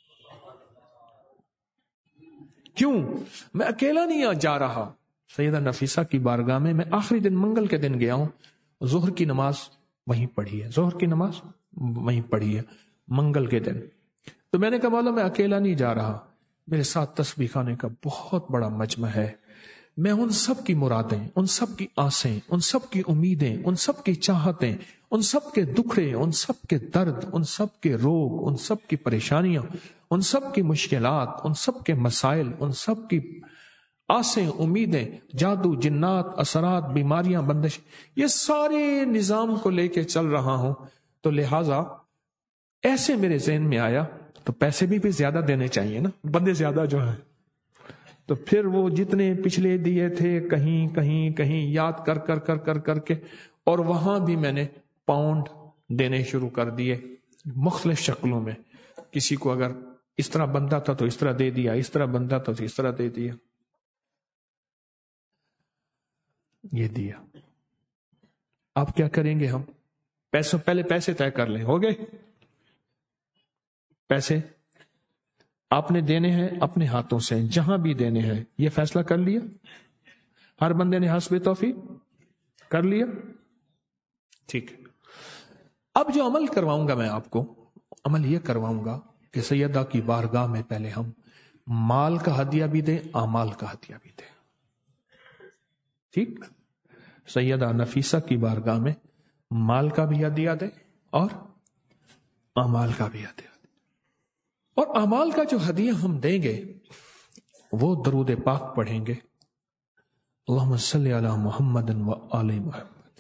کیوں؟ میں اکیلا نہیں جا رہا، سیدہ نفیسہ کی بارگاہ میں میں آخری دن منگل کے دن گیا ہوں، ظہر کی نماز وہیں پڑھی ہے، ظہر کی نماز وہیں پڑھی ہے منگل کے دن۔ تو میں نے کہا مولا میں اکیلا نہیں جا رہا، میرے ساتھ تسبیح خانے کا بہت بڑا مجمع ہے، میں ان سب کی مرادیں، ان سب کی آسیں، ان سب کی امیدیں، ان سب کی چاہتیں، ان سب کے دکھڑے، ان سب کے درد، ان سب کے روگ، ان سب کی پریشانیاں، ان سب کی مشکلات، ان سب کے مسائل، ان سب کی آسیں، امیدیں، جادو، جنات، اثرات، بیماریاں، بندش، یہ سارے نظام کو لے کے چل رہا ہوں۔ تو لہٰذا ایسے میرے ذہن میں آیا تو پیسے بھی بھی زیادہ دینے چاہیے نا، بندے زیادہ جو ہیں، تو پھر وہ جتنے پچھلے دیے تھے کہیں کہیں کہیں یاد کر کر کر کر کر کے، اور وہاں بھی میں نے پاؤنڈ دینے شروع کر دیے مختلف شکلوں میں۔ کسی کو اگر اس طرح بنتا تھا تو اس طرح دے دیا، اس طرح بنتا تھا تو اس طرح دے دیا، یہ دیا۔ آپ کیا کریں گے؟ ہم پیسوں پہلے پیسے طے کر لیں، ہو گئے پیسے آپ نے دینے ہیں اپنے ہاتھوں سے، جہاں بھی دینے ہیں، یہ فیصلہ کر لیا ہر بندے نے حسب توفیق کر لیا، ٹھیک ہے۔ اب جو عمل کرواؤں گا میں آپ کو، عمل یہ کرواؤں گا کہ سیدہ کی بارگاہ میں پہلے ہم مال کا ہدیہ بھی دیں، اعمال کا ہدیہ بھی دیں، ٹھیک؟ سیدہ نفیسہ کی بارگاہ میں مال کا بھی ہدیہ دیں اور اعمال کا بھی ہدیہ دیں۔ اور اعمال کا جو ہدیہ ہم دیں گے وہ درود پاک پڑھیں گے، اللہم صلی علی محمد و آل محمد۔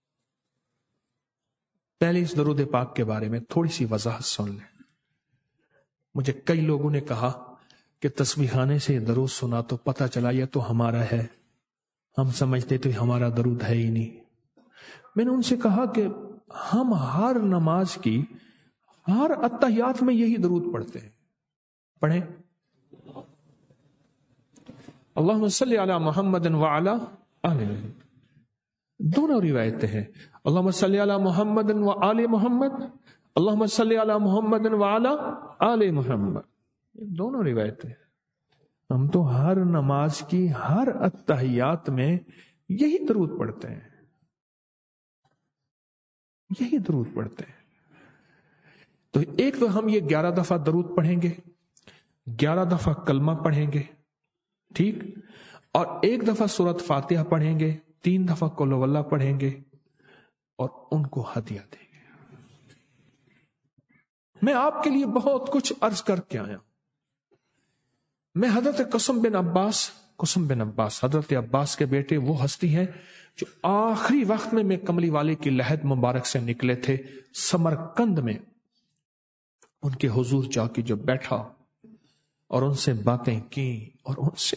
پہلے اس درود پاک کے بارے میں تھوڑی سی وضاحت سن لیں۔ مجھے کئی لوگوں نے کہا کہ تسبیح خانے سے درود سنا تو پتہ چلا یہ تو ہمارا ہے، ہم سمجھتے تو ہمارا درود ہے ہی نہیں۔ میں نے ان سے کہا کہ ہم ہر نماز کی ہر اتحیات میں یہی درود پڑھتے ہیں، پڑھیں اللہم صلی علی محمد وعلی آل محمد، دونوں روایتیں ہیں، اللہم صلی علی محمد وآل محمد، اللہم صلی علی محمد وعلی آل محمد، دونوں روایتیں ہیں۔ ہم تو ہر نماز کی ہر اتحیات میں یہی درود پڑھتے ہیں، یہی درود پڑھتے ہیں۔ تو ایک تو ہم یہ گیارہ دفعہ درود پڑھیں گے، گیارہ دفعہ کلمہ پڑھیں گے، ٹھیک، اور ایک دفعہ سورۃ فاتحہ پڑھیں گے، تین دفعہ قل ہو اللہ پڑھیں گے اور ان کو ہدیہ دیں گے۔ میں آپ کے لیے بہت کچھ عرض کر کے آیا ہوں۔ میں حضرت قاسم بن عباس قاسم بن عباس حضرت عباس کے بیٹے، وہ ہستی ہیں جو آخری وقت میں میں کملی والے کی لحد مبارک سے نکلے تھے، سمرقند میں ان کے حضور جا کے جو بیٹھا اور ان سے باتیں کی اور ان سے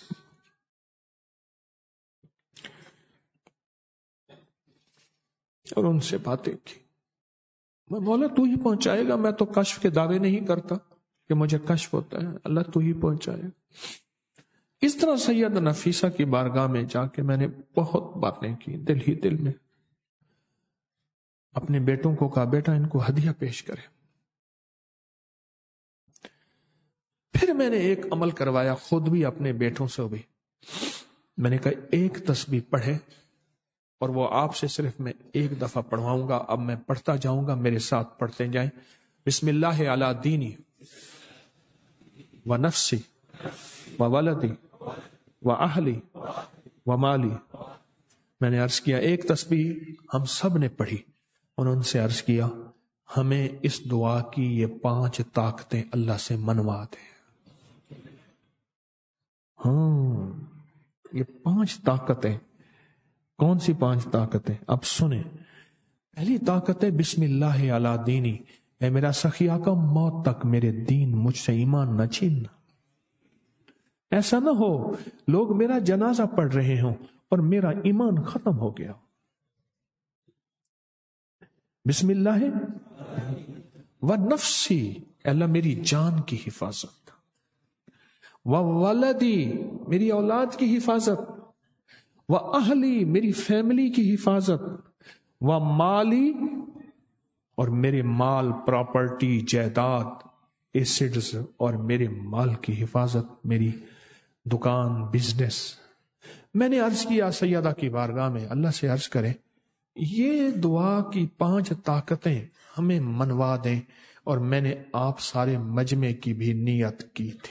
اور ان سے باتیں کی، میں مولا تو ہی پہنچائے گا، میں تو کشف کے دعوے نہیں کرتا کہ مجھے کشف ہوتا ہے، اللہ تو ہی پہنچائے۔ اس طرح سید نفیسہ کی بارگاہ میں جا کے میں نے بہت باتیں کی، دل ہی دل میں اپنے بیٹوں کو کہا بیٹا ان کو ہدیہ پیش کرے. پھر میں نے ایک عمل کروایا خود بھی اپنے بیٹوں سے بھی. میں نے کہا ایک تسبیح پڑھے اور وہ آپ سے صرف میں ایک دفعہ پڑھواؤں گا. اب میں پڑھتا جاؤں گا، میرے ساتھ پڑھتے جائیں. بسم اللہ علی دینی و نفسی و ولدی و اہلی و مالی. میں نے عرض کیا ایک تسبیح ہم سب نے پڑھی. انہوں نے سے عرض کیا ہمیں اس دعا کی یہ پانچ طاقتیں اللہ سے منوا دیں. ہاں یہ پانچ طاقتیں. کون سی پانچ طاقتیں؟ اب سنیں. پہلی طاقت ہے بسم اللہ علی دینی. اے میرا سخی آقا موت تک میرے دین مجھ سے ایمان نہ چھیننا. ایسا نہ ہو لوگ میرا جنازہ پڑھ رہے ہوں اور میرا ایمان ختم ہو گیا. بسم اللہ و نفسی، اللہ میری جان کی حفاظت، و ولدی میری اولاد کی حفاظت، و اہلی میری فیملی کی حفاظت، و مالی اور میرے مال پراپرٹی جائیداد ایسڈز اور میرے مال کی حفاظت، میری دکان بزنس. میں نے عرض کیا سیدہ کی بارگاہ میں اللہ سے عرض کریں یہ دعا کی پانچ طاقتیں ہمیں منوا دیں. اور میں نے آپ سارے مجمع کی بھی نیت کی تھی.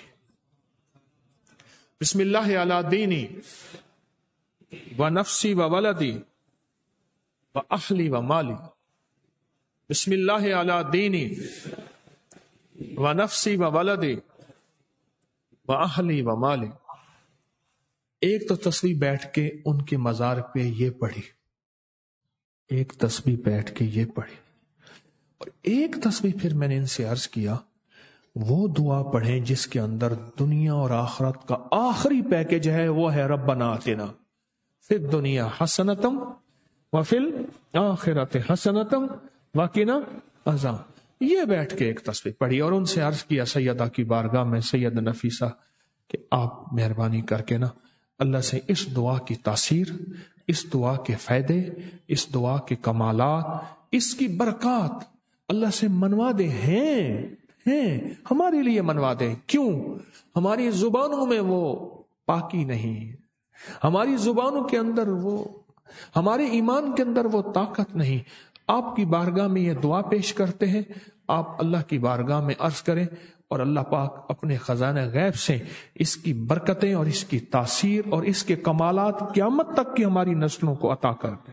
بسم اللہ علی دینی و نفسی و ولدی و اہلی و مالی. بسم اللہ علی دینی و نفسی و ولدی و اہلی و مالی. ایک تو تسبیح بیٹھ کے ان کے مزار پہ یہ پڑھی، ایک تسبیح بیٹھ کے یہ پڑھی، اور ایک تسبیح پھر میں نے ان سے عرض کیا وہ دعا پڑھیں جس کے اندر دنیا اور آخرت کا آخری پیکج ہے. وہ ہے ربنا آتنا فی الدنیا حسنتم وفی الآخرۃ حسنتم وقنا عذاب. یہ بیٹھ کے ایک تسبیح پڑھی اور ان سے عرض کیا سیدہ کی بارگاہ میں سید نفیسہ کہ آپ مہربانی کر کے نا اللہ سے اس دعا کی تاثیر، اس دعا کے فائدے، اس دعا کے کمالات، اس کی برکات اللہ سے منوا دے. ہیں ہیں ہمارے لیے منوا دے. کیوں؟ ہماری زبانوں میں وہ پاکی نہیں، ہماری زبانوں کے اندر وہ، ہمارے ایمان کے اندر وہ طاقت نہیں. آپ کی بارگاہ میں یہ دعا پیش کرتے ہیں. آپ اللہ کی بارگاہ میں عرض کریں اور اللہ پاک اپنے خزانہ غیب سے اس کی برکتیں اور اس کی تاثیر اور اس کے کمالات قیامت تک کی ہماری نسلوں کو عطا کر دیں.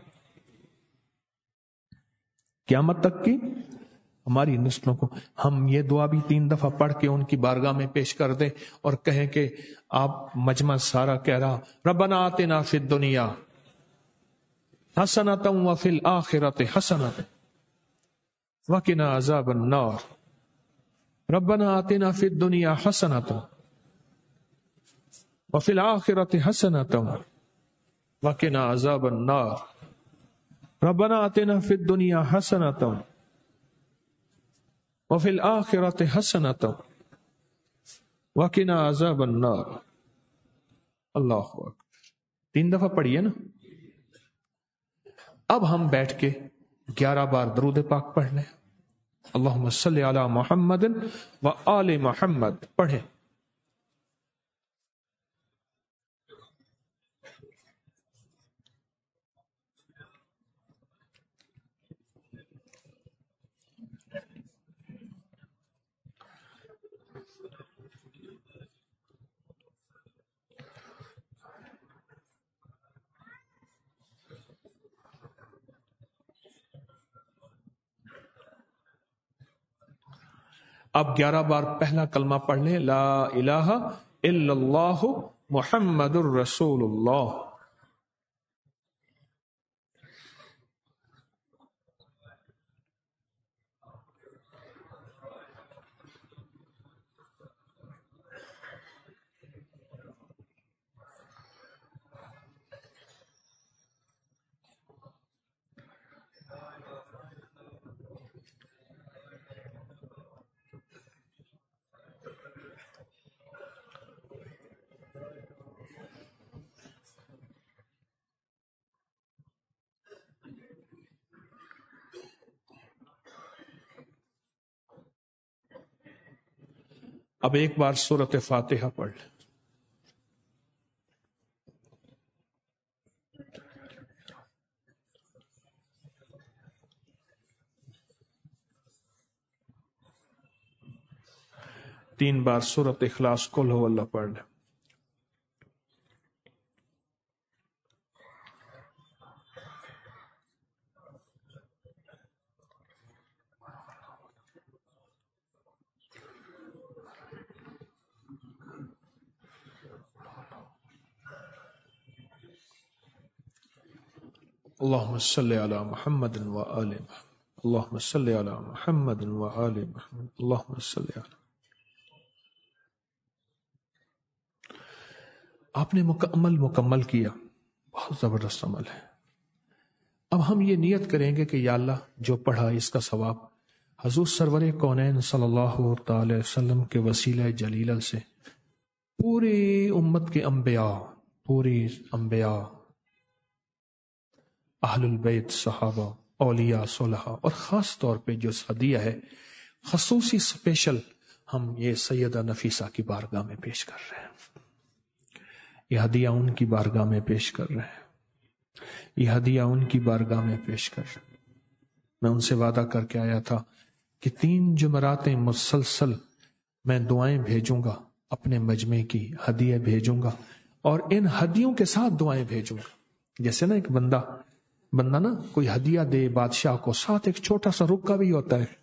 قیامت تک کی ہماری نسلوں کو. ہم یہ دعا بھی تین دفعہ پڑھ کے ان کی بارگاہ میں پیش کر دیں اور کہیں کہ آپ مجمع سارا کہہ رہا ربنا آتنا فی الدنیا حسنۃ وفی الآخرۃ حسنۃ وقنا عذاب النار. ربنا آتنا فی الدنیا حسنۃ وفی الآخرۃ حسنۃ وقنا عذاب النار. ربنا آتنا فی الدنیا حسنۃ وفی الآخرۃ حسنۃ وقنا عذاب النار. اللہ اکبر. تین دفعہ پڑھیے نا. اب ہم بیٹھ کے گیارہ بار درود پاک پڑھ لیں. اللہم صلی علی محمد و آل محمد پڑھیں. اب گیارہ بار پہلا کلمہ پڑھ لیں لا الہ الا اللہ محمد الرسول اللہ. اب ایک بار سورۃ فاتحہ پڑھ لیں. تین بار سورۃ اخلاص قل ہو اللہ پڑھ لیں. اللهم صل على محمد وآل محمد اللهم صل على محمد وآل محمد اللهم صل على. آپ نے مکمل مکمل کیا، بہت زبردست عمل ہے. اب ہم یہ نیت کریں گے کہ یا اللہ جو پڑھا اس کا ثواب حضور سرور کونین صلی اللہ تعالی وسلم کے وسیلہ جلیلہ سے پوری امت کے انبیاء، پوری انبیاء، اہل البیت، صحابہ، اولیاء، صلحاء، اور خاص طور پہ جو ہدیہ ہے خصوصی اسپیشل ہم یہ سیدہ نفیسہ کی بارگاہ میں پیش کر رہے ہیں. یہ ہدیہ ان کی بارگاہ میں پیش کر رہے ہیں. یہ ہدیہ ان کی بارگاہ میں پیش کر رہے ہیں. میں ان سے وعدہ کر کے آیا تھا کہ تین جمعراتیں مسلسل میں دعائیں بھیجوں گا، اپنے مجمع کی ہدیہ بھیجوں گا، اور ان ہدیوں کے ساتھ دعائیں بھیجوں گا. جیسے نا ایک بندہ بندہ نا کوئی ہدیہ دے بادشاہ کو، ساتھ ایک چھوٹا سا رکا بھی ہوتا ہے،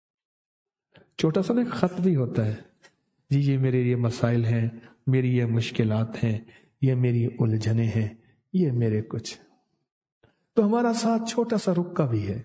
چھوٹا سا نا ایک خط بھی ہوتا ہے، جی یہ میرے یہ مسائل ہیں، میری یہ مشکلات ہیں، یہ میری الجھنیں ہیں، یہ میرے کچھ. تو ہمارا ساتھ چھوٹا سا رکا بھی ہے.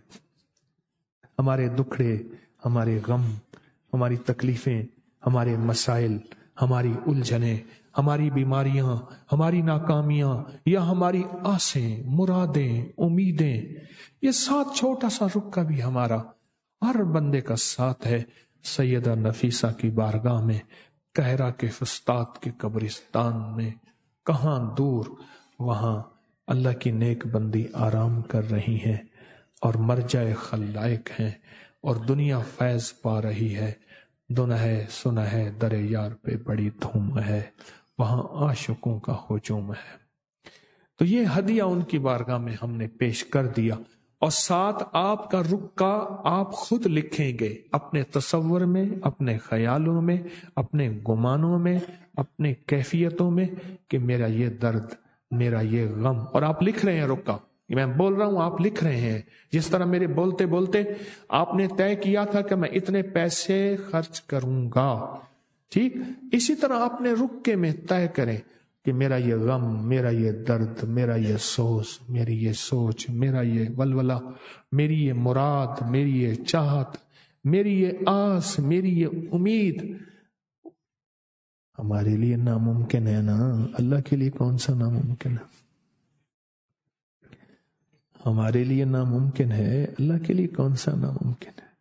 ہمارے دکھڑے، ہمارے غم، ہماری تکلیفیں، ہمارے مسائل، ہماری الجھنیں، ہماری بیماریاں، ہماری ناکامیاں، یا ہماری آسیں، مرادیں، امیدیں، یہ ساتھ چھوٹا سا رکا بھی ہمارا ہر بندے کا ساتھ ہے سیدہ نفیسہ کی بارگاہ میں، کہرا کے فسطاط کے قبرستان میں. کہاں دور، وہاں اللہ کی نیک بندی آرام کر رہی ہیں اور مرجع خلائق ہیں، اور دنیا فیض پا رہی ہے. دنہ ہے سنہ ہے در یار پہ بڑی دھوم ہے، وہاں عاشقوں کا ہجوم ہے. تو یہ ہدیہ ان کی بارگاہ میں ہم نے پیش کر دیا، اور ساتھ آپ کا رکا آپ خود لکھیں گے اپنے تصور میں، اپنے خیالوں میں، اپنے گمانوں میں، اپنے کیفیتوں میں، کہ میرا یہ درد، میرا یہ غم. اور آپ لکھ رہے ہیں رکا، میں بول رہا ہوں آپ لکھ رہے ہیں. جس طرح میرے بولتے بولتے آپ نے طے کیا تھا کہ میں اتنے پیسے خرچ کروں گا، ٹھیک اسی طرح اپنے رکے میں طے کریں کہ میرا یہ غم، میرا یہ درد، میرا یہ سوز، میری یہ سوچ، میرا یہ ولولہ، میری یہ مراد، میری یہ چاہت، میری یہ آس، میری یہ امید ہمارے لیے ناممکن ہے نا. اللہ کے لیے کون سا ناممکن ہے؟ ہمارے لیے ناممکن ہے، اللہ کے لیے کون سا ناممکن ہے؟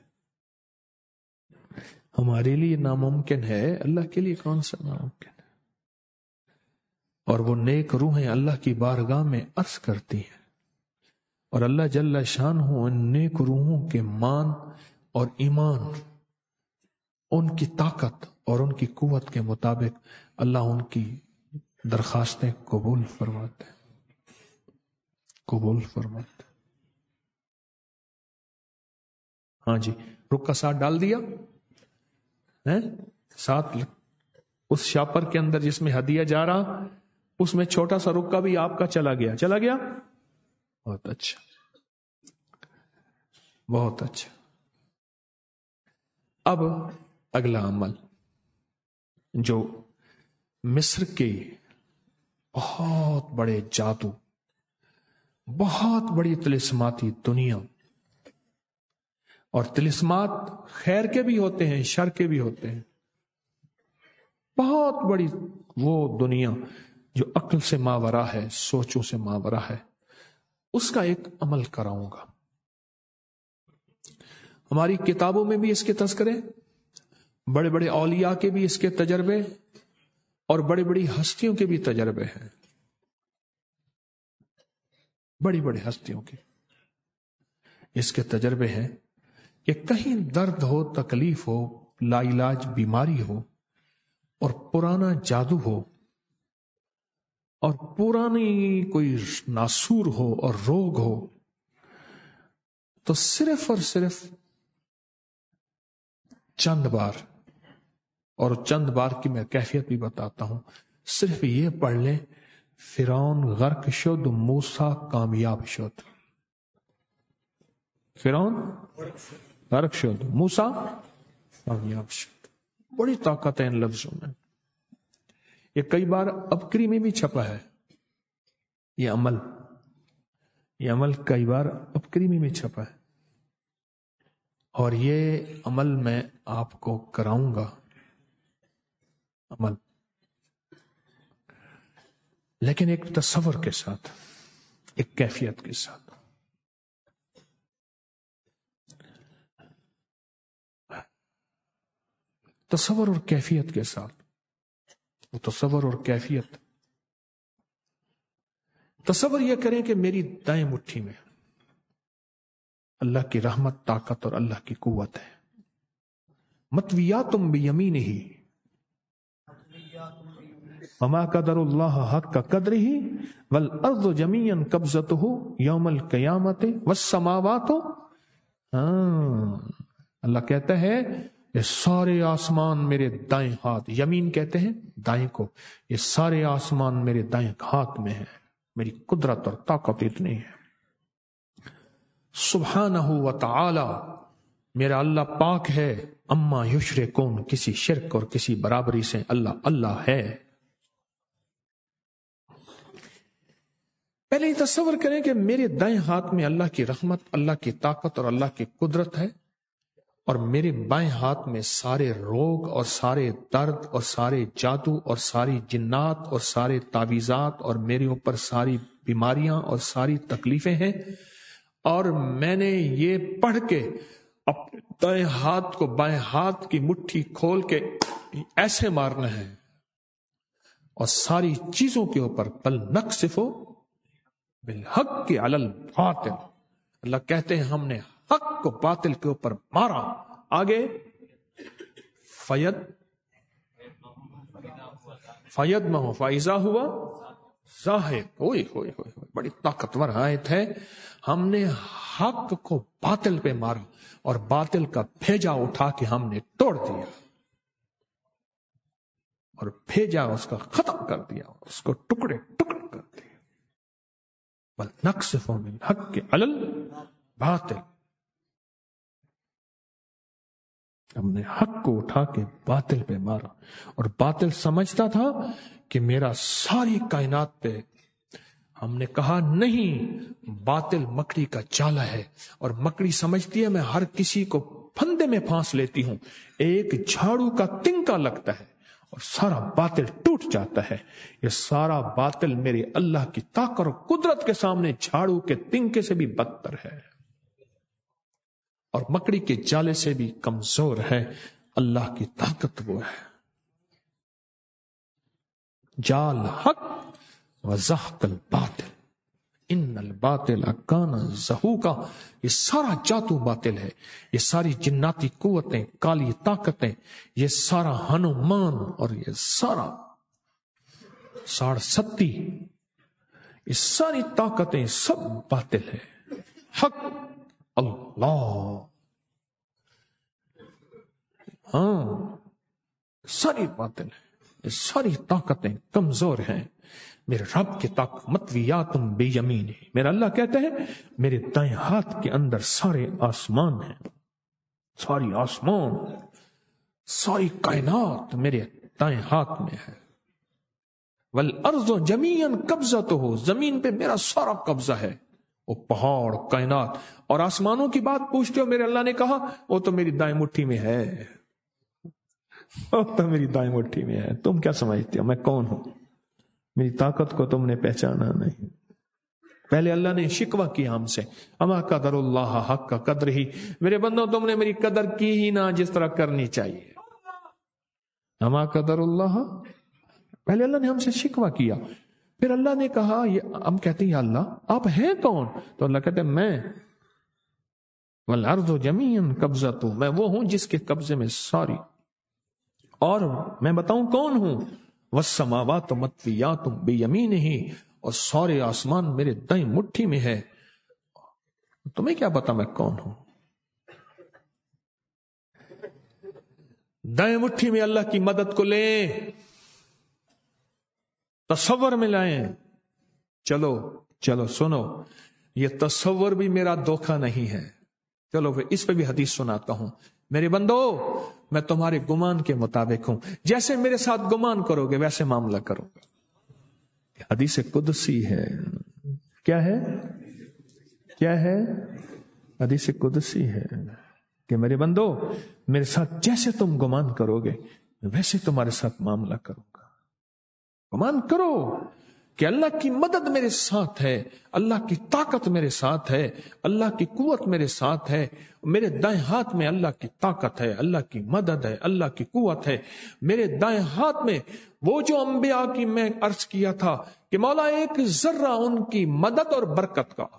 ہمارے لیے ناممکن ہے، اللہ کے لیے کون سا ناممکن ہے؟ اور وہ نیک روحیں اللہ کی بارگاہ میں عرض کرتی ہیں، اور اللہ جل شانہ ان نیک روحوں کے مان اور ایمان، ان کی طاقت اور ان کی قوت کے مطابق اللہ ان کی درخواستیں قبول فرماتے ہیں، قبول فرماتے. ہاں جی، رک کا ساتھ ڈال دیا ہے، ساتھ اس شاپر کے اندر جس میں ہدیہ جا رہا، اس میں چھوٹا سا رکا بھی آپ کا چلا گیا. چلا گیا، بہت اچھا، بہت اچھا. اب اگلا عمل جو مصر کے بہت بڑے جادو، بہت بڑی طلسماتی دنیا، اور طلسمات خیر کے بھی ہوتے ہیں، شر کے بھی ہوتے ہیں، بہت بڑی وہ دنیا جو عقل سے ماورا ہے، سوچوں سے ماورا ہے، اس کا ایک عمل کراؤں گا. ہماری کتابوں میں بھی اس کے تذکرے، بڑے بڑے اولیاء کے بھی اس کے تجربے، اور بڑی بڑی ہستیوں کے بھی تجربے ہیں، بڑی بڑی ہستیوں کے اس کے تجربے ہیں کہ کہیں درد ہو، تکلیف ہو، لا علاج بیماری ہو اور پرانا جادو ہو اور پرانی کوئی ناسور ہو اور روگ ہو، تو صرف اور صرف چند بار، اور چند بار کی میں کیفیت بھی بتاتا ہوں، صرف یہ پڑھ لیں فرعون غرق شد موسیٰ کامیاب شد. فرعون غرق شد موسیٰ کامیاب شد. بڑی طاقت ہے ان لفظوں میں. یہ کئی بار ابکری میں بھی چھپا ہے. یہ عمل یہ عمل کئی بار ابکری میں بھی چھپا ہے، اور یہ عمل میں آپ کو کراؤں گا، عمل، لیکن ایک تصور کے ساتھ، ایک کیفیت کے ساتھ. تصور اور کیفیت کے ساتھ. وہ تصور اور کیفیت، تصور یہ کریں کہ میری دائیں مٹھی میں اللہ کی رحمت، طاقت اور اللہ کی قوت ہے. مطویاتم بیمینہ وما قدر اللہ حق قدرہ والارض جمیعا قبضتہ یوم القیامت والسماوات. ہاں، اللہ کہتا ہے یہ سارے آسمان میرے دائیں ہاتھ، یمین کہتے ہیں دائیں کو، یہ سارے آسمان میرے دائیں ہاتھ میں ہیں. میری قدرت اور طاقت اتنی ہے. سبحانہ و تعالی، میرا اللہ پاک ہے، اما یشرکون، کسی شرک اور کسی برابری سے اللہ اللہ ہے. پہلے یہ تصور کریں کہ میرے دائیں ہاتھ میں اللہ کی رحمت، اللہ کی طاقت اور اللہ کی قدرت ہے، اور میرے بائیں ہاتھ میں سارے روگ اور سارے درد اور سارے جادو اور ساری جنات اور سارے تعویذات اور میرے اوپر ساری بیماریاں اور ساری تکلیفیں ہیں. اور میں نے یہ پڑھ کے اپنے دائیں ہاتھ کو بائیں ہاتھ کی مٹھی کھول کے ایسے مارنا ہے، اور ساری چیزوں کے اوپر بل نقصف بالحق علی الباطل. اللہ کہتے ہیں ہم نے حق کو باطل کے اوپر مارا. آگے فید فید میں ہو فائزہ ہوا زاہق. ہوئے ہوئے ہوئے بڑی طاقتور آیت ہے. ہم نے حق کو باطل پہ مارا اور باطل کا بھیجا اٹھا کے ہم نے توڑ دیا اور بھیجا اس کا ختم کر دیا، اس کو ٹکڑے ٹکڑے کر دیا. بل نقصف بالحق علی الباطل، ہم نے حق کو اٹھا کے باطل پہ مارا. اور باطل سمجھتا تھا کہ میرا ساری کائنات پہ، ہم نے کہا نہیں، باطل مکڑی کا جالا ہے، اور مکڑی سمجھتی ہے میں ہر کسی کو پھندے میں پھانس لیتی ہوں. ایک جھاڑو کا تنکا لگتا ہے اور سارا باطل ٹوٹ جاتا ہے. یہ سارا باطل میرے اللہ کی طاقت اور قدرت کے سامنے جھاڑو کے تنکے سے بھی بدتر ہے، اور مکڑی کے جالے سے بھی کمزور ہے. اللہ کی طاقت وہ ہے. جال حق وزحق الباطل ان الباطل کان زہوقا. یہ سارا جادو باطل ہے، یہ ساری جناتی قوتیں، کالی طاقتیں، یہ سارا ہنومان اور یہ سارا ساڑھ ستی، یہ ساری طاقتیں سب باطل ہے. حق اللہ، ہاں ساری باطل ہے. یہ ساری طاقتیں کمزور ہیں. میرے رب کی طاقت مطویاتم بیمینہ، میرا اللہ کہتے ہیں میرے دائیں ہاتھ کے اندر سارے آسمان ہیں، ساری آسمان، ساری کائنات میرے دائیں ہاتھ میں ہے. والارض جمیعا قبضتہ، زمین پہ میرا سارا قبضہ ہے. وہ پہاڑ، کائنات اور آسمانوں کی بات پوچھتے ہو، میرے اللہ نے کہا وہ تو میری دائیں مٹھی میں ہے، وہ تو میری دائیں مٹھی میں ہے. تم کیا سمجھتے ہو میں کون ہوں؟ میری طاقت کو تم نے پہچانا نہیں. پہلے اللہ نے شکوہ کیا ہم سے، اما قدر اللہ حق کا قدر ہی، میرے بندوں تم نے میری قدر کی ہی نہ جس طرح کرنی چاہیے. اما قدر اللہ، پہلے اللہ نے ہم سے شکوہ کیا. پھر اللہ نے کہا، یہ ہم کہتے ہیں یا اللہ آپ ہیں کون؟ تو اللہ کہتے ہیں میں والارض جمیعا قبضتہ، میں وہ ہوں جس کے قبضے میں ساری اور میں بتاؤں کون ہوں؟ والسماوات مطویات بیمینہ، اور سارے آسمان میرے دائیں مٹھی میں ہے. تمہیں کیا پتا میں کون ہوں؟ دائیں مٹھی میں اللہ کی مدد کو لیں، تصور میں لائیں. چلو چلو سنو، یہ تصور بھی میرا دھوکہ نہیں ہے. چلو پھر اس پہ بھی حدیث سناتا ہوں. میرے بندو، میں تمہارے گمان کے مطابق ہوں، جیسے میرے ساتھ گمان کرو گے ویسے معاملہ کرو گا. حدیث قدسی ہے. کیا ہے؟ کیا ہے؟ حدیث قدسی ہے کہ میرے بندو، میرے ساتھ جیسے تم گمان کرو گے ویسے تمہارے ساتھ معاملہ کروں گا. گمان کرو کہ اللہ کی مدد میرے ساتھ ہے، اللہ کی طاقت میرے ساتھ ہے، اللہ کی قوت میرے ساتھ ہے. میرے دائیں ہاتھ میں اللہ کی طاقت ہے، اللہ کی مدد ہے، اللہ کی قوت ہے. میرے دائیں ہاتھ میں وہ جو انبیاء کی میں عرض کیا تھا کہ مولا ایک ذرہ ان کی مدد اور برکت کا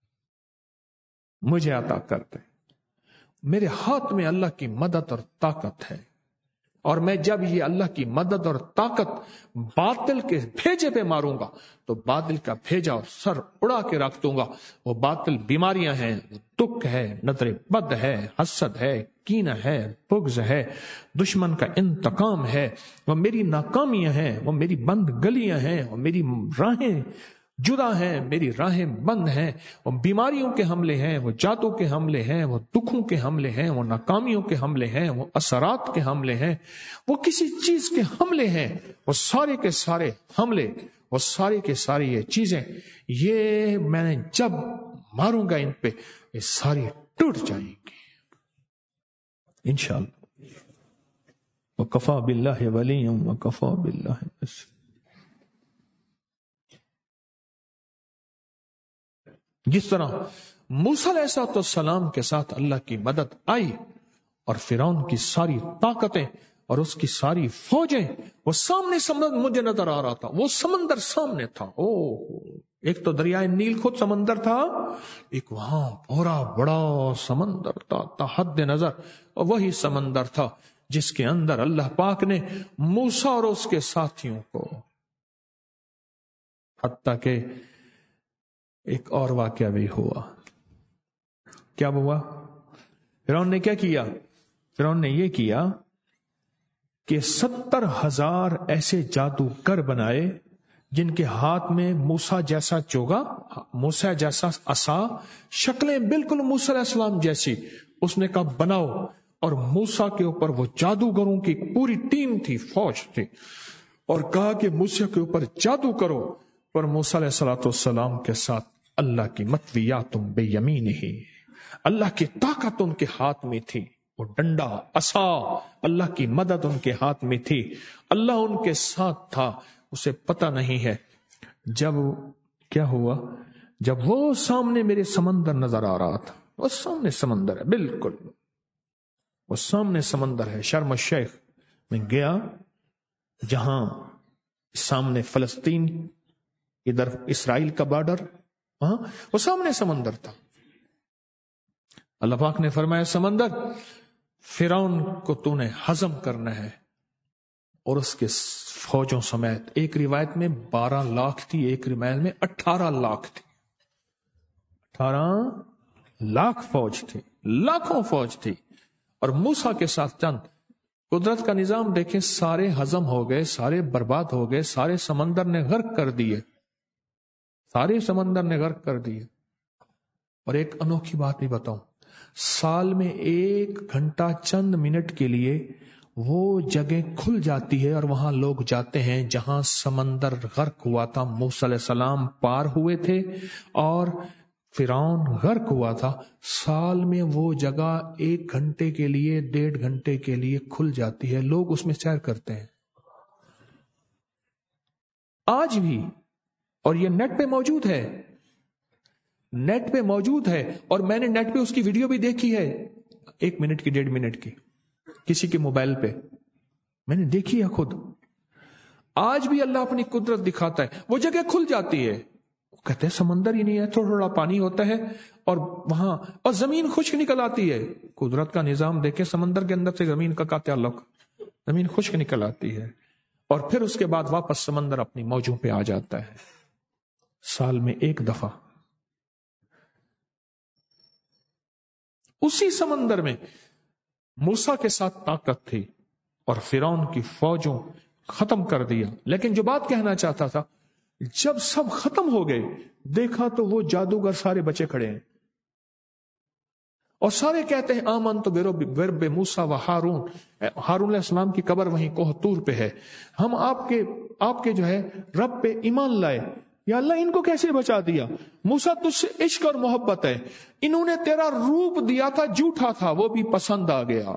مجھے عطا کر دے. میرے ہاتھ میں اللہ کی مدد اور طاقت ہے، اور میں جب یہ اللہ کی مدد اور طاقت باطل کے بھیجے پہ ماروں گا تو باطل کا بھیجا اور سر اڑا کے رکھ دوں گا. وہ باطل بیماریاں ہیں، وہ دکھ ہے، نظر بد ہے، حسد ہے، کینہ ہے، بغض ہے، دشمن کا انتقام ہے، وہ میری ناکامیاں ہیں، وہ میری بند گلیاں ہیں، وہ میری راہیں جدا ہیں، میری راہیں بند ہیں. وہ بیماریوں کے حملے ہیں، وہ جادو کے حملے ہیں، وہ دکھوں کے حملے ہیں، وہ ناکامیوں کے حملے ہیں، وہ اثرات کے حملے ہیں، وہ کسی چیز کے حملے ہیں. وہ سارے کے سارے حملے، وہ سارے کے سارے یہ چیزیں، یہ میں نے جب ماروں گا ان پہ یہ ساری ٹوٹ جائیں گی انشاءاللہ. وَكَفَى بِاللَّهِ وَلِيًّا وَكَفَى بِاللَّهِ نَصِيرًا. جس طرح موسیٰ علیہ السلام کے ساتھ اللہ کی مدد آئی اور فرعون کی ساری طاقتیں اور اس کی ساری فوجیں، وہ سامنے سمندر مجھے نظر آ رہا تھا، وہ سمندر سامنے تھا. او ایک تو دریائے نیل خود سمندر تھا، ایک وہاں پورا بڑا سمندر تھا تا حد نظر، اور وہی سمندر تھا جس کے اندر اللہ پاک نے موسیٰ اور اس کے ساتھیوں کو، حتیٰ کہ ایک اور واقعہ بھی ہوا. کیا ہوا؟ فرعون نے کیا کیا؟ فرعون نے یہ کیا کہ ستر ہزار ایسے جادوگر بنائے جن کے ہاتھ میں موسیٰ جیسا چوگا، موسیٰ جیسا عصا، شکلیں بالکل موسیٰ علیہ السلام جیسی. اس نے کہا بناؤ، اور موسیٰ کے اوپر وہ جادوگروں کی پوری ٹیم تھی، فوج تھی، اور کہا کہ موسیٰ کے اوپر جادو کرو. پر موسیٰ علیہ السلام کے ساتھ اللہ کی مطویات بیمینہ، اللہ کی طاقت ان کے ہاتھ میں تھی. وہ ڈنڈا، عصا، اللہ کی مدد ان کے ہاتھ میں تھی، اللہ ان کے ساتھ تھا. اسے پتہ نہیں ہے. جب کیا ہوا؟ جب وہ سامنے میرے سمندر نظر آ رہا تھا، وہ سامنے سمندر ہے، بالکل وہ سامنے سمندر ہے. شرم الشیخ میں گیا، جہاں سامنے فلسطین، ادھر اسرائیل کا بارڈر، ہاں وہ سامنے سمندر تھا. اللہ پاک نے فرمایا سمندر، فرعون کو تو نے ہضم کرنا ہے، اور اس کے فوجوں سمیت. ایک روایت میں بارہ لاکھ تھی، ایک روایت میں اٹھارہ لاکھ تھی. اٹھارہ لاکھ فوج تھی، لاکھوں فوج تھی. اور موسیٰ کے ساتھ چند. قدرت کا نظام دیکھیں، سارے ہضم ہو گئے، سارے برباد ہو گئے، سارے سمندر نے غرق کر دیے، سارے سمندر نے غرق کر دیے. اور ایک انوکھی بات بھی بتاؤں، سال میں ایک گھنٹہ چند منٹ کے لیے وہ جگہ کھل جاتی ہے اور وہاں لوگ جاتے ہیں جہاں سمندر غرق ہوا تھا. موسیٰ علیہ السلام پار ہوئے تھے اور فرعون غرق ہوا تھا. سال میں وہ جگہ ایک گھنٹے کے لیے، ڈیڑھ گھنٹے کے لیے کھل جاتی ہے، لوگ اس میں سیر کرتے ہیں آج بھی. اور یہ نیٹ پہ موجود ہے، نیٹ پہ موجود ہے. اور میں نے نیٹ پہ اس کی ویڈیو بھی دیکھی ہے، ایک منٹ کی، ڈیڑھ منٹ کی، کسی کے موبائل پہ میں نے دیکھی ہے خود. آج بھی اللہ اپنی قدرت دکھاتا ہے. وہ جگہ کھل جاتی ہے، کہتے ہیں سمندر ہی نہیں ہے، تھوڑا تھوڑا پانی ہوتا ہے، اور وہاں اور زمین خشک نکل آتی ہے. قدرت کا نظام دیکھیں، سمندر کے اندر سے زمین کا کیا تعلق؟ زمین خشک نکل آتی ہے، اور پھر اس کے بعد واپس سمندر اپنی موجوں پہ آ جاتا ہے، سال میں ایک دفعہ۔ اسی سمندر میں موسیٰ کے ساتھ طاقت تھی اور فرعون کی فوجوں ختم کر دیا، لیکن جو بات کہنا چاہتا تھا، جب سب ختم ہو گئے دیکھا تو وہ جادوگر سارے بچے کھڑے ہیں، اور سارے کہتے ہیں آمن تو برب موسیٰ و ہارون، ہارون علیہ السلام کی قبر وہیں کوہ طور پہ ہے، ہم آپ کے آپ کے جو ہے رب پہ ایمان لائے، یا اللہ ان کو کیسے بچا دیا؟ موسیٰ تجھ سے عشق اور محبت ہے، انہوں نے تیرا روپ دیا تھا، جھوٹا تھا، وہ بھی پسند آ گیا۔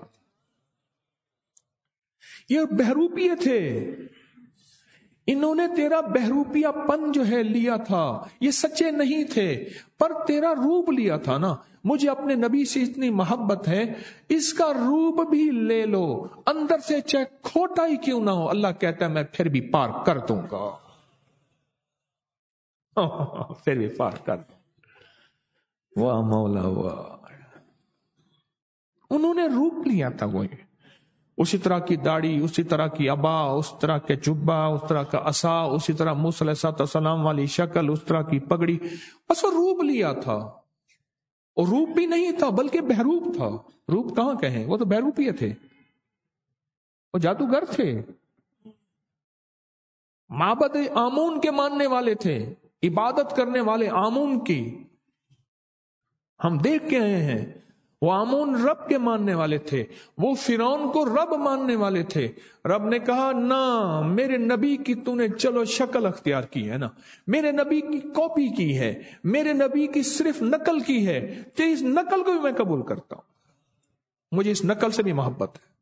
یہ بہروپیے تھے، انہوں نے تیرا بہروپیہ پن جو ہے لیا تھا، یہ سچے نہیں تھے، پر تیرا روپ لیا تھا نا، مجھے اپنے نبی سے اتنی محبت ہے، اس کا روپ بھی لے لو، اندر سے چاہے کھوٹا ہی کیوں نہ ہو۔ اللہ کہتا ہے میں پھر بھی پار کر دوں گا، پھر بھی پار کر دوں۔ واہ مولا واہ، انہوں نے روپ لیا تھا، وہ اسی طرح کی داڑھی، اسی طرح کی ابا، اس طرح کے جبہ، اس طرح کا عصا، اسی طرح موسیٰ علیہ السلام والی شکل، اس طرح کی پگڑی، بس وہ روپ لیا تھا، اور روپ بھی نہیں تھا بلکہ بہروپ تھا۔ روپ کہاں کہیں، وہ تو بہروپیے تھے، وہ جادوگر تھے، معبد آمون کے ماننے والے تھے، عبادت کرنے والے آمون کی، ہم دیکھ کے آئے ہیں، وہ آمون رب کے ماننے والے تھے، وہ فرعون کو رب ماننے والے تھے۔ رب نے کہا نہ، میرے نبی کی تو نے چلو شکل اختیار کی ہے نا، میرے نبی کی کاپی کی ہے، میرے نبی کی صرف نقل کی ہے، تو اس نقل کو بھی میں قبول کرتا ہوں، مجھے اس نقل سے بھی محبت ہے۔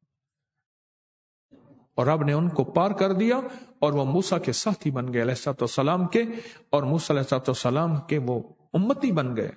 اور رب نے ان کو پار کر دیا، اور وہ موسیٰ کے ساتھی بن گئے علیہ السلام کے، اور موسیٰ علیہ السلام کے وہ امتی بن گئے۔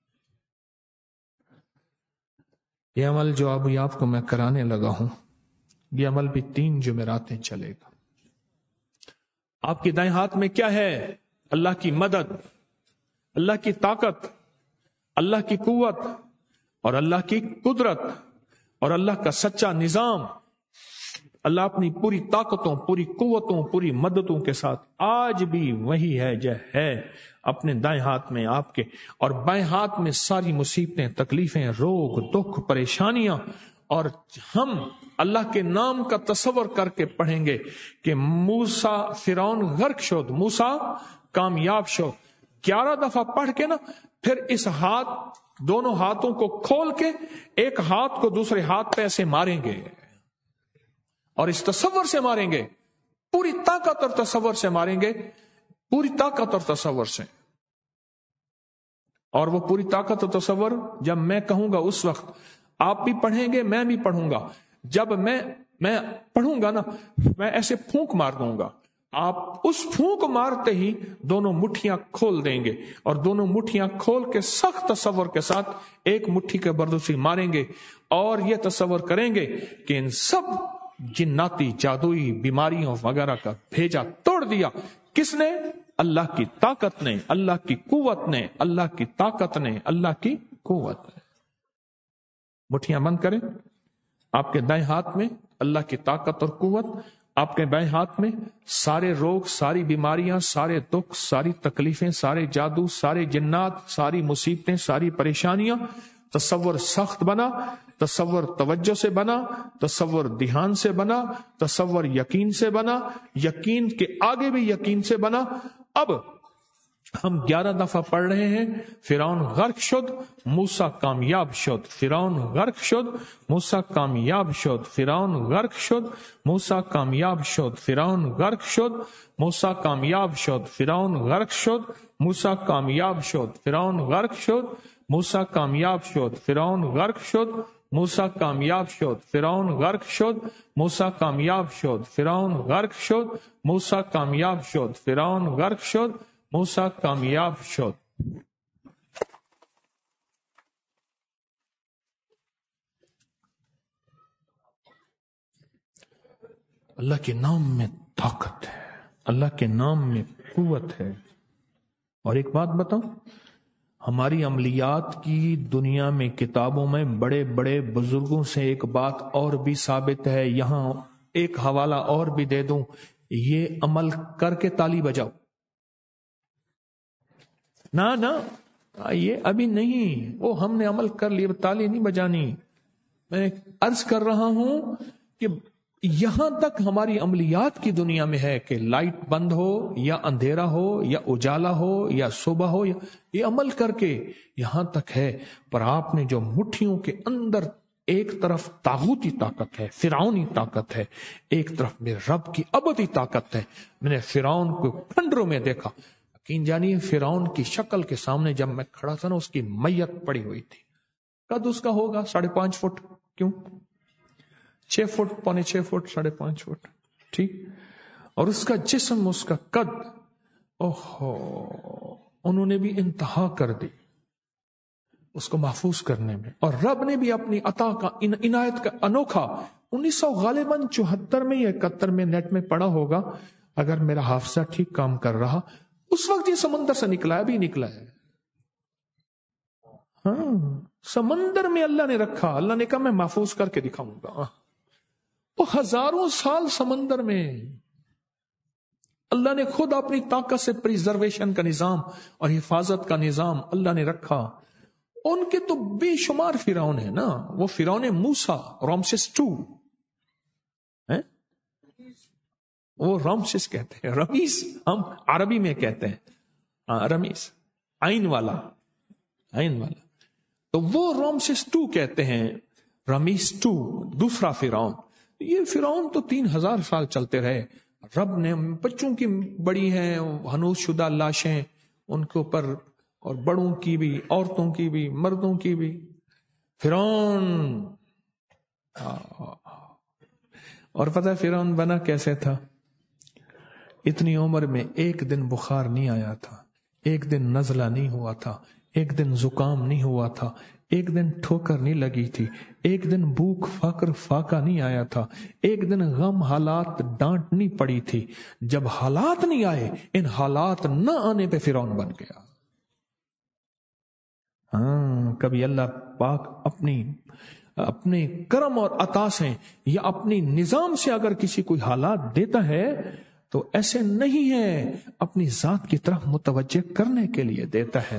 یہ عمل جو ابھی آپ کو میں کرانے لگا ہوں، یہ عمل بھی تین جمعراتیں چلے گا۔ آپ کے دائیں ہاتھ میں کیا ہے؟ اللہ کی مدد، اللہ کی طاقت، اللہ کی قوت، اور اللہ کی قدرت، اور اللہ کا سچا نظام۔ اللہ اپنی پوری طاقتوں، پوری قوتوں، پوری مددوں کے ساتھ آج بھی وہی ہے جو ہے، اپنے دائیں ہاتھ میں آپ کے، اور بائیں ہاتھ میں ساری مصیبتیں، تکلیفیں، روگ، دکھ، پریشانیاں۔ اور ہم اللہ کے نام کا تصور کر کے پڑھیں گے کہ موسیٰ فرعون غرق شد، موسیٰ کامیاب شد، گیارہ دفعہ پڑھ کے نا، پھر اس ہاتھ، دونوں ہاتھوں کو کھول کے ایک ہاتھ کو دوسرے ہاتھ پہ ایسے ماریں گے، اور اس تصور سے ماریں گے، پوری طاقت اور تصور سے ماریں گے، پوری طاقت اور تصور سے۔ اور وہ پوری طاقت اور تصور جب میں کہوں گا اس وقت آپ بھی پڑھیں گے، میں بھی پڑھوں گا۔ جب میں میں پڑھوں گا نا، میں ایسے پھونک مار دوں گا، آپ اس پھونک مارتے ہی دونوں مٹھیاں کھول دیں گے، اور دونوں مٹھیاں کھول کے سخت تصور کے ساتھ ایک مٹھی کے بردوسی ماریں گے، اور یہ تصور کریں گے کہ ان سب جناتی، جادوئی بیماریوں وغیرہ کا بھیجا توڑ دیا کس نے؟ اللہ کی طاقت نے، اللہ کی قوت نے، اللہ کی طاقت نے، اللہ کی قوت نے۔ مٹھیاں بند کریں، آپ کے دائیں ہاتھ میں اللہ کی طاقت اور قوت، آپ کے بائیں ہاتھ میں سارے روگ، ساری بیماریاں، سارے دکھ، ساری تکلیفیں، سارے جادو، سارے جنات، ساری مصیبتیں، ساری پریشانیاں۔ تصور سخت بنا، تصور توجہ سے بنا، تصور دھیان سے بنا، تصور یقین سے بنا، یقین کے آگے بھی یقین سے بنا۔ اب ہم گیارہ دفعہ پڑھ رہے ہیں، فرعون غرق شد، موسیٰ کامیاب شد، فرعون غرق شد، موسیٰ کامیاب شد، فرعون غرق شد، موسیٰ کامیاب شد، فرعون غرق شد، موسیٰ کامیاب شد، فرعون غرق شد، موسیٰ کامیاب شد، فرعون غرق شد، موسیٰ کامیاب شد، فرعون غرق شد، موسیٰ کامیاب شد، فرعون غرق شد، موسیٰ کامیاب شد، فرعون غرق شد، موسیٰ کامیاب شد، فرعون غرق شد، موسیٰ کامیاب شد۔ اللہ کے نام میں طاقت ہے، اللہ کے نام میں قوت ہے۔ اور ایک بات بتاؤں، ہماری عملیات کی دنیا میں کتابوں میں بڑے بڑے بزرگوں سے ایک بات اور بھی ثابت ہے، یہاں ایک حوالہ اور بھی دے دوں، یہ عمل کر کے تالی بجاؤ. نہ نہ یہ ابھی نہیں، وہ ہم نے عمل کر لیا، تالی نہیں بجانی. میں عرض کر رہا ہوں کہ یہاں تک ہماری عملیات کی دنیا میں ہے کہ لائٹ بند ہو یا اندھیرا ہو یا اجالا ہو یا صبح ہو، یہ عمل کر کے یہاں تک ہے. پر آپ نے جو مٹھیوں کے اندر ایک طرف طاغوتی طاقت ہے، فرعونی طاقت ہے، ایک طرف میرے رب کی ابدی طاقت ہے. میں نے فرعون کو کھنڈروں میں دیکھا. یقین جانیے فرعون کی شکل کے سامنے جب میں کھڑا تھا نا، اس کی میت پڑی ہوئی تھی. قد اس کا ہوگا ساڑھے پانچ فٹ، کیوں چھ فٹ، پونے چھ فٹ، ساڑھے پانچ فٹ، ٹھیک. اور اس کا جسم، اس کا قد، اوہو، انہوں نے بھی انتہا کر دی اس کو محفوظ کرنے میں. اور رب نے بھی اپنی عطا کا، عنایت کا انوکھا، انیس سو غالباً چوہتر میں یا اکہتر میں نیٹ میں پڑا ہوگا اگر میرا حافظہ ٹھیک کام کر رہا، اس وقت یہ سمندر سے نکلا ہے، ابھی نکلا ہے. ہاں سمندر میں اللہ نے رکھا، اللہ نے کہا میں محفوظ کر کے دکھاؤں گا. وہ ہزاروں سال سمندر میں اللہ نے خود اپنی طاقت سے پریزرویشن کا نظام اور حفاظت کا نظام اللہ نے رکھا. ان کے تو بے شمار فرعون ہے نا. وہ فرعون موسیٰ، رامسس ٹو، وہ رامسس کہتے ہیں، رمیس ہم عربی میں کہتے ہیں، رمیس عین والا، عین والا. تو وہ رامسس ٹو کہتے ہیں، رمیس ٹو، دوسرا فرعون. یہ فرعون تو تین ہزار سال چلتے رہے. رب نے بچوں کی بڑی ہیں ہنوز شدہ لاشیں ان کے اوپر، اور بڑوں کی بھی، عورتوں کی بھی، مردوں کی بھی. فرعون، اور پتہ ہے فرعون بنا کیسے تھا؟ اتنی عمر میں ایک دن بخار نہیں آیا تھا، ایک دن نزلہ نہیں ہوا تھا، ایک دن زکام نہیں ہوا تھا، ایک دن ٹھوکر نہیں لگی تھی، ایک دن بھوک فقر فاقہ نہیں آیا تھا، ایک دن غم حالات ڈانٹ نہیں پڑی تھی. جب حالات نہیں آئے، ان حالات نہ آنے پہ فرعون بن گیا. ہاں کبھی اللہ پاک اپنی اپنے کرم اور عطا سے یا اپنی نظام سے اگر کسی کوئی حالات دیتا ہے تو ایسے نہیں ہے، اپنی ذات کی طرف متوجہ کرنے کے لیے دیتا ہے.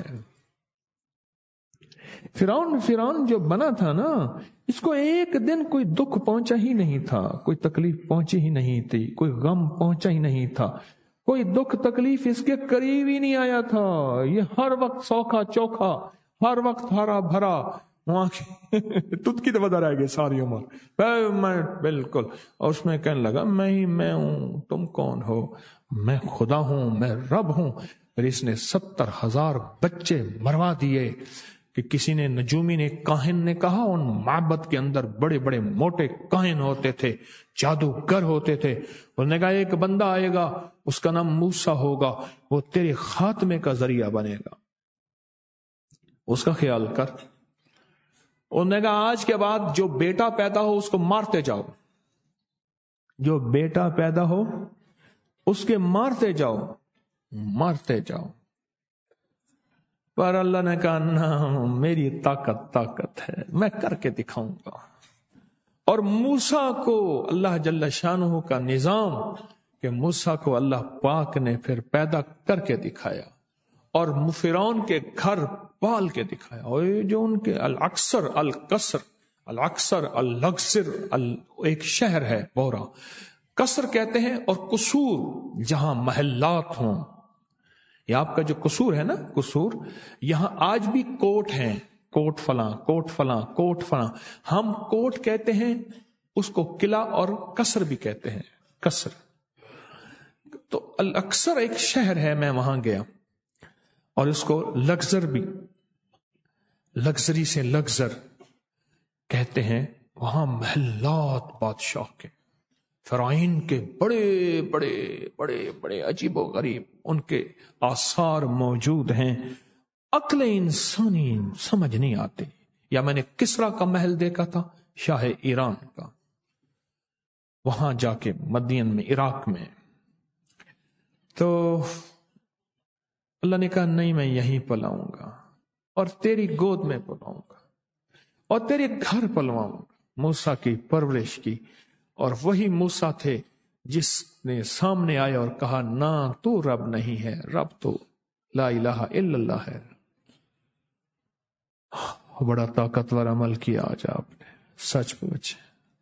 فرعون فرعون جو بنا تھا نا، اس کو ایک دن کوئی دکھ پہنچا ہی نہیں تھا، کوئی تکلیف پہنچی ہی نہیں تھی، کوئی غم پہنچا ہی نہیں تھا، کوئی دکھ تکلیف اس کے قریب ہی نہیں آیا تھا. یہ ہر وقت سوکھا چوکھا، ہر وقت ہرا بھرا. تت کی تو بتا رہے گے ساری عمر میں بالکل. اور اس میں کہنے لگا میں ہی میں ہوں، تم کون ہو؟ میں خدا ہوں، میں رب ہوں. پھر اس نے ستر ہزار بچے مروا دیے کہ کسی نے، نجومی نے، کاہن نے کہا ان معبد کے اندر بڑے بڑے موٹے کاہن ہوتے تھے، جادوگر ہوتے تھے. انہوں نے کہا ایک بندہ آئے گا، اس کا نام موسیٰ ہوگا، وہ تیرے خاتمے کا ذریعہ بنے گا، اس کا خیال کر. انہوں نے کہا آج کے بعد جو بیٹا پیدا ہو اس کو مارتے جاؤ، جو بیٹا پیدا ہو اس کے مارتے جاؤ، مارتے جاؤ. پر اللہ نے کہا نہ، میری طاقت طاقت ہے، میں کر کے دکھاؤں گا. اور موسیٰ کو اللہ جل شانہ کا نظام کہ موسیٰ کو اللہ پاک نے پھر پیدا کر کے دکھایا اور فرعون کے گھر پال کے دکھایا. اور جو ان کے الاکثر القصر، الاکثر اللغزر، ایک شہر ہے بورا، قصر کہتے ہیں، اور قصور جہاں محلات ہوں. یہ آپ کا جو قصور ہے نا، قصور، یہاں آج بھی کوٹ ہیں، کوٹ فلاں، کوٹ فلاں، کوٹ فلاں. ہم کوٹ کہتے ہیں اس کو، قلعہ اور قصر بھی کہتے ہیں، قصر. تو الاکثر ایک شہر ہے، میں وہاں گیا، اور اس کو لگزر بھی، لگزری سے لگزر کہتے ہیں. وہاں محلات بادشاہ کے، فرعون کے بڑے بڑے بڑے بڑے عجیب و غریب ان کے آثار موجود ہیں. عقل انسانی سمجھ نہیں آتے. یا میں نے کسرا کا محل دیکھا تھا، شاہ ایران کا، وہاں جا کے مدین میں، عراق میں. تو اللہ نے کہا نہیں، میں یہیں پلاؤں گا اور تیری گود میں پلاؤں گا اور تیرے گھر پلواؤں گا. موسیٰ کی پرورش کی اور وہی موسیٰ تھے جس نے سامنے آیا اور کہا نہ تو رب نہیں ہے، رب تو لا الہ الا اللہ ہے۔ بڑا طاقتور عمل کیا آج آپ نے، سچ پوچھ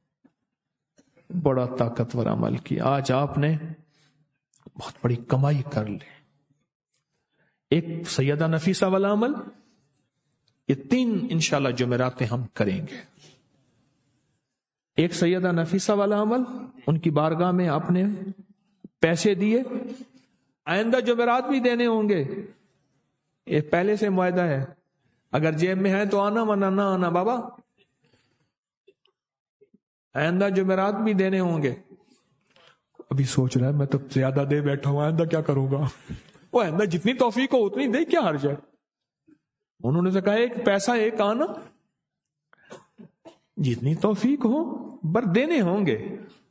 بڑا طاقتور عمل کیا آج آپ نے، بہت بڑی کمائی کر لی۔ ایک سیدہ نفیسہ والا عمل، یہ تین انشاءاللہ جمعراتیں ہم کریں گے۔ ایک سیدہ نفیسہ والا عمل، ان کی بارگاہ میں آپ نے پیسے دیے، آئندہ جمعرات بھی دینے ہوں گے، یہ پہلے سے معاہدہ ہے، اگر جیب میں ہے تو آنا ورنہ نہ آنا بابا، آئندہ جمعرات بھی دینے ہوں گے۔ ابھی سوچ رہا ہے میں تو زیادہ دے بیٹھا ہوں، آئندہ کیا کروں گا؟ وہ آئندہ جتنی توفیق ہو اتنی دے، کیا حرج ہے؟ انہوں نے تو کہا ایک پیسہ ایک آنا، جتنی توفیق ہو، بر دینے ہوں گے،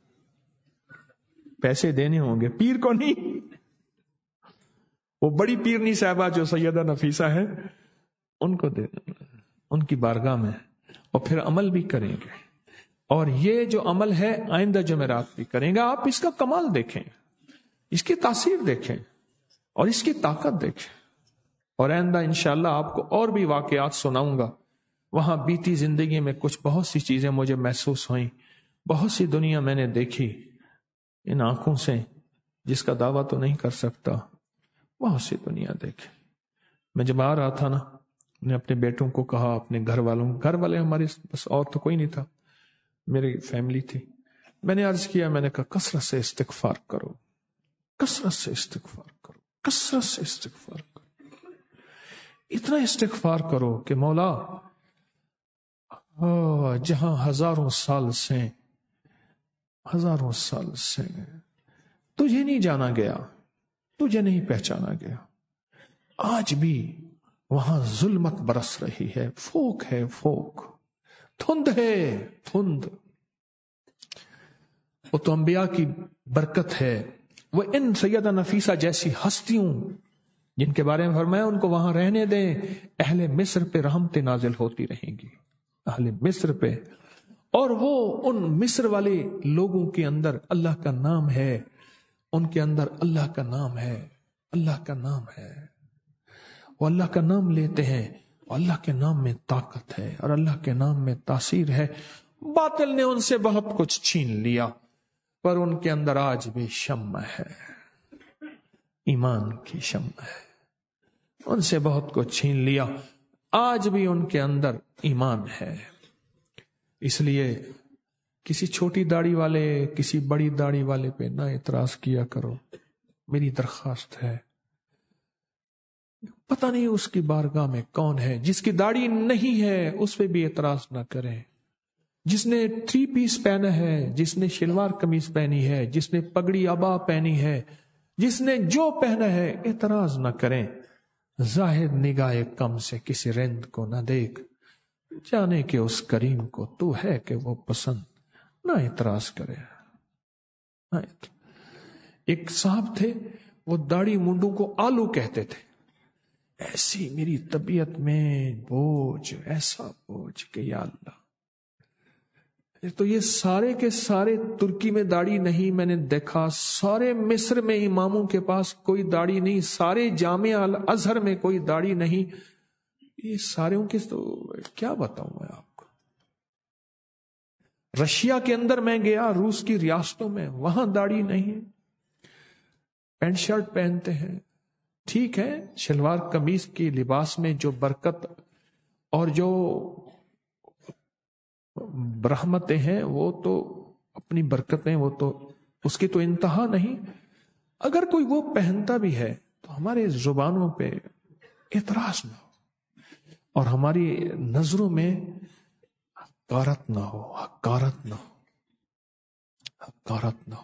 پیسے دینے ہوں گے، پیر کو نہیں۔ وہ بڑی پیرنی صاحبہ جو سیدہ نفیسہ ہے ان کو دے، ان کی بارگاہ میں، اور پھر عمل بھی کریں گے۔ اور یہ جو عمل ہے آئندہ جمعرات بھی کریں گے۔ آپ اس کا کمال دیکھیں، اس کی تاثیر دیکھیں اور اس کی طاقت دیکھیں، اور آئندہ انشاءاللہ آپ کو اور بھی واقعات سناؤں گا۔ وہاں بیتی زندگی میں کچھ بہت سی چیزیں مجھے محسوس ہوئیں، بہت سی دنیا میں نے دیکھی ان آنکھوں سے جس کا دعویٰ تو نہیں کر سکتا، بہت سی دنیا دیکھی۔ میں جب آ رہا تھا نا، میں نے اپنے بیٹوں کو کہا، اپنے گھر والوں، گھر والے ہمارے بس اور تو کوئی نہیں تھا، میری فیملی تھی، میں نے عرض کیا، میں نے کہا کثرت سے استغفار کرو، کثرت سے استغفار کرو، کثرت سے استغفار کرو، اتنا استغفار کرو کہ مولا جہاں ہزاروں سال سے ہزاروں سال سے تجھے نہیں جانا گیا، تجھے نہیں پہچانا گیا، آج بھی وہاں ظلمت برس رہی ہے، فوک ہے، فوک دھند ہے، دھند۔ وہ تو انبیاء کی برکت ہے، وہ ان سیدہ نفیسہ جیسی ہستیوں جن کے بارے میں فرمایا ان کو وہاں رہنے دیں، اہل مصر پہ رحمتیں نازل ہوتی رہیں گی، اہل مصر پہ، اور وہ ان مصر والے لوگوں کے اندر اللہ کا نام ہے، ان کے اندر اللہ کا نام ہے، اللہ کا نام ہے، وہ اللہ کا نام لیتے ہیں، اللہ کے نام میں طاقت ہے اور اللہ کے نام میں تاثیر ہے۔ باطل نے ان سے بہت کچھ چھین لیا، پر ان کے اندر آج بھی شمع ہے، ایمان کی شمع ہے، ان سے بہت کچھ چھین لیا، آج بھی ان کے اندر ایمان ہے۔ اس لیے کسی چھوٹی داڑھی والے، کسی بڑی داڑھی والے پہ نہ اعتراض کیا کرو، میری درخواست ہے۔ پتہ نہیں اس کی بارگاہ میں کون ہے، جس کی داڑھی نہیں ہے اس پہ بھی اعتراض نہ کریں، جس نے تھری پیس پہنا ہے، جس نے شلوار قمیض پہنی ہے، جس نے پگڑی عبا پہنی ہے، جس نے جو پہنا ہے، اعتراض نہ کریں۔ زاہد نگاہ کم سے کسی رند کو نہ دیکھ، جانے کہ اس کریم کو تو ہے کہ وہ پسند نہ اعتراض کرے۔ ایک صاحب تھے، وہ داڑھی منڈوں کو آلو کہتے تھے، ایسی میری طبیعت میں بوجھ، ایسا بوجھ کہ یا اللہ، تو یہ سارے کے سارے ترکی میں داڑھی نہیں، میں نے دیکھا سارے مصر میں اماموں کے پاس کوئی داڑھی نہیں، سارے جامعہ الازہر میں کوئی داڑھی نہیں، یہ سارے کی تو کیا بتاؤں میں آپ کو۔ رشیا کے اندر میں گیا، روس کی ریاستوں میں، وہاں داڑھی نہیں، پینٹ شرٹ پہنتے ہیں، ٹھیک ہے، شلوار قمیض کی لباس میں جو برکت اور جو رحمتیں ہیں وہ تو اپنی برکتیں، وہ تو اس کی تو انتہا نہیں، اگر کوئی وہ پہنتا بھی ہے تو ہمارے زبانوں پہ اعتراض نہ ہو اور ہماری نظروں میں حقارت نہ ہو، حقارت نہ ہو، حقارت نہ ہو،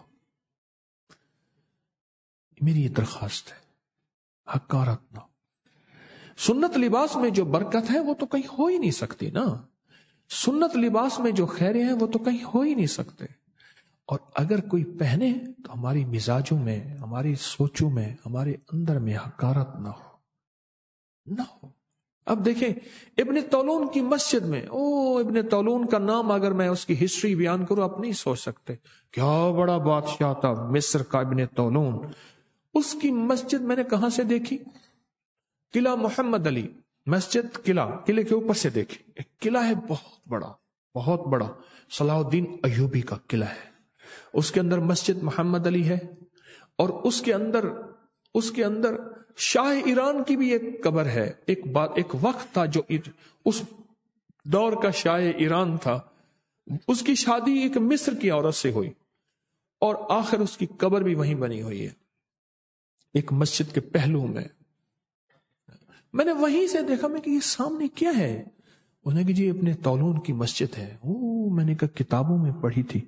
میری یہ درخواست ہے، حقارت نہ ہو۔ سنت لباس میں جو برکت ہے وہ تو کہیں ہو ہی نہیں سکتی نا، سنت لباس میں جو خیریں ہیں وہ تو کہیں ہو ہی نہیں سکتے، اور اگر کوئی پہنے تو ہماری مزاجوں میں، ہماری سوچوں میں، ہمارے اندر میں حقارت نہ ہو، نہ ہو۔ اب دیکھیں ابن طولون کی مسجد میں، او ابن طولون کا نام اگر میں اس کی ہسٹری بیان کروں آپ نہیں سوچ سکتے کیا بڑا بادشاہ تھا مصر کا ابن طولون. اس کی مسجد میں نے کہاں سے دیکھی؟ قلعہ محمد علی مسجد، قلعہ قلعے کے اوپر سے دیکھی. ایک قلعہ ہے بہت بڑا بہت بڑا، صلاح الدین ایوبی کا قلعہ ہے. اس کے اندر مسجد محمد علی ہے، اور اس کے اندر اس کے اندر شاہ ایران کی بھی ایک قبر ہے. ایک بات ایک وقت تھا جو اس دور کا شاہ ایران تھا، اس کی شادی ایک مصر کی عورت سے ہوئی، اور آخر اس کی قبر بھی وہیں بنی ہوئی ہے ایک مسجد کے پہلو میں. میں نے وہیں سے دیکھا میں کہ یہ سامنے کیا ہے؟ انہیں کہ جی اپنے طولون کی مسجد ہے. او میں نے کہا کتابوں میں پڑھی تھی،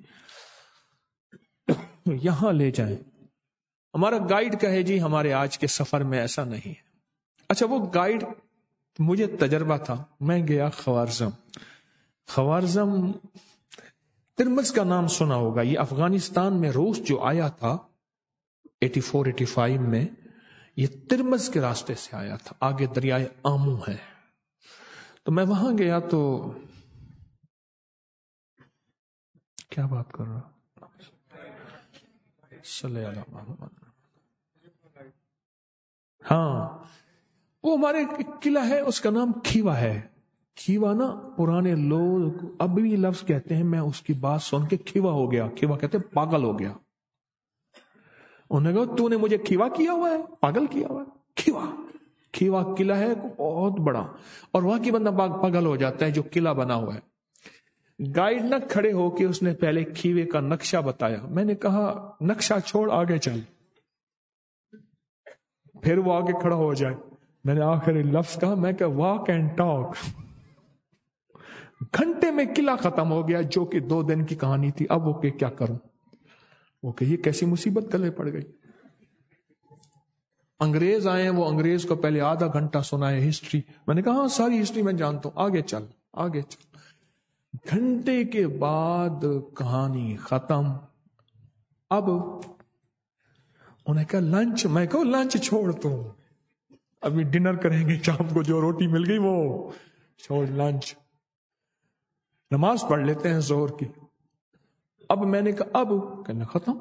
یہاں لے جائیں. ہمارا گائیڈ کہے جی ہمارے آج کے سفر میں ایسا نہیں ہے. اچھا وہ گائیڈ، مجھے تجربہ تھا، میں گیا خوارزم. خوارزم ترمز کا نام سنا ہوگا، یہ افغانستان میں روس جو آیا تھا ایٹی فور ایٹی فائیو میں، یہ ترمز کے راستے سے آیا تھا، آگے دریائے آمو ہے. تو میں وہاں گیا تو کیا بات کر رہا صلی اللہ محمد. ہاں وہ ہمارے قلعہ ہے، اس کا نام کھیوا ہے. کھیوا نا پرانے لوگ اب بھی لفظ کہتے ہیں، میں اس کی بات سن کے کھیوا ہو گیا. کھیوا کہتے ہیں پاگل ہو گیا. انہوں نے کہا تو نے مجھے کھیوا کیا ہوا ہے، پاگل کیا ہوا ہے. کھیوا کھیوا قلعہ ہے بہت بڑا، اور وہاں کی بندہ پاگل ہو جاتا ہے جو قلعہ بنا ہوا ہے. گائیڈ نہ کھڑے ہو کے اس نے پہلے کھیوے کا نقشہ بتایا. میں نے کہا نقشہ چھوڑ آگے چل، پھر وہ آگے کھڑا ہو جائے. میں نے آخری لفظ کہا، میں کہ واک اینڈ ٹاک. گھنٹے میں قلعہ ختم ہو گیا جو کہ دو دن کی کہانی تھی. اب وہ کہ کیا کروں، وہ کہ یہ کیسی مصیبت گلے پڑ گئی. انگریز آئے، وہ انگریز کو پہلے آدھا گھنٹہ سنائے ہسٹری. میں نے کہا ہاں ساری ہسٹری میں جانتا ہوں، آگے چل آگے چل. گھنٹے کے بعد کہانی ختم. اب انہیں کہا لنچ. میں کہو لنچ چھوڑ، تو ابھی ڈنر کریں گے شام کو، جو روٹی مل گئی وہ چھوڑ، لنچ نماز پڑھ لیتے ہیں ظہر کی. اب میں نے کہا اب کہنا ختم،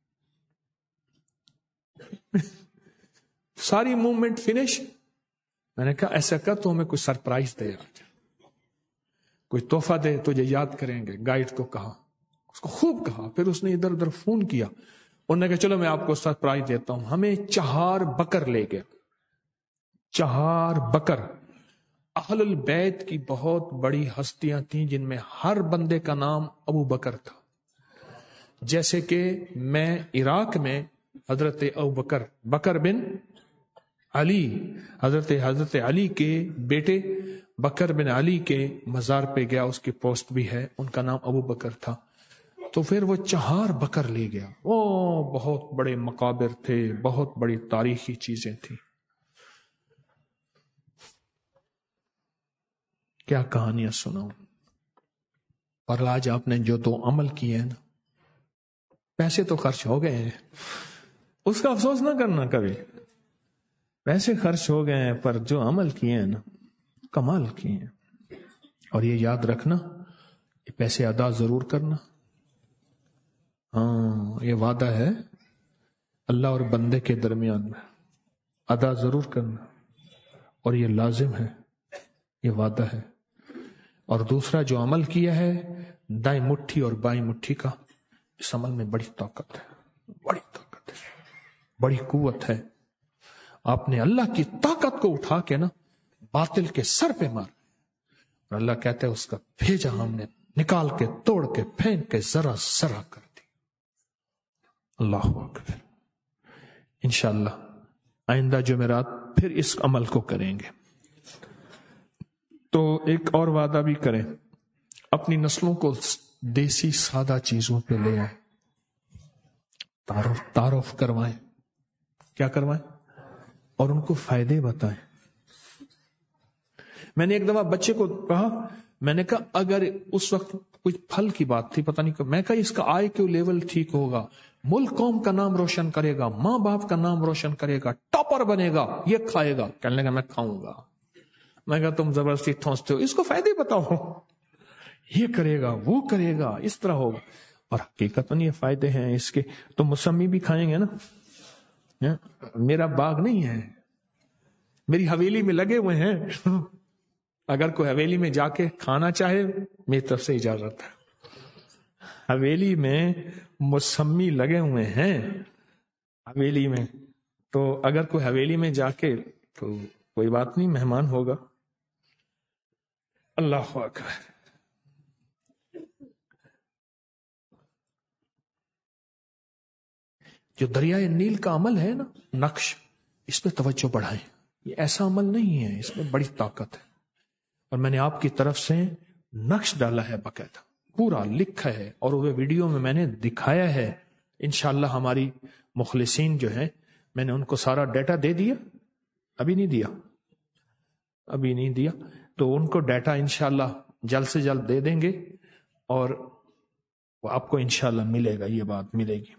ساری موومنٹ فنش. میں نے کہا ایسا کر تو ہمیں کوئی سرپرائز دے، کوئی تحفہ دے، تجھے یاد کریں گے. گائیڈ کو کہا، اس کو خوب کہا. پھر اس نے ادھر ادھر فون کیا. انہوں نے کہا چلو میں آپ کو سرپرائز دیتا ہوں. ہمیں چہار بکر لے گیا. چہار بکر. اہل البیت کی بہت بڑی ہستیاں تھیں جن میں ہر بندے کا نام ابو بکر تھا. جیسے کہ میں عراق میں حضرت ابو بکر بکر بن علی، حضرت حضرت علی کے بیٹے بکر بن علی کے مزار پہ گیا، اس کی پوسٹ بھی ہے، ان کا نام ابو بکر تھا. تو پھر وہ چہار بکر لے گیا. او بہت بڑے مقابر تھے، بہت بڑی تاریخی چیزیں تھیں. کیا کہانیاں سناؤں. اور آج آپ نے جو تو عمل کیے ہیں نا، پیسے تو خرچ ہو گئے ہیں، اس کا افسوس نہ کرنا کبھی. پیسے خرچ ہو گئے ہیں، پر جو عمل کیے ہیں نا کمال کیے ہیں. اور یہ یاد رکھنا، یہ پیسے ادا ضرور کرنا. ہاں یہ وعدہ ہے اللہ اور بندے کے درمیان میں، ادا ضرور کرنا، اور یہ لازم ہے، یہ وعدہ ہے. اور دوسرا جو عمل کیا ہے دائیں مٹھی اور بائیں مٹھی کا، اس عمل میں بڑی طاقت ہے، بڑی طاقت ہے، بڑی قوت ہے. آپ نے اللہ کی طاقت کو اٹھا کے نا باطل کے سر پہ مار، اور اللہ کہتا ہے اس کا بھیجا ہم نے نکال کے توڑ کے پھینک کے ذرا ذرا کر دی. اللہ اکبر. انشاءاللہ آئندہ جمعرات پھر اس عمل کو کریں گے. تو ایک اور وعدہ بھی کریں، اپنی نسلوں کو دیسی سادہ چیزوں پہ لے آئیں، تعارف تعارف کروائیں. کیا کروائیں؟ اور ان کو فائدے بتائیں. میں نے ایک دفعہ بچے کو کہا، میں نے کہا اگر اس وقت کچھ پھل کی بات تھی، پتہ نہیں کہ میں کہا اس کا آئی کیو لیول ٹھیک ہوگا، ملک قوم کا نام روشن کرے گا، ماں باپ کا نام روشن کرے گا، ٹاپر بنے گا، یہ کھائے گا. کہنے لگا میں کھاؤں گا. میں کہا تم زبردستی ٹھونستے ہو، اس کو فائدے بتاؤ، یہ کرے گا وہ کرے گا اس طرح ہوگا، اور حقیقت میں یہ فائدے ہیں اس کے. تو موسمی بھی کھائیں گے نا، میرا باغ نہیں ہے، میری حویلی میں لگے ہوئے ہیں، اگر کوئی حویلی میں جا کے کھانا چاہے میری طرف سے اجازت ہے. حویلی میں موسمی لگے ہوئے ہیں حویلی میں، تو اگر کوئی حویلی میں جا کے تو کوئی بات نہیں، مہمان ہوگا. اللہ اکبر. جو دریائے نیل کا عمل ہے نا، نقش، اس پہ توجہ بڑھائیں. یہ ایسا عمل نہیں ہے، اس میں بڑی طاقت ہے. اور میں نے آپ کی طرف سے نقش ڈالا ہے، باقاعدہ پورا لکھا ہے، اور وہ ویڈیو میں میں نے دکھایا ہے. انشاءاللہ ہماری مخلصین جو ہیں، میں نے ان کو سارا ڈیٹا دے دیا. ابھی نہیں دیا ابھی نہیں دیا تو ان کو ڈیٹا انشاءاللہ جلد سے جلد دے دیں گے، اور وہ آپ کو انشاءاللہ ملے گا، یہ بات ملے گی.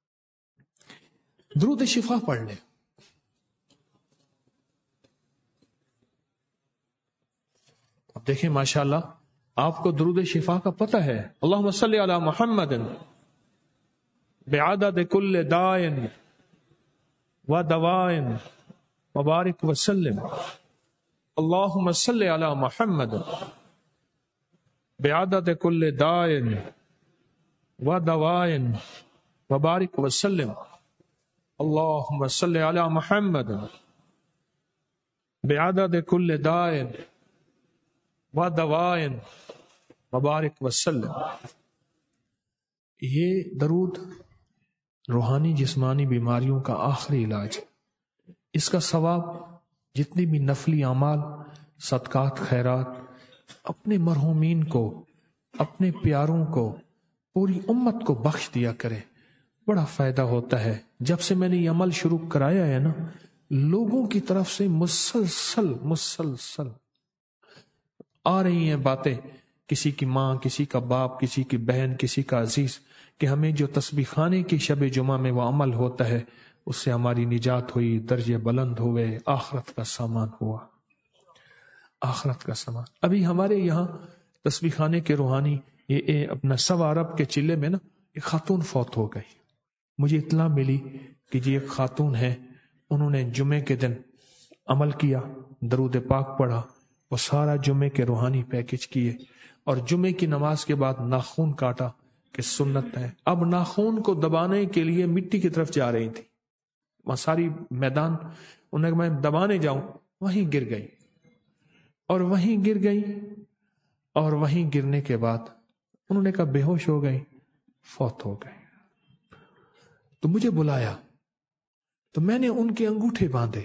درود شفا پڑھ لیں. اب دیکھیں ماشاءاللہ آپ کو درود شفا کا پتہ ہے. اللہم صلی علی محمد بعدد کل داء و دواء وبارک وسلم. اللہم صلی علی محمد بعدد کل داء و دواء وبارک وسلم. اللہم صلی علی محمد بعدد کل داء و دواء وبارک وسلم. یہ درود روحانی جسمانی بیماریوں کا آخری علاج. اس کا ثواب جتنی بھی نفلی اعمال، صدقات، خیرات اپنے مرحومین کو، اپنے پیاروں کو، پوری امت کو بخش دیا کرے. بڑا فائدہ ہوتا ہے. جب سے میں نے یہ عمل شروع کرایا ہے نا، لوگوں کی طرف سے مسلسل مسلسل آ رہی ہیں باتیں، کسی کی ماں، کسی کا باپ، کسی کی بہن، کسی کا عزیز، کہ ہمیں جو تسبیح خانے کی شب جمعہ میں وہ عمل ہوتا ہے اس سے ہماری نجات ہوئی، درجے بلند ہوئے، آخرت کا سامان ہوا، آخرت کا سامان. ابھی ہمارے یہاں تسبیح خانے کے روحانی یہ اے اپنا سوا عرب کے چلے میں نا ایک خاتون فوت ہو گئی. مجھے اطلاع ملی کہ جی ایک خاتون ہے، انہوں نے جمعے کے دن عمل کیا، درود پاک پڑھا، وہ سارا جمعے کے روحانی پیکج کیے، اور جمعے کی نماز کے بعد ناخون کاٹا کہ سنت ہے. اب ناخون کو دبانے کے لیے مٹی کی طرف جا رہی تھی، وہاں ساری میدان، انہیں میں دبانے جاؤں، وہیں گر گئی، اور وہیں گر گئی، اور وہیں گرنے کے بعد انہوں نے کہا بے ہوش ہو گئی، فوت ہو گئی. تو مجھے بلایا، تو میں نے ان کے انگوٹھے باندھے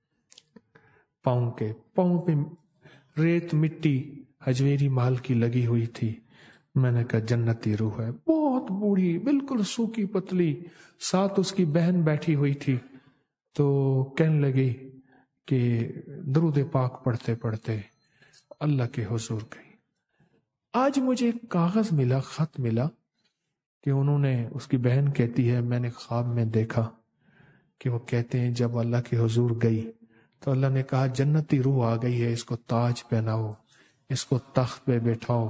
پاؤں کے، پاؤں پہ ریت مٹی ہجویری مال کی لگی ہوئی تھی. میں نے کہا جنتی روح ہے، بہت بوڑھی، بالکل سوکھی پتلی، ساتھ اس کی بہن بیٹھی ہوئی تھی. تو کہنے لگی کہ درود پاک پڑھتے پڑھتے اللہ کے حضور گئی. آج مجھے ایک کاغذ ملا، خط ملا، کہ انہوں نے، اس کی بہن کہتی ہے میں نے خواب میں دیکھا کہ وہ کہتے ہیں جب اللہ کے حضور گئی تو اللہ نے کہا جنتی روح آ گئی ہے، اس کو تاج پہناؤ، اس کو تخت پہ بیٹھاؤ.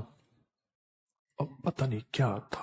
اب پتہ نہیں کیا تھا.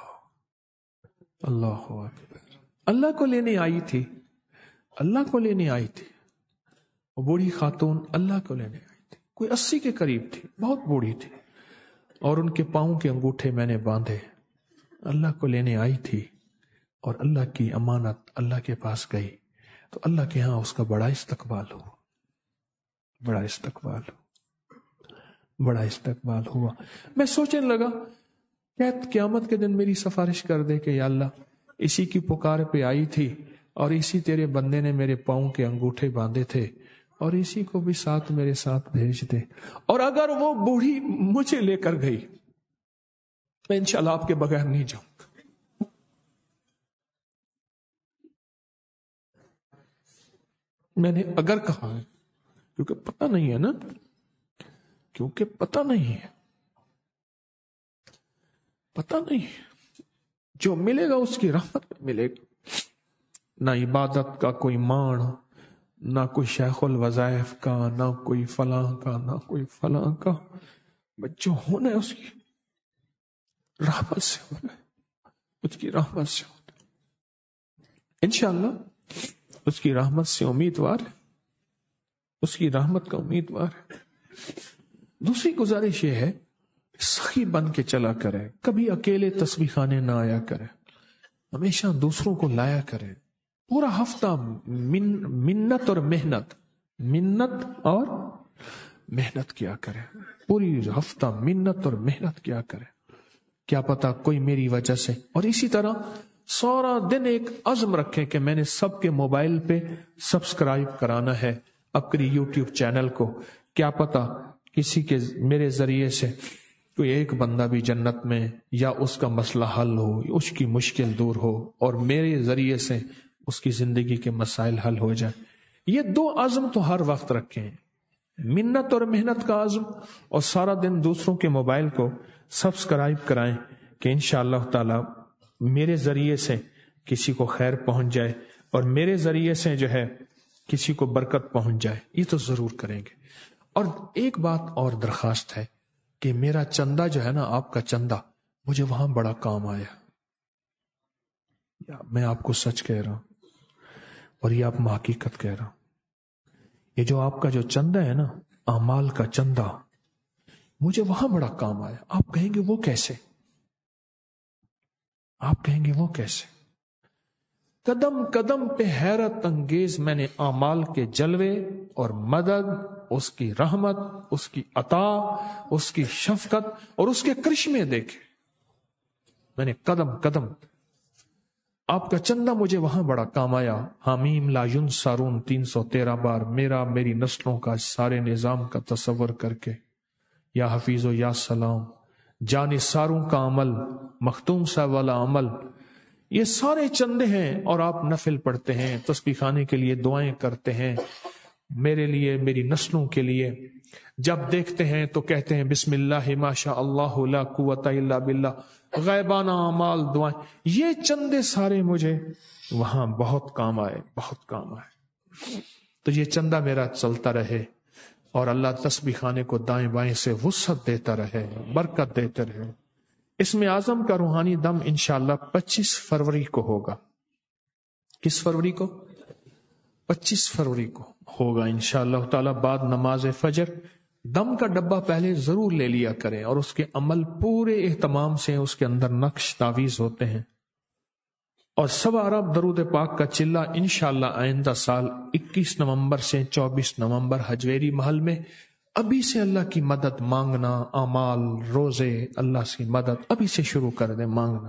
اللہ اکبر. اللہ کو لینے آئی تھی، اللہ کو لینے آئی تھی وہ بوڑھی خاتون، اللہ کو لینے آئی تھی. کوئی اسی کے قریب تھی، بہت بوڑھی تھی، اور ان کے پاؤں کے انگوٹھے میں نے باندھے. اللہ کو لینے آئی تھی، اور اللہ کی امانت اللہ کے پاس گئی، تو اللہ کے ہاں اس کا بڑا استقبال ہوا، بڑا استقبال ہوا، بڑا استقبال ہوا. میں سوچنے لگا قیامت کے دن میری سفارش کر دے کہ یا اللہ اسی کی پکار پہ آئی تھی، اور اسی تیرے بندے نے میرے پاؤں کے انگوٹھے باندھے تھے، اور اسی کو بھی ساتھ میرے ساتھ بھیج دے. اور اگر وہ بوڑھی مجھے لے کر گئی، میں انشاءاللہ آپ کے بغیر نہیں جاؤں گا. میں نے اگر کہا ہے کیونکہ پتہ نہیں ہے نا، کیونکہ پتہ نہیں ہے، پتہ نہیں ہے. جو ملے گا اس کی رحمت ملے گا. نہ عبادت کا کوئی مان، نہ کوئی شیخ الوظائف کا، نہ کوئی فلاں کا، نہ کوئی فلاں کا، بچوں ہونا ہے اس کی رحمت سے ہونا ہے، اس کی رحمت سے ہونا ہے انشاءاللہ، اس کی رحمت سے امیدوار ہے، اس کی رحمت کا امیدوار ہے۔ دوسری گزارش یہ ہے، سخی بن کے چلا کرے، کبھی اکیلے تسبیح خانے نہ آیا کرے، ہمیشہ دوسروں کو لایا کرے، پورا ہفتہ من منت اور محنت منت اور محنت کیا کرے، پوری ہفتہ منت اور محنت کیا کرے، کیا پتا کوئی میری وجہ سے، اور اسی طرح سارا دن ایک عزم رکھیں کہ میں نے سب کے موبائل پہ سبسکرائب کرانا ہے اپنی یوٹیوب چینل کو، کیا پتا کسی کے میرے ذریعے سے کوئی ایک بندہ بھی جنت میں، یا اس کا مسئلہ حل ہو، اس کی مشکل دور ہو، اور میرے ذریعے سے اس کی زندگی کے مسائل حل ہو جائیں۔ یہ دو عزم تو ہر وقت رکھیں، منت اور محنت کا عزم، اور سارا دن دوسروں کے موبائل کو سبسکرائب کرائیں کہ انشاءاللہ تعالی میرے ذریعے سے کسی کو خیر پہنچ جائے، اور میرے ذریعے سے جو ہے کسی کو برکت پہنچ جائے، یہ تو ضرور کریں گے۔ اور ایک بات اور درخواست ہے کہ میرا چندہ جو ہے نا، آپ کا چندہ مجھے وہاں بڑا کام آیا، میں آپ کو سچ کہہ رہا ہوں، اور یہ آپ میں حقیقت کہہ رہا ہوں، یہ جو آپ کا جو چندہ ہے نا، اعمال کا چندہ، مجھے وہاں بڑا کام آیا۔ آپ کہیں گے وہ کیسے؟ آپ کہیں گے وہ کیسے؟ قدم قدم پہ حیرت انگیز میں نے اعمال کے جلوے اور مدد، اس کی رحمت، اس کی عطا، اس کی شفقت اور اس کے کرشمے دیکھے، میں نے قدم قدم۔ آپ کا چندہ مجھے وہاں بڑا کام آیا۔ حامیم لا ینصرون تین سو تیرہ بار میرا میری نسلوں کا سارے نظام کا تصور کر کے، یا حفیظ و یا سلام، جان ساروں کا عمل، مختوم سا والا عمل، یہ سارے چندے ہیں، اور آپ نفل پڑھتے ہیں، تسبیح خانے کے لیے دعائیں کرتے ہیں، میرے لیے، میری نسلوں کے لیے۔ جب دیکھتے ہیں تو کہتے ہیں بسم اللہ ما شاء اللہ لا قوت الا باللہ، غیبانہ اعمال، دعائیں، یہ چندے سارے مجھے وہاں بہت کام آئے، بہت کام آئے۔ تو یہ چندہ میرا چلتا رہے، اور اللہ تسبیح خانے کو دائیں بائیں سے وسعت دیتا رہے، برکت دیتے رہے۔ اسم اعظم کا روحانی دم انشاءاللہ پچیس فروری کو ہوگا۔ کس فروری کو؟ پچیس فروری کو ہوگا انشاءاللہ تعالی، بعد نماز فجر۔ دم کا ڈبہ پہلے ضرور لے لیا کریں، اور اس کے عمل پورے اہتمام سے، اس کے اندر نقش تعویذ ہوتے ہیں۔ اور سوا عرب درود پاک کا چلہ انشاءاللہ آئندہ سال اکیس نومبر سے چوبیس نومبر حجویری محل میں، ابھی سے اللہ کی مدد مانگنا، اعمال، روزے، اللہ سے مدد ابھی سے شروع کر دیں مانگنا۔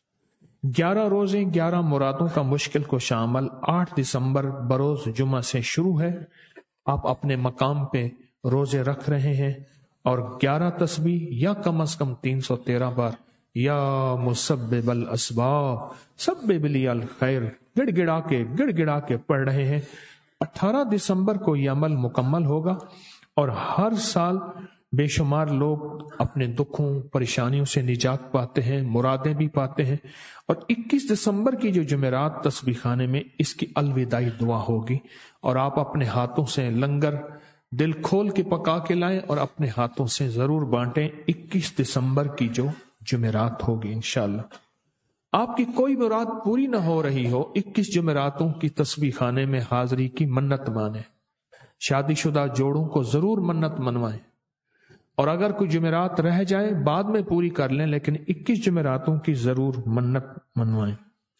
گیارہ روزے، گیارہ مرادوں کا مشکل کشا عمل آٹھ دسمبر بروز جمعہ سے شروع ہے۔ آپ اپنے مقام پہ روزے رکھ رہے ہیں، اور گیارہ تسبیح یا کم از کم تین سو تیرہ بار یا مسبب الاسباب سبب لی الخیر گڑ گڑا کے گڑ گڑا کے پڑھ رہے ہیں۔ اٹھارہ دسمبر کو یہ عمل مکمل ہوگا، اور ہر سال بے شمار لوگ اپنے دکھوں پریشانیوں سے نجات پاتے ہیں، مرادیں بھی پاتے ہیں۔ اور اکیس دسمبر کی جو جمعرات تسبیح خانے میں اس کی الوداعی دعا ہوگی، اور آپ اپنے ہاتھوں سے لنگر دل کھول کے پکا کے لائیں اور اپنے ہاتھوں سے ضرور بانٹیں۔ اکیس دسمبر کی جو جمعرات ہوگی انشاءاللہ، آپ کی کوئی مراد پوری نہ ہو رہی ہو، اکیس جمعراتوں کی تسبیح خانے میں حاضری کی منت مانیں۔ شادی شدہ جوڑوں کو ضرور منت منوائیں، اور اگر کوئی جمعرات رہ جائے بعد میں پوری کر لیں، لیکن اکیس جمعراتوں کی ضرور منت منوائیں۔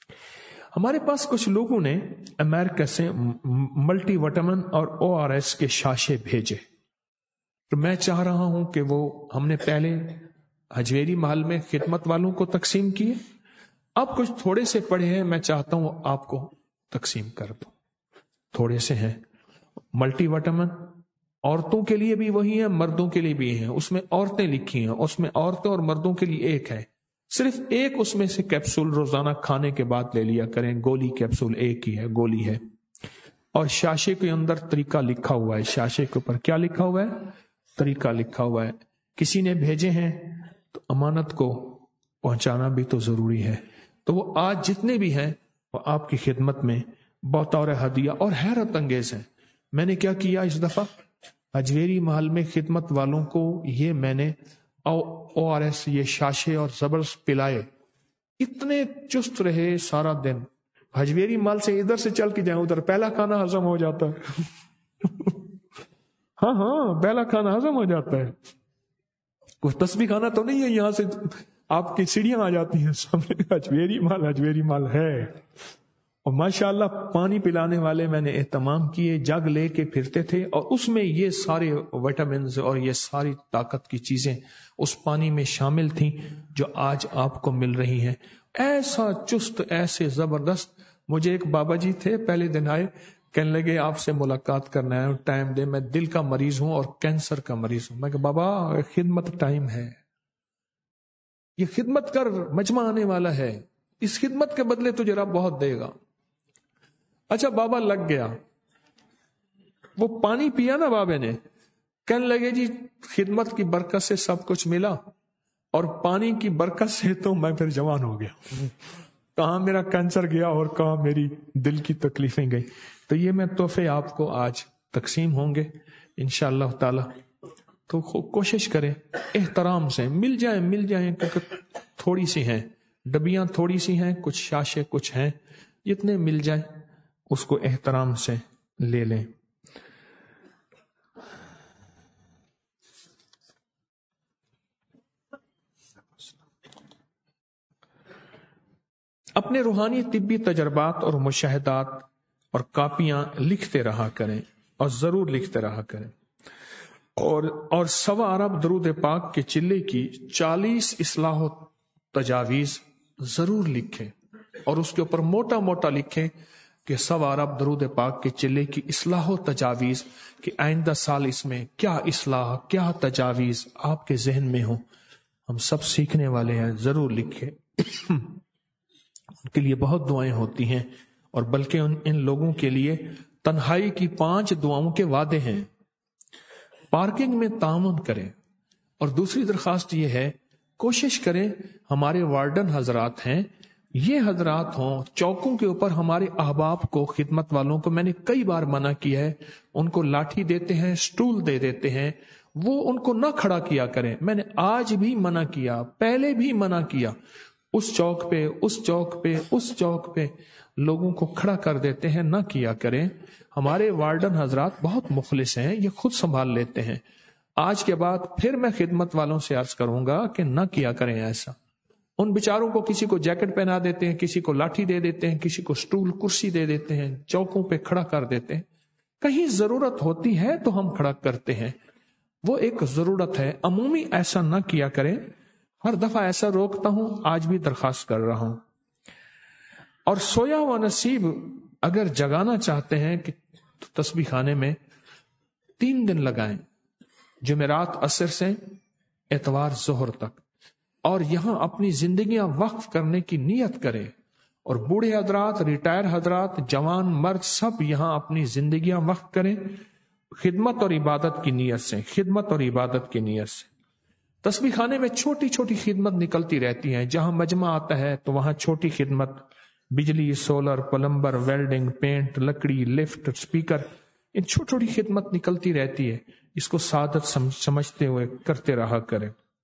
ہمارے پاس کچھ لوگوں نے امریکہ سے ملٹی وٹامن اور او آر ایس کے شاشے بھیجے، تو میں چاہ رہا ہوں کہ وہ ہم نے پہلے حجویری محل میں خدمت والوں کو تقسیم کیے، اب کچھ تھوڑے سے پڑے ہیں، میں چاہتا ہوں آپ کو تقسیم کر دوں۔ تھوڑے سے ہیں ملٹی وٹامن، عورتوں کے لیے بھی وہی ہیں، مردوں کے لیے بھی ہیں، اس میں عورتیں لکھی ہیں، اس میں عورتوں اور مردوں کے لیے ایک ہے، صرف ایک اس میں سے کیپسول روزانہ کھانے کے بعد لے لیا کریں، گولی کیپسول ایک ہی ہے، گولی ہے۔ اور شاشے کے اندر طریقہ لکھا ہوا ہے، شاشے کے اوپر کیا لکھا ہوا ہے؟ طریقہ لکھا ہوا ہے۔ کسی نے بھیجے ہیں تو امانت کو پہنچانا بھی تو ضروری ہے، تو وہ آج جتنے بھی ہیں وہ آپ کی خدمت میں بطور ہدیہ اور حیرت انگیز ہیں۔ میں نے کیا کیا اس دفعہ اجویری محل میں خدمت والوں کو یہ میں نے او آر ایس یہ شاشے اور زبردست پلائے، اتنے چست رہے سارا دن. اجویری محل سے ادھر سے چل کے جائیں ادھر پہلا کھانا ہضم ہو جاتا ہے. ہاں ہاں پہلا کھانا ہضم ہو جاتا ہے. کوئی تسبیح کھانا تو نہیں ہے یہاں سے آپ کی سیڑھیاں آ جاتی ہیں سامنے. اجویری محل اجویری محل ہے. اور ماشاءاللہ پانی پلانے والے میں نے اہتمام کیے، جگ لے کے پھرتے تھے اور اس میں یہ سارے وٹامنز اور یہ ساری طاقت کی چیزیں اس پانی میں شامل تھیں جو آج آپ کو مل رہی ہیں. ایسا چست ایسے زبردست. مجھے ایک بابا جی تھے پہلے دن آئے، کہنے لگے آپ سے ملاقات کرنا ہے، ٹائم دے، میں دل کا مریض ہوں اور کینسر کا مریض ہوں. میں کہ بابا خدمت ٹائم ہے، یہ خدمت کر، مجمع آنے والا ہے، اس خدمت کے بدلے تجھے رب بہت دے گا. اچھا بابا لگ گیا، وہ پانی پیا نا بابے نے، کہنے لگے جی خدمت کی برکت سے سب کچھ ملا اور پانی کی برکت سے تو میں پھر جوان ہو گیا. کہاں میرا کینسر گیا اور کہاں میری دل کی تکلیفیں گئی. تو یہ میں تحفے آپ کو آج تقسیم ہوں گے انشاءاللہ تعالی. تو کوشش کریں احترام سے مل جائیں مل جائیں کیونکہ تھوڑی سی ہیں ڈبیاں، تھوڑی سی ہیں، کچھ شاشے کچھ ہیں، جتنے مل جائیں اس کو احترام سے لے لیں. اپنے روحانی طبی تجربات اور مشاہدات اور کاپیاں لکھتے رہا کریں اور ضرور لکھتے رہا کریں. اور اور سوا ارب درود پاک کے چلے کی چالیس اصلاح و تجاویز ضرور لکھیں اور اس کے اوپر موٹا موٹا لکھیں کہ سوا ارب درود پاک کے چلے کی اصلاح و تجاویز، کہ آئندہ سال اس میں کیا اصلاح کیا تجاویز آپ کے ذہن میں ہوں. ہم سب سیکھنے والے ہیں، ضرور لکھیں. ان کے لیے بہت دعائیں ہوتی ہیں اور بلکہ ان ان لوگوں کے لیے تنہائی کی پانچ دعاؤں کے وعدے ہیں. پارکنگ میں تعاون کریں. اور دوسری درخواست یہ ہے، کوشش کریں ہمارے وارڈن حضرات ہیں، یہ حضرات ہوں چوکوں کے اوپر ہمارے احباب کو، خدمت والوں کو میں نے کئی بار منع کیا ہے، ان کو لاٹھی دیتے ہیں، سٹول دے دیتے ہیں، وہ ان کو نہ کھڑا کیا کریں. میں نے آج بھی منع کیا، پہلے بھی منع کیا. اس چوک پہ اس چوک پہ اس چوک پہ لوگوں کو کھڑا کر دیتے ہیں، نہ کیا کریں. ہمارے وارڈن حضرات بہت مخلص ہیں، یہ خود سنبھال لیتے ہیں. آج کے بعد پھر میں خدمت والوں سے عرض کروں گا کہ نہ کیا کریں ایسا. ان بیچاروں کو کسی کو جیکٹ پہنا دیتے ہیں، کسی کو لاٹھی دے دیتے ہیں، کسی کو سٹول کرسی دے دیتے ہیں، چوکوں پہ کھڑا کر دیتے ہیں. کہیں ضرورت ہوتی ہے تو ہم کھڑا کرتے ہیں، وہ ایک ضرورت ہے. عمومی ایسا نہ کیا کریں. ہر دفعہ ایسا روکتا ہوں، آج بھی درخواست کر رہا ہوں. اور سویا ہوا نصیب اگر جگانا چاہتے ہیں کہ تسبیح خانے میں تین دن لگائیں، جمعرات عصر سے اتوار ظہر تک، اور یہاں اپنی زندگیاں وقف کرنے کی نیت کریں. اور بوڑھے حضرات، ریٹائر حضرات، جوان مرد سب یہاں اپنی زندگیاں وقف کریں خدمت اور عبادت کی نیت سے، خدمت اور عبادت کی نیت سے. تسبیح خانے میں چھوٹی چھوٹی خدمت نکلتی رہتی ہیں. جہاں مجمع آتا ہے تو وہاں چھوٹی خدمت، بجلی، سولر، پلمبر، ویلڈنگ، پینٹ، لکڑی، لفٹ، اسپیکر، ان چھوٹی چھوٹی خدمت نکلتی رہتی ہے. اس کو سعادت سمجھتے ہوئے کرتے رہا کریں،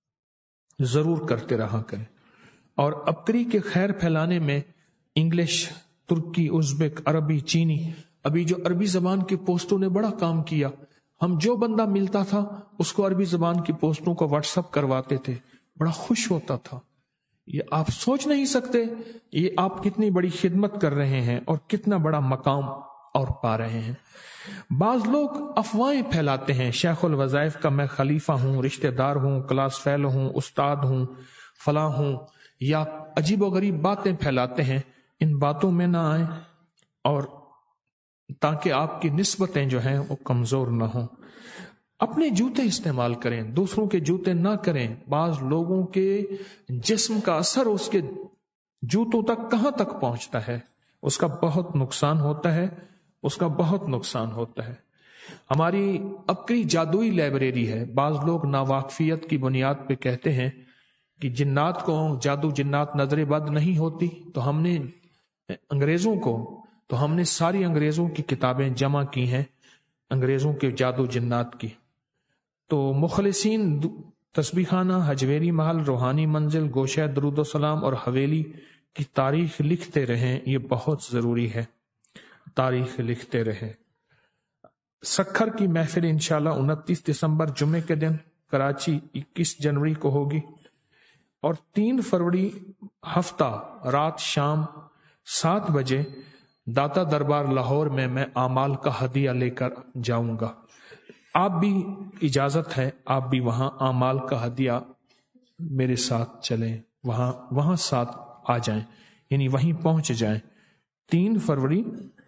ضرور کرتے رہا کریں. اور ابکری کے خیر پھیلانے میں انگلش، ترکی، ازبک، عربی، چینی، ابھی جو عربی زبان کی پوسٹوں نے بڑا کام کیا. ہم جو بندہ ملتا تھا اس کو عربی زبان کی پوسٹوں کو واٹس اپ کرواتے تھے، بڑا خوش ہوتا تھا. یہ آپ سوچ نہیں سکتے یہ آپ کتنی بڑی خدمت کر رہے ہیں اور کتنا بڑا مقام اور پا رہے ہیں. بعض لوگ افواہیں پھیلاتے ہیں، شیخ الوظائف کا میں خلیفہ ہوں، رشتہ دار ہوں، کلاس فیلو ہوں، استاد ہوں، فلاں ہوں، یا عجیب و غریب باتیں پھیلاتے ہیں. ان باتوں میں نہ آئیں اور تاکہ آپ کی نسبتیں جو ہیں وہ کمزور نہ ہوں. اپنے جوتے استعمال کریں، دوسروں کے جوتے نہ کریں. بعض لوگوں کے جسم کا اثر اس کے جوتوں تک کہاں تک پہنچتا ہے، اس کا بہت نقصان ہوتا ہے، اس کا بہت نقصان ہوتا ہے. ہماری ابکری جادوئی لائبریری ہے. بعض لوگ ناواقفیت کی بنیاد پہ کہتے ہیں کہ جنات کو جادو جنات نظر بد نہیں ہوتی، تو ہم نے انگریزوں کو تو ہم نے ساری انگریزوں کی کتابیں جمع کی ہیں انگریزوں کے جادو جنات کی. تو مخلصین تسبیح خانہ، حجویری محل، روحانی منزل، گوشہ درود و سلام اور حویلی کی تاریخ لکھتے رہیں. یہ بہت ضروری ہے، تاریخ لکھتے رہیں. سکھر کی محفل انشاءاللہ انتیس دسمبر جمعے کے دن کراچی اکیس جنوری کو ہوگی، اور تین فروری ہفتہ رات شام سات بجے داتا دربار لاہور میں میں اعمال کا ہدیہ لے کر جاؤں گا. آپ بھی اجازت ہے، آپ بھی وہاں اعمال کا ہدیہ میرے ساتھ چلیں، وہاں وہاں ساتھ آ جائیں، یعنی وہیں پہنچ جائیں. تین فروری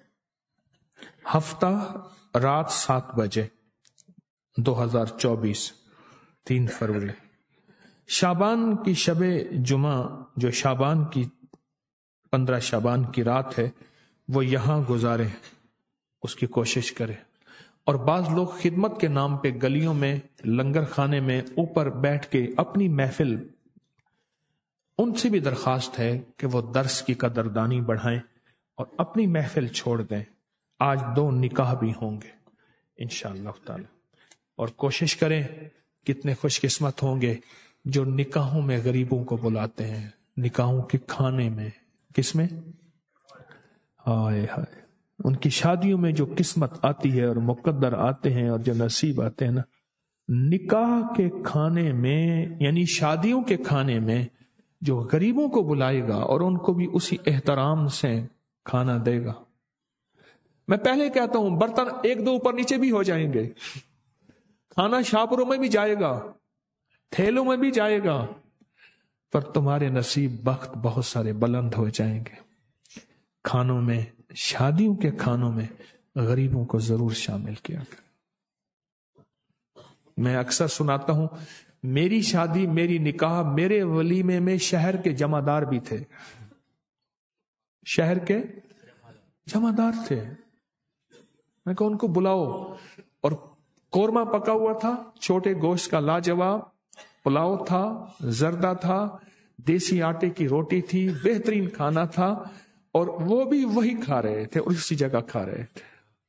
ہفتہ رات سات بجے دو ہزار چوبیس، تین فروری. شعبان کی شب جمعہ جو شعبان کی پندرہ شعبان کی رات ہے وہ یہاں گزارے، اس کی کوشش کرے. اور بعض لوگ خدمت کے نام پہ گلیوں میں، لنگر خانے میں اوپر بیٹھ کے اپنی محفل، ان سے بھی درخواست ہے کہ وہ درس کی قدردانی بڑھائیں اور اپنی محفل چھوڑ دیں. آج دو نکاح بھی ہوں گے انشاءاللہ تعالی، اور کوشش کریں. کتنے خوش قسمت ہوں گے جو نکاحوں میں غریبوں کو بلاتے ہیں، نکاحوں کے کھانے میں. کس میں؟ ہائے ہائے، ان کی شادیوں میں جو قسمت آتی ہے اور مقدر آتے ہیں اور جو نصیب آتے ہیں نا، نکاح کے کھانے میں، یعنی شادیوں کے کھانے میں جو غریبوں کو بلائے گا اور ان کو بھی اسی احترام سے کھانا دے گا. میں پہلے کہتا ہوں برتن ایک دو اوپر نیچے بھی ہو جائیں گے، کھانا شاپروں میں بھی جائے گا، تھیلوں میں بھی جائے گا، پر تمہارے نصیب بخت بہت سارے بلند ہو جائیں گے. کھانوں میں، شادیوں کے کھانوں میں غریبوں کو ضرور شامل کیا کریں. میں اکثر سناتا ہوں، میری شادی، میری نکاح، میرے ولیمے میں شہر کے جمع دار بھی تھے، شہر کے جمع دار تھے. میں کہا ان کو بلاؤ، اور قورمہ پکا ہوا تھا، چھوٹے گوشت کا لاجواب، پلاؤ تھا، زردہ تھا، دیسی آٹے کی روٹی تھی، بہترین کھانا تھا، اور وہ بھی وہی کھا رہے تھے اور اسی جگہ کھا رہے تھے.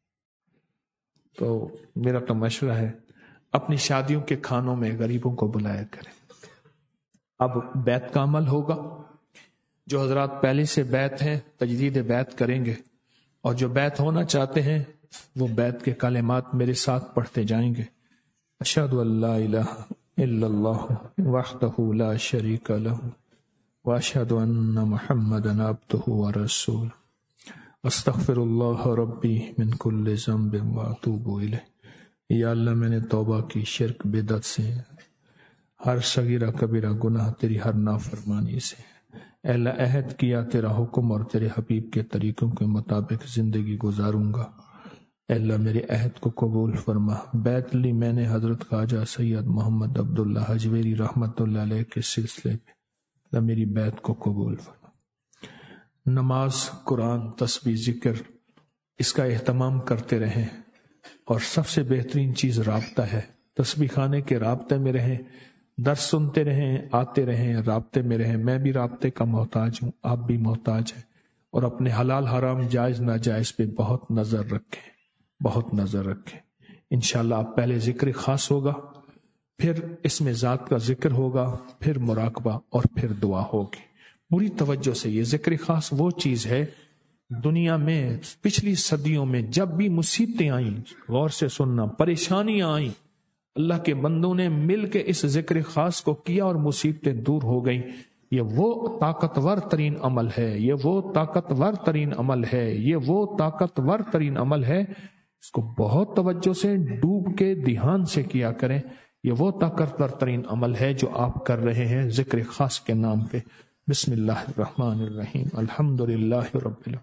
تو میرا تو مشورہ ہے اپنی شادیوں کے کھانوں میں غریبوں کو بلایا کریں. اب بیت کا عمل ہوگا. جو حضرات پہلے سے بیت ہیں تجدید بیت کریں گے، اور جو بیت ہونا چاہتے ہیں وہ بیت کے کلمات میرے ساتھ پڑھتے جائیں گے. اشہد ان لا الہ الا اللہ وحدہ لا شریک لہ واشہد ان محمدا عبدہ ورسولہ استغفر اللہ ربی من کل ذنب واتوب الیہ. یا اللہ میں نے توبہ کی شرک بدعت سے، ہر صغیرہ کبیرہ گناہ، تیری ہر نافرمانی سے. اے اللہ عہد کیا تیرا حکم اور تیرے حبیب کے طریقوں کے مطابق زندگی گزاروں گا. اے اللہ میرے عہد کو قبول فرما. بیت لی میں نے حضرت خواجہ سید محمد عبداللہ حجویری رحمت اللہ علیہ کے سلسلے میں، اللہ میری بیت کو قبول فرما. نماز، قرآن، تسبیح، ذکر، اس کا اہتمام کرتے رہیں. اور سب سے بہترین چیز رابطہ ہے. تسبیح خانے کے رابطے میں رہیں، درس سنتے رہیں، آتے رہیں، رابطے میں رہیں. میں بھی رابطے کا محتاج ہوں، آپ بھی محتاج ہیں. اور اپنے حلال حرام جائز ناجائز پہ بہت نظر رکھیں، بہت نظر رکھیں. انشاءاللہ آپ پہلے ذکر خاص ہوگا، پھر اس میں ذات کا ذکر ہوگا، پھر مراقبہ، اور پھر دعا ہوگی. پوری توجہ سے. یہ ذکر خاص وہ چیز ہے دنیا میں پچھلی صدیوں میں جب بھی مصیبتیں آئیں، غور سے سننا، پریشانیاں آئیں، اللہ کے بندوں نے مل کے اس ذکر خاص کو کیا اور مصیبتیں دور ہو گئیں. یہ وہ طاقتور ترین عمل ہے، یہ وہ طاقتور ترین عمل ہے، یہ وہ طاقتور ترین عمل ہے. اس کو بہت توجہ سے ڈوب کے دھیان سے کیا کریں. یہ وہ طاقتور ترین عمل ہے جو آپ کر رہے ہیں ذکر خاص کے نام پہ. بسم اللہ الرحمن الرحیم. الحمد للہ رب العالمین.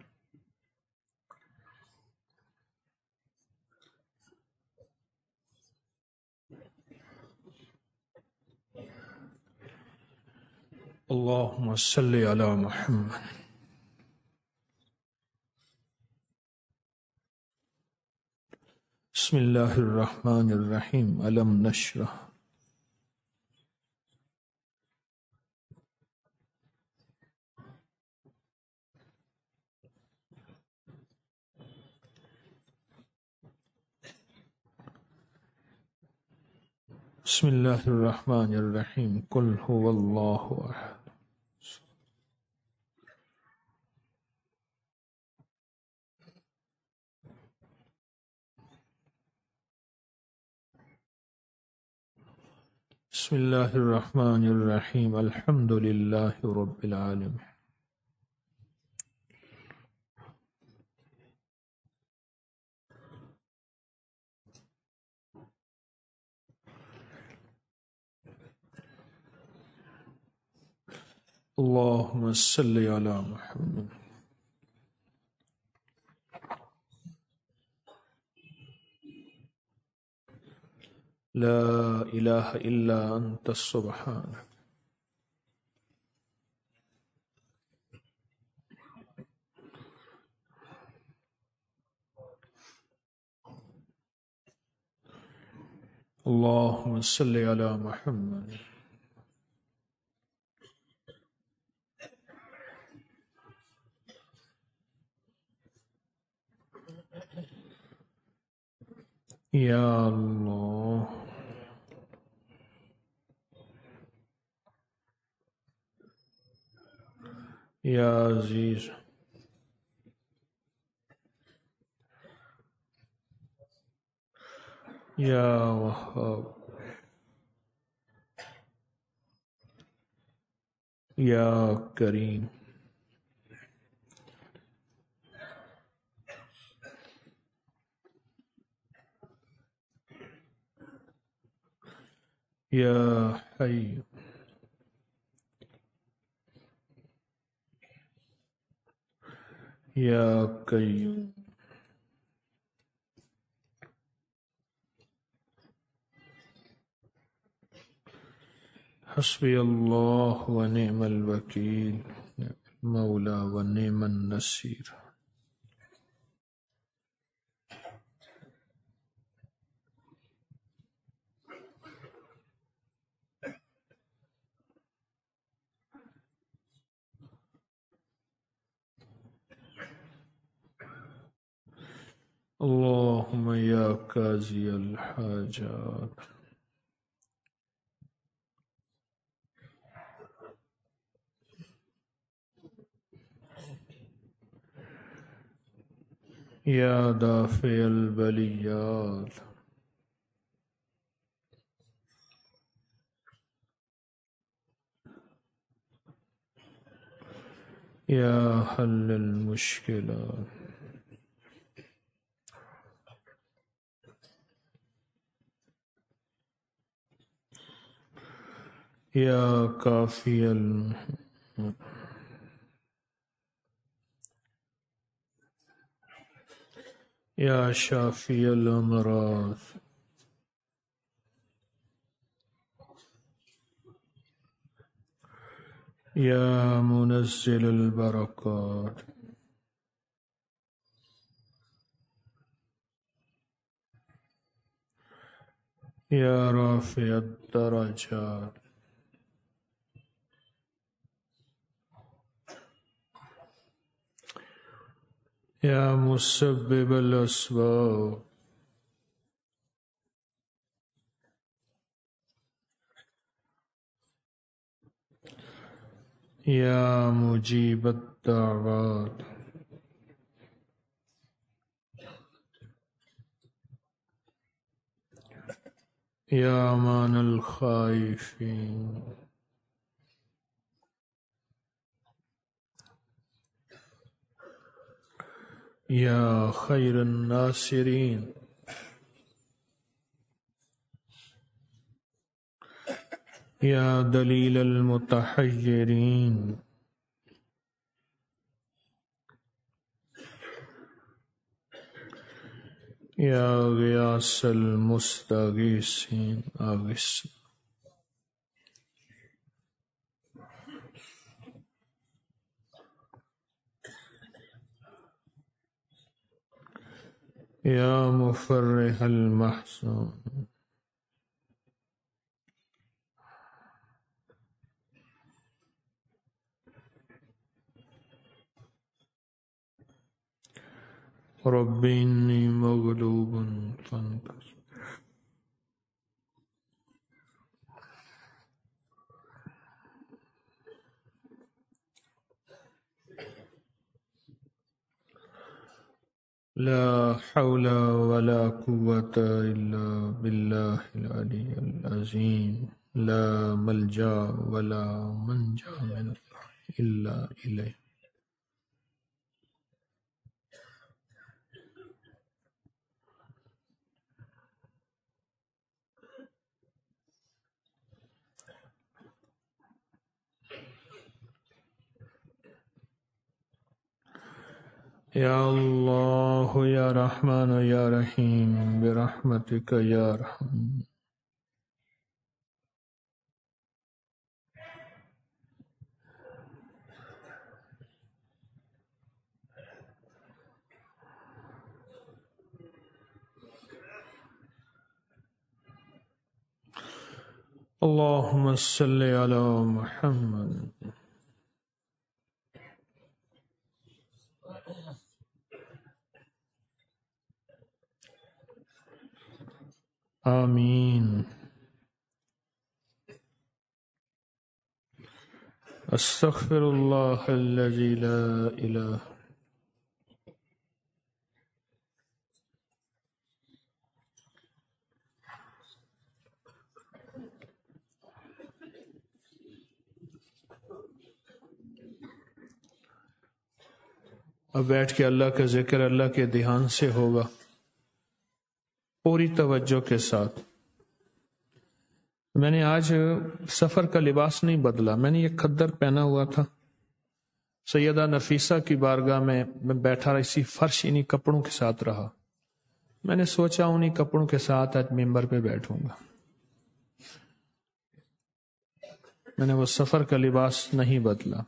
اللہم صلی علی محمد. بسم اللہ الرحمن الرحیم. الم نشرح. بسم الله الرحمن الرحيم قل هو الله أحد بسم الله الرحمن الرحيم الحمد لله رب العالمين اللهم صل على محمد لا إله إلا أنت سبحانك اللهم صل على محمد يا الله يا عزيز يا وهاب يا كريم يا حي يا قيوم حسبي الله ونعم الوكيل نعم المولى ونعم النصير اللهم يا قاضي الحاجات يا دافع البليات يا حل المشكلات يا كافي الم... يا شافي الأمراض يا منزل البركات يا رافع الدرجات يا مسبب الأسباب يا مجيب الدعوات يا أمان الخائفين يا خير الناصرين يا دليل المتحيرين يا غياث المستغيثين أغث يا مفرح المحزون رب إني مغلوب فانتصر لا حول ولا قوة إلا بالله العلي العظيم لا ملجأ ولا منجا من الله إلا إليه. یا اللہ یا رحمان یا رحیم برحمتک یا رحم. اللہم صلی علی محمد. آمین. استغفر اللہ الذی لا الہ. اب بیٹھ کے اللہ کا ذکر اللہ کے دھیان سے ہوگا، پوری توجہ کے ساتھ. میں نے آج سفر کا لباس نہیں بدلا، میں نے یہ کھدر پہنا ہوا تھا. سیدہ نفیسہ کی بارگاہ میں میں بیٹھا رہا، اسی فرش انہی کپڑوں کے ساتھ رہا. میں نے سوچا انہی کپڑوں کے ساتھ آج ممبر پہ بیٹھوں گا. میں نے وہ سفر کا لباس نہیں بدلا.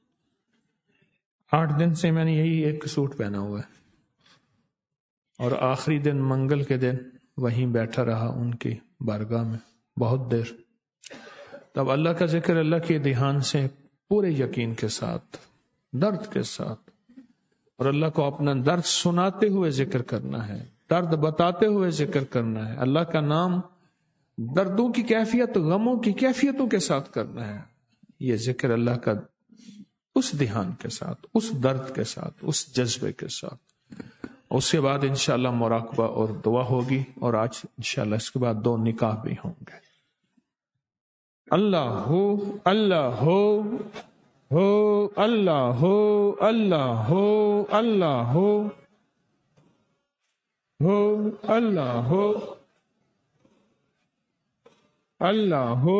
آٹھ دن سے میں نے یہی ایک سوٹ پہنا ہوا ہے، اور آخری دن منگل کے دن وہیں بیٹھا رہا ان کی بارگاہ میں بہت دیر. تب اللہ کا ذکر اللہ کے دھیان سے پورے یقین کے ساتھ، درد کے ساتھ، اور اللہ کو اپنا درد سناتے ہوئے ذکر کرنا ہے، درد بتاتے ہوئے ذکر کرنا ہے. اللہ کا نام دردوں کی کیفیت، غموں کی کیفیتوں کے ساتھ کرنا ہے. یہ ذکر اللہ کا اس دھیان کے ساتھ، اس درد کے ساتھ، اس جذبے کے ساتھ. اس کے بعد انشاءاللہ مراقبہ اور دعا ہوگی، اور آج انشاءاللہ اس کے بعد دو نکاح بھی ہوں گے. اللہ ہو اللہ ہو ہو اللہ ہو اللہ ہو اللہ ہو ہو اللہ ہو اللہ ہو.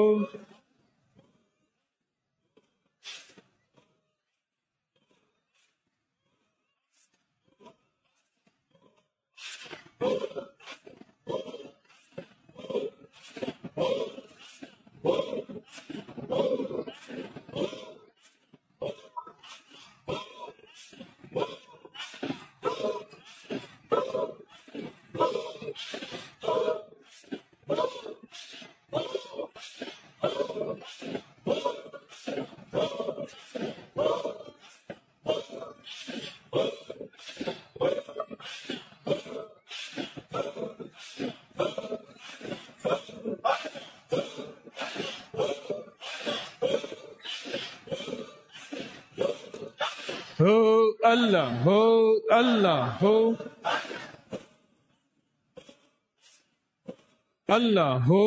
ہو اللہ ہو اللہ ہو اللہ ہو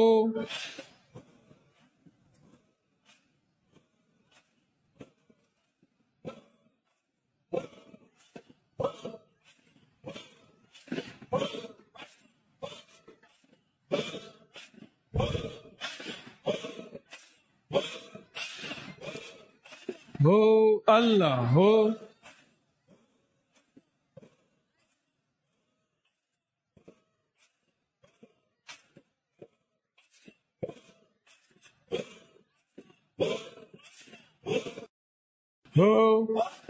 ہو اللہ ہو ہو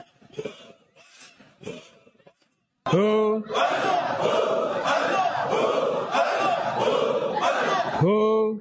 ہو ہو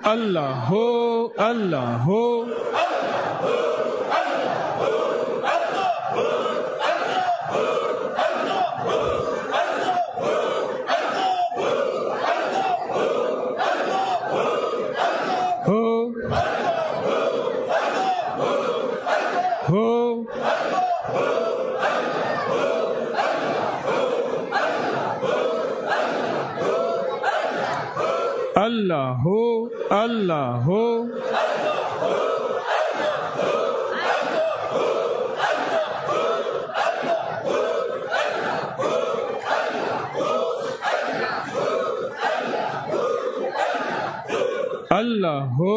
اللہ ہو اللہ ہو اللہ ہو اللہ ہو اللہ ہو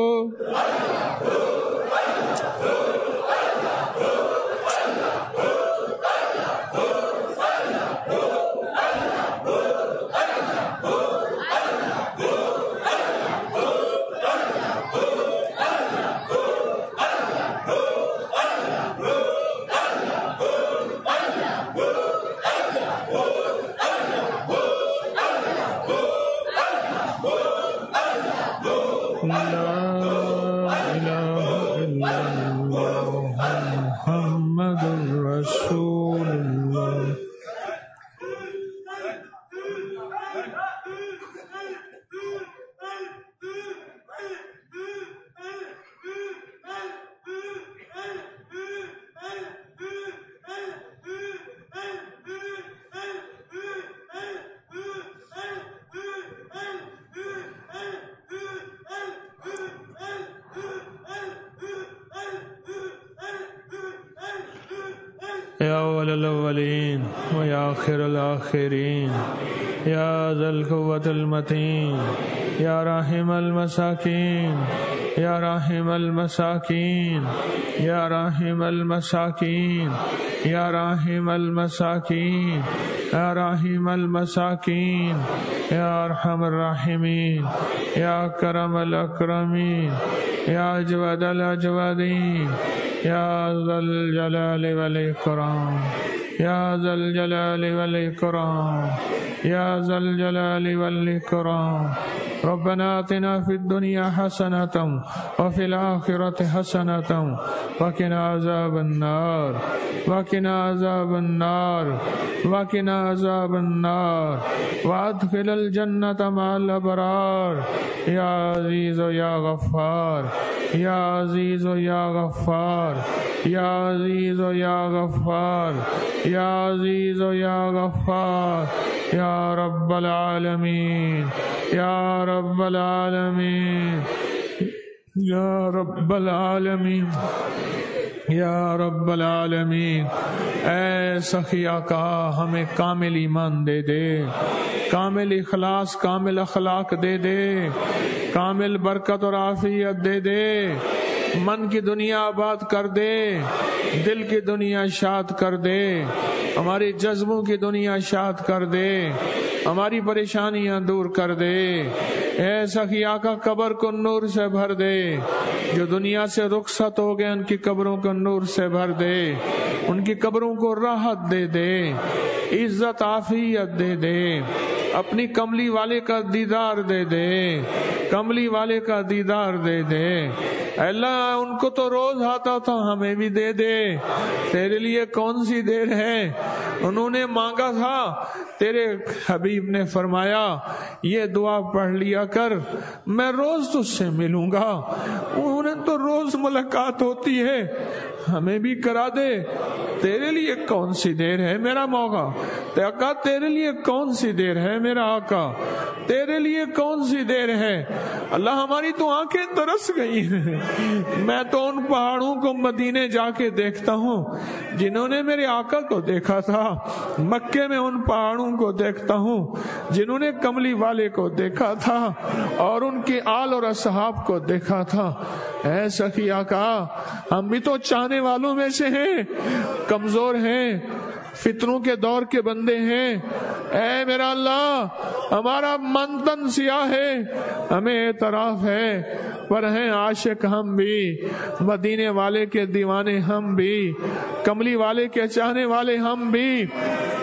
یا اول الاولین و یا آخر الاخرین یا ذا القوة المتین یا راحم المساکین یا راحم المساکین یا راحم المساکین یا راحم المساکین یا راحم المساکین یا ارحم الراحمین یا کرم الاکرمین یا اجود الاجودین یا ذا الجلال والاکرام یا ذا الجلال والاکرام یا ذا الجلال والاکرام ربنا آتنا فی الدنیا حسنة وفی الآخرة حسنة وقنا عذاب النار وقنا عذاب النار وقنا عذاب النار وادخل الجنة مع الأبرار یا عزیز یا غفار یا عزیز یا غفار یا عزیز یا غفار یا عزیز یا غفار یا رب العالمین یا رب العالمین یا رب العالمین یا رب العالمین۔ اے سخی آقا ہمیں کامل ایمان دے دے، کامل اخلاص، کامل اخلاق دے دے، کامل برکت اور عافیت دے دے، من کی دنیا آباد کر دے، دل کی دنیا شاد کر دے، ہماری جذبوں کی دنیا شاد کر دے، ہماری پریشانیاں دور کر دے۔ اے سخی آقا قبر کو نور سے بھر دے، جو دنیا سے رخصت ہو گئے ان کی قبروں کو نور سے بھر دے، ان کی قبروں کو راحت دے دے، عزت عافیت دے دے، اپنی کملی والے کا دیدار دے دے، کملی والے کا دیدار دے دے۔ اللہ ان کو تو روز آتا تھا، ہمیں بھی دے دے، تیرے لیے کون سی دیر ہے۔ انہوں نے مانگا تھا، تیرے حبیب نے فرمایا یہ دعا پڑھ لیا کر، میں روز تجھ سے ملوں گا۔ انہیں تو روز ملاقات ہوتی ہے، ہمیں بھی کرا دے، تیرے لیے کون سی دیر ہے میرا موقع، آقا تیرے لیے کون سی دیر ہے میرا آقا، تیرے لیے کون سی دیر ہے۔ اللہ ہماری تو آنکھیں ترس گئی ہیں، میں تو ان پہاڑوں کو مدینے جا کے دیکھتا ہوں جنہوں نے میرے آقا کو دیکھا تھا، مکے میں ان پہاڑوں کو دیکھتا ہوں جنہوں نے کملی والے کو دیکھا تھا اور ان کے آل اور اصحاب کو دیکھا تھا۔ اے سخی آقا ہم بھی تو چاہنے والوں میں سے ہیں، کمزور ہیں، فتنوں کے دور کے بندے ہیں۔ اے میرا اللہ ہمارا من تن سیاہ ہے، ہمیں اعتراف ہے، پر ہیں عاشق ہم بھی، مدینے والے کے دیوانے ہم بھی، کملی والے کے چاہنے والے ہم بھی۔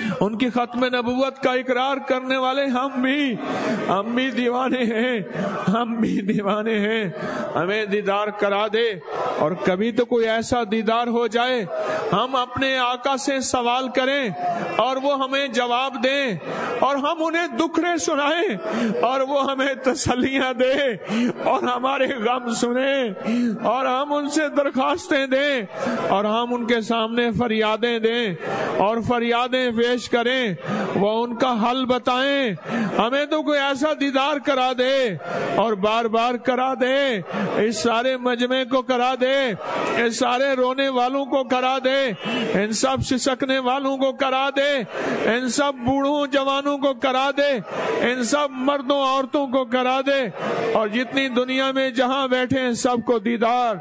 ان کی ختم نبوت کا اقرار کرنے والے ہم بھی ہم بھی دیوانے ہیں ہم بھی دیوانے ہیں ہمیں دیدار کرا دے. اور کبھی تو کوئی ایسا دیدار ہو جائے ہم اپنے آقا سے سوال کریں اور وہ ہمیں جواب دیں اور ہم انہیں دکھڑے سنائیں اور وہ ہمیں تسلیاں دے اور ہمارے غم سنیں اور ہم ان سے درخواستیں دیں اور ہم ان کے سامنے فریادیں دیں اور فریادیں پیش کریں, وہ ان کا حل بتائیں. ہمیں تو کوئی ایسا دیدار کرا دے اور بار بار کرا دے, اس سارے مجمع کو کرا دے, اس سارے رونے والوں کو کرا دے, ان سب سسکنے والوں کو کرا دے, ان سب بوڑھوں جوانوں کو کرا دے, ان سب مردوں عورتوں کو کرا دے, اور جتنی دنیا میں جہاں بیٹھے ہیں سب کو دیدار,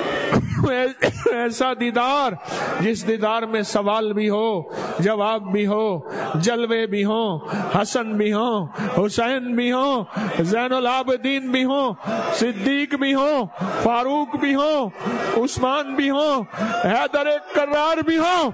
ایسا دیدار جس دیدار میں سوال بھی ہو, جواب بھی ہو, جلوے بھی ہوں, حسن بھی ہوں, حسین بھی ہوں, زین العابدین بھی ہوں, صدیق بھی ہوں, فاروق بھی ہوں, عثمان بھی ہوں, حیدر کرار بھی ہوں,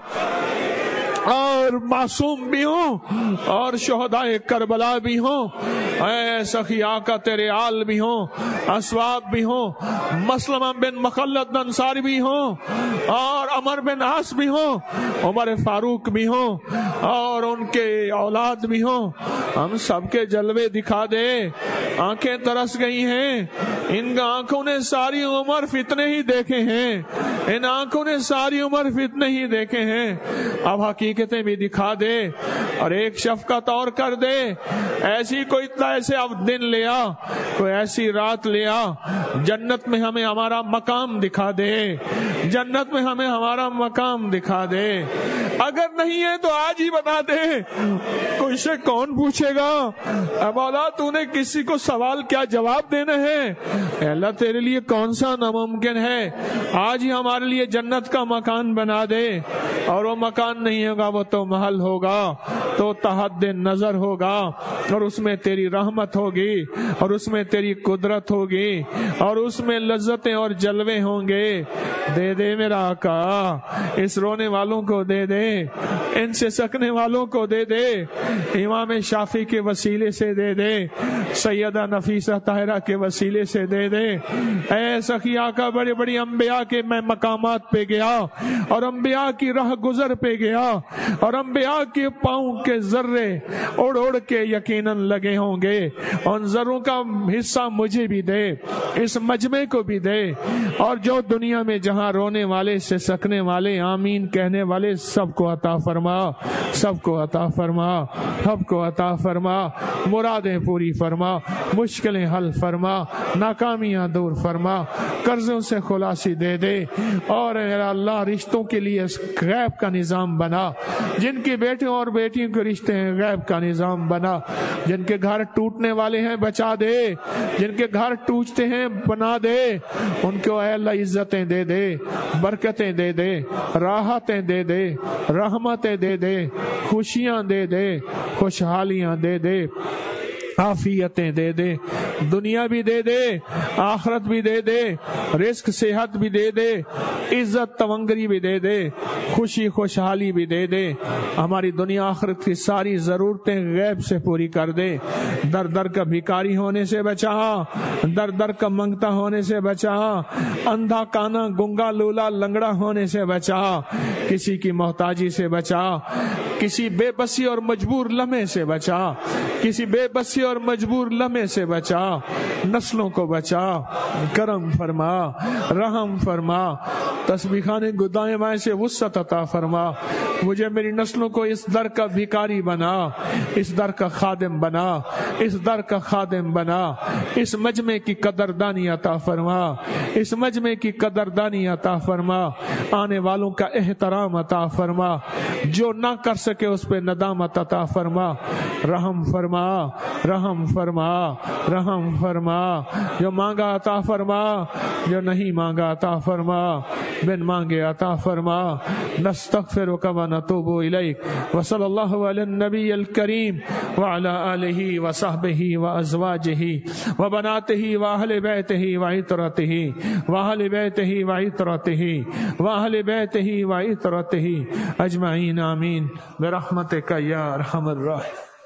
اور معصوم بھی ہوں, اور شہدائے کربلا بھی ہوں, اے سخی آقا تیرے آل بھی ہوں, اسواب بھی ہوں, مسلمہ بن مخلد انصاری بھی ہوں, اور عمر بن عاص بھی ہوں, عمر فاروق بھی ہوں, اور ان کے اولاد بھی ہوں. ہم سب کے جلوے دکھا دے. آنکھیں ترس گئی ہیں, ان آنکھوں نے ساری عمر فتنے ہی دیکھے ہیں, ان آنکھوں نے ساری عمر فتنے ہی دیکھے ہیں. اب حقیقتیں بھی دکھا دے اور ایک شفقت اور کر دے. ایسی کوئی ایسے اب دن لیا, کوئی ایسی رات لیا, جنت میں ہمیں ہمارا مقام دکھا دے, جنت میں ہمیں ہمارا مقام دکھا دے. اگر نہیں ہے تو آج ہی بتا دے, کوئی سے کون پوچھے گا. اے مولا تو نے کسی کو سوال کیا جواب دینا ہے. اے اللہ تیرے لیے کون سا ناممکن ہے. آج ہی ہمارے لیے جنت کا مکان بنا دے, اور وہ مکان نہیں ہوگا وہ تو محل ہوگا, تو تحت نظر ہوگا, اور اس میں تیری رحمت ہوگی, اور اس میں تیری قدرت ہوگی, اور اس میں لذتیں اور جلوے ہوں گے. دے دے میرا آقا, اس رونے والوں کو دے دے, ان سے سکنے والوں کو دے دے, امام شافعی کے وسیلے سے دے دے, سیدہ نفیسہ طاہرہ کے وسیلے سے دے دے. اے سخی آقا بڑے بڑی انبیاء کے میں مقامات پہ گیا, اور انبیاء کی راہ گزر پہ گیا, اور انبیاء کے پاؤں کے ذرے اڑ اڑ کے یقیناً لگے ہوں گے. ان ذروں کا حصہ مجھے بھی دے, اس مجمع کو بھی دے, اور جو دنیا میں جہاں رونے والے سے سکنے والے آمین کہنے والے سب کو عطا فرما, سب کو عطا فرما, سب کو عطا فرما. مرادیں پوری فرما, مشکلیں حل فرما, ناکامیاں دور فرما, قرضوں سے خلاصی دے دے. اور اے اللہ رشتوں کے لیے غیب کا نظام بنا, جن کے بیٹوں اور بیٹیوں کے رشتے ہیں غیب کا نظام بنا. جن کے گھر ٹوٹنے والے ہیں بچا دے, جن کے گھر ٹوٹتے ہیں بنا دے. ان کو اے اللہ عزتیں دے دے, برکتیں دے دے, راحتیں دے دے, رحمتیں دے دے, خوشیاں دے دے, خوشحالیاں دے دے, عافیتیں دے دے, دنیا بھی دے دے, آخرت بھی دے دے, رزق صحت بھی دے دے, عزت تونگری بھی دے دے, خوشی خوشحالی بھی دے دے. ہماری دنیا آخرت کی ساری ضرورتیں غیب سے پوری کر دے. در در کا بھکاری ہونے سے بچا, در در کا منگتا ہونے سے بچا, اندھا کانا گنگا لولا لنگڑا ہونے سے بچا, کسی کی محتاجی سے بچا, کسی بے بسی اور مجبور لمحے سے بچا, کسی بے بسی اور مجبور لمحے سے بچا. نسلوں کو بچا, کرم فرما, رحم فرما. تسبیح خانے گدائیں بائیں سے وسعت عطا فرما. مجھے میری نسلوں کو اس در کا بھکاری بنا, اس در کا خادم بنا, اس در کا خادم بنا. اس مجمع کی قدردانی عطا فرما, اس مجمع کی قدردانی عطا فرما. آنے والوں کا احترام عطا فرما, جو نہ کر سکے اس پہ ندامت عطا فرما. رحم فرما, رحم فرما, رحم انعام فرما، جو مانگا عطا فرما، جو نہیں مانگا عطا فرما، بن مانگے عطا فرما. نستغفرک و نتوب الیک. وصلی اللہ علی النبی الکریم وعلی آلہ وصحبہ وازواجہ وبناتہ واہل بیتہ وعترتہ واہل بیتہ وعترتہ واہل بیتہ وعترتہ اجمعین آمین برحمتک یا ارحم الراحمین.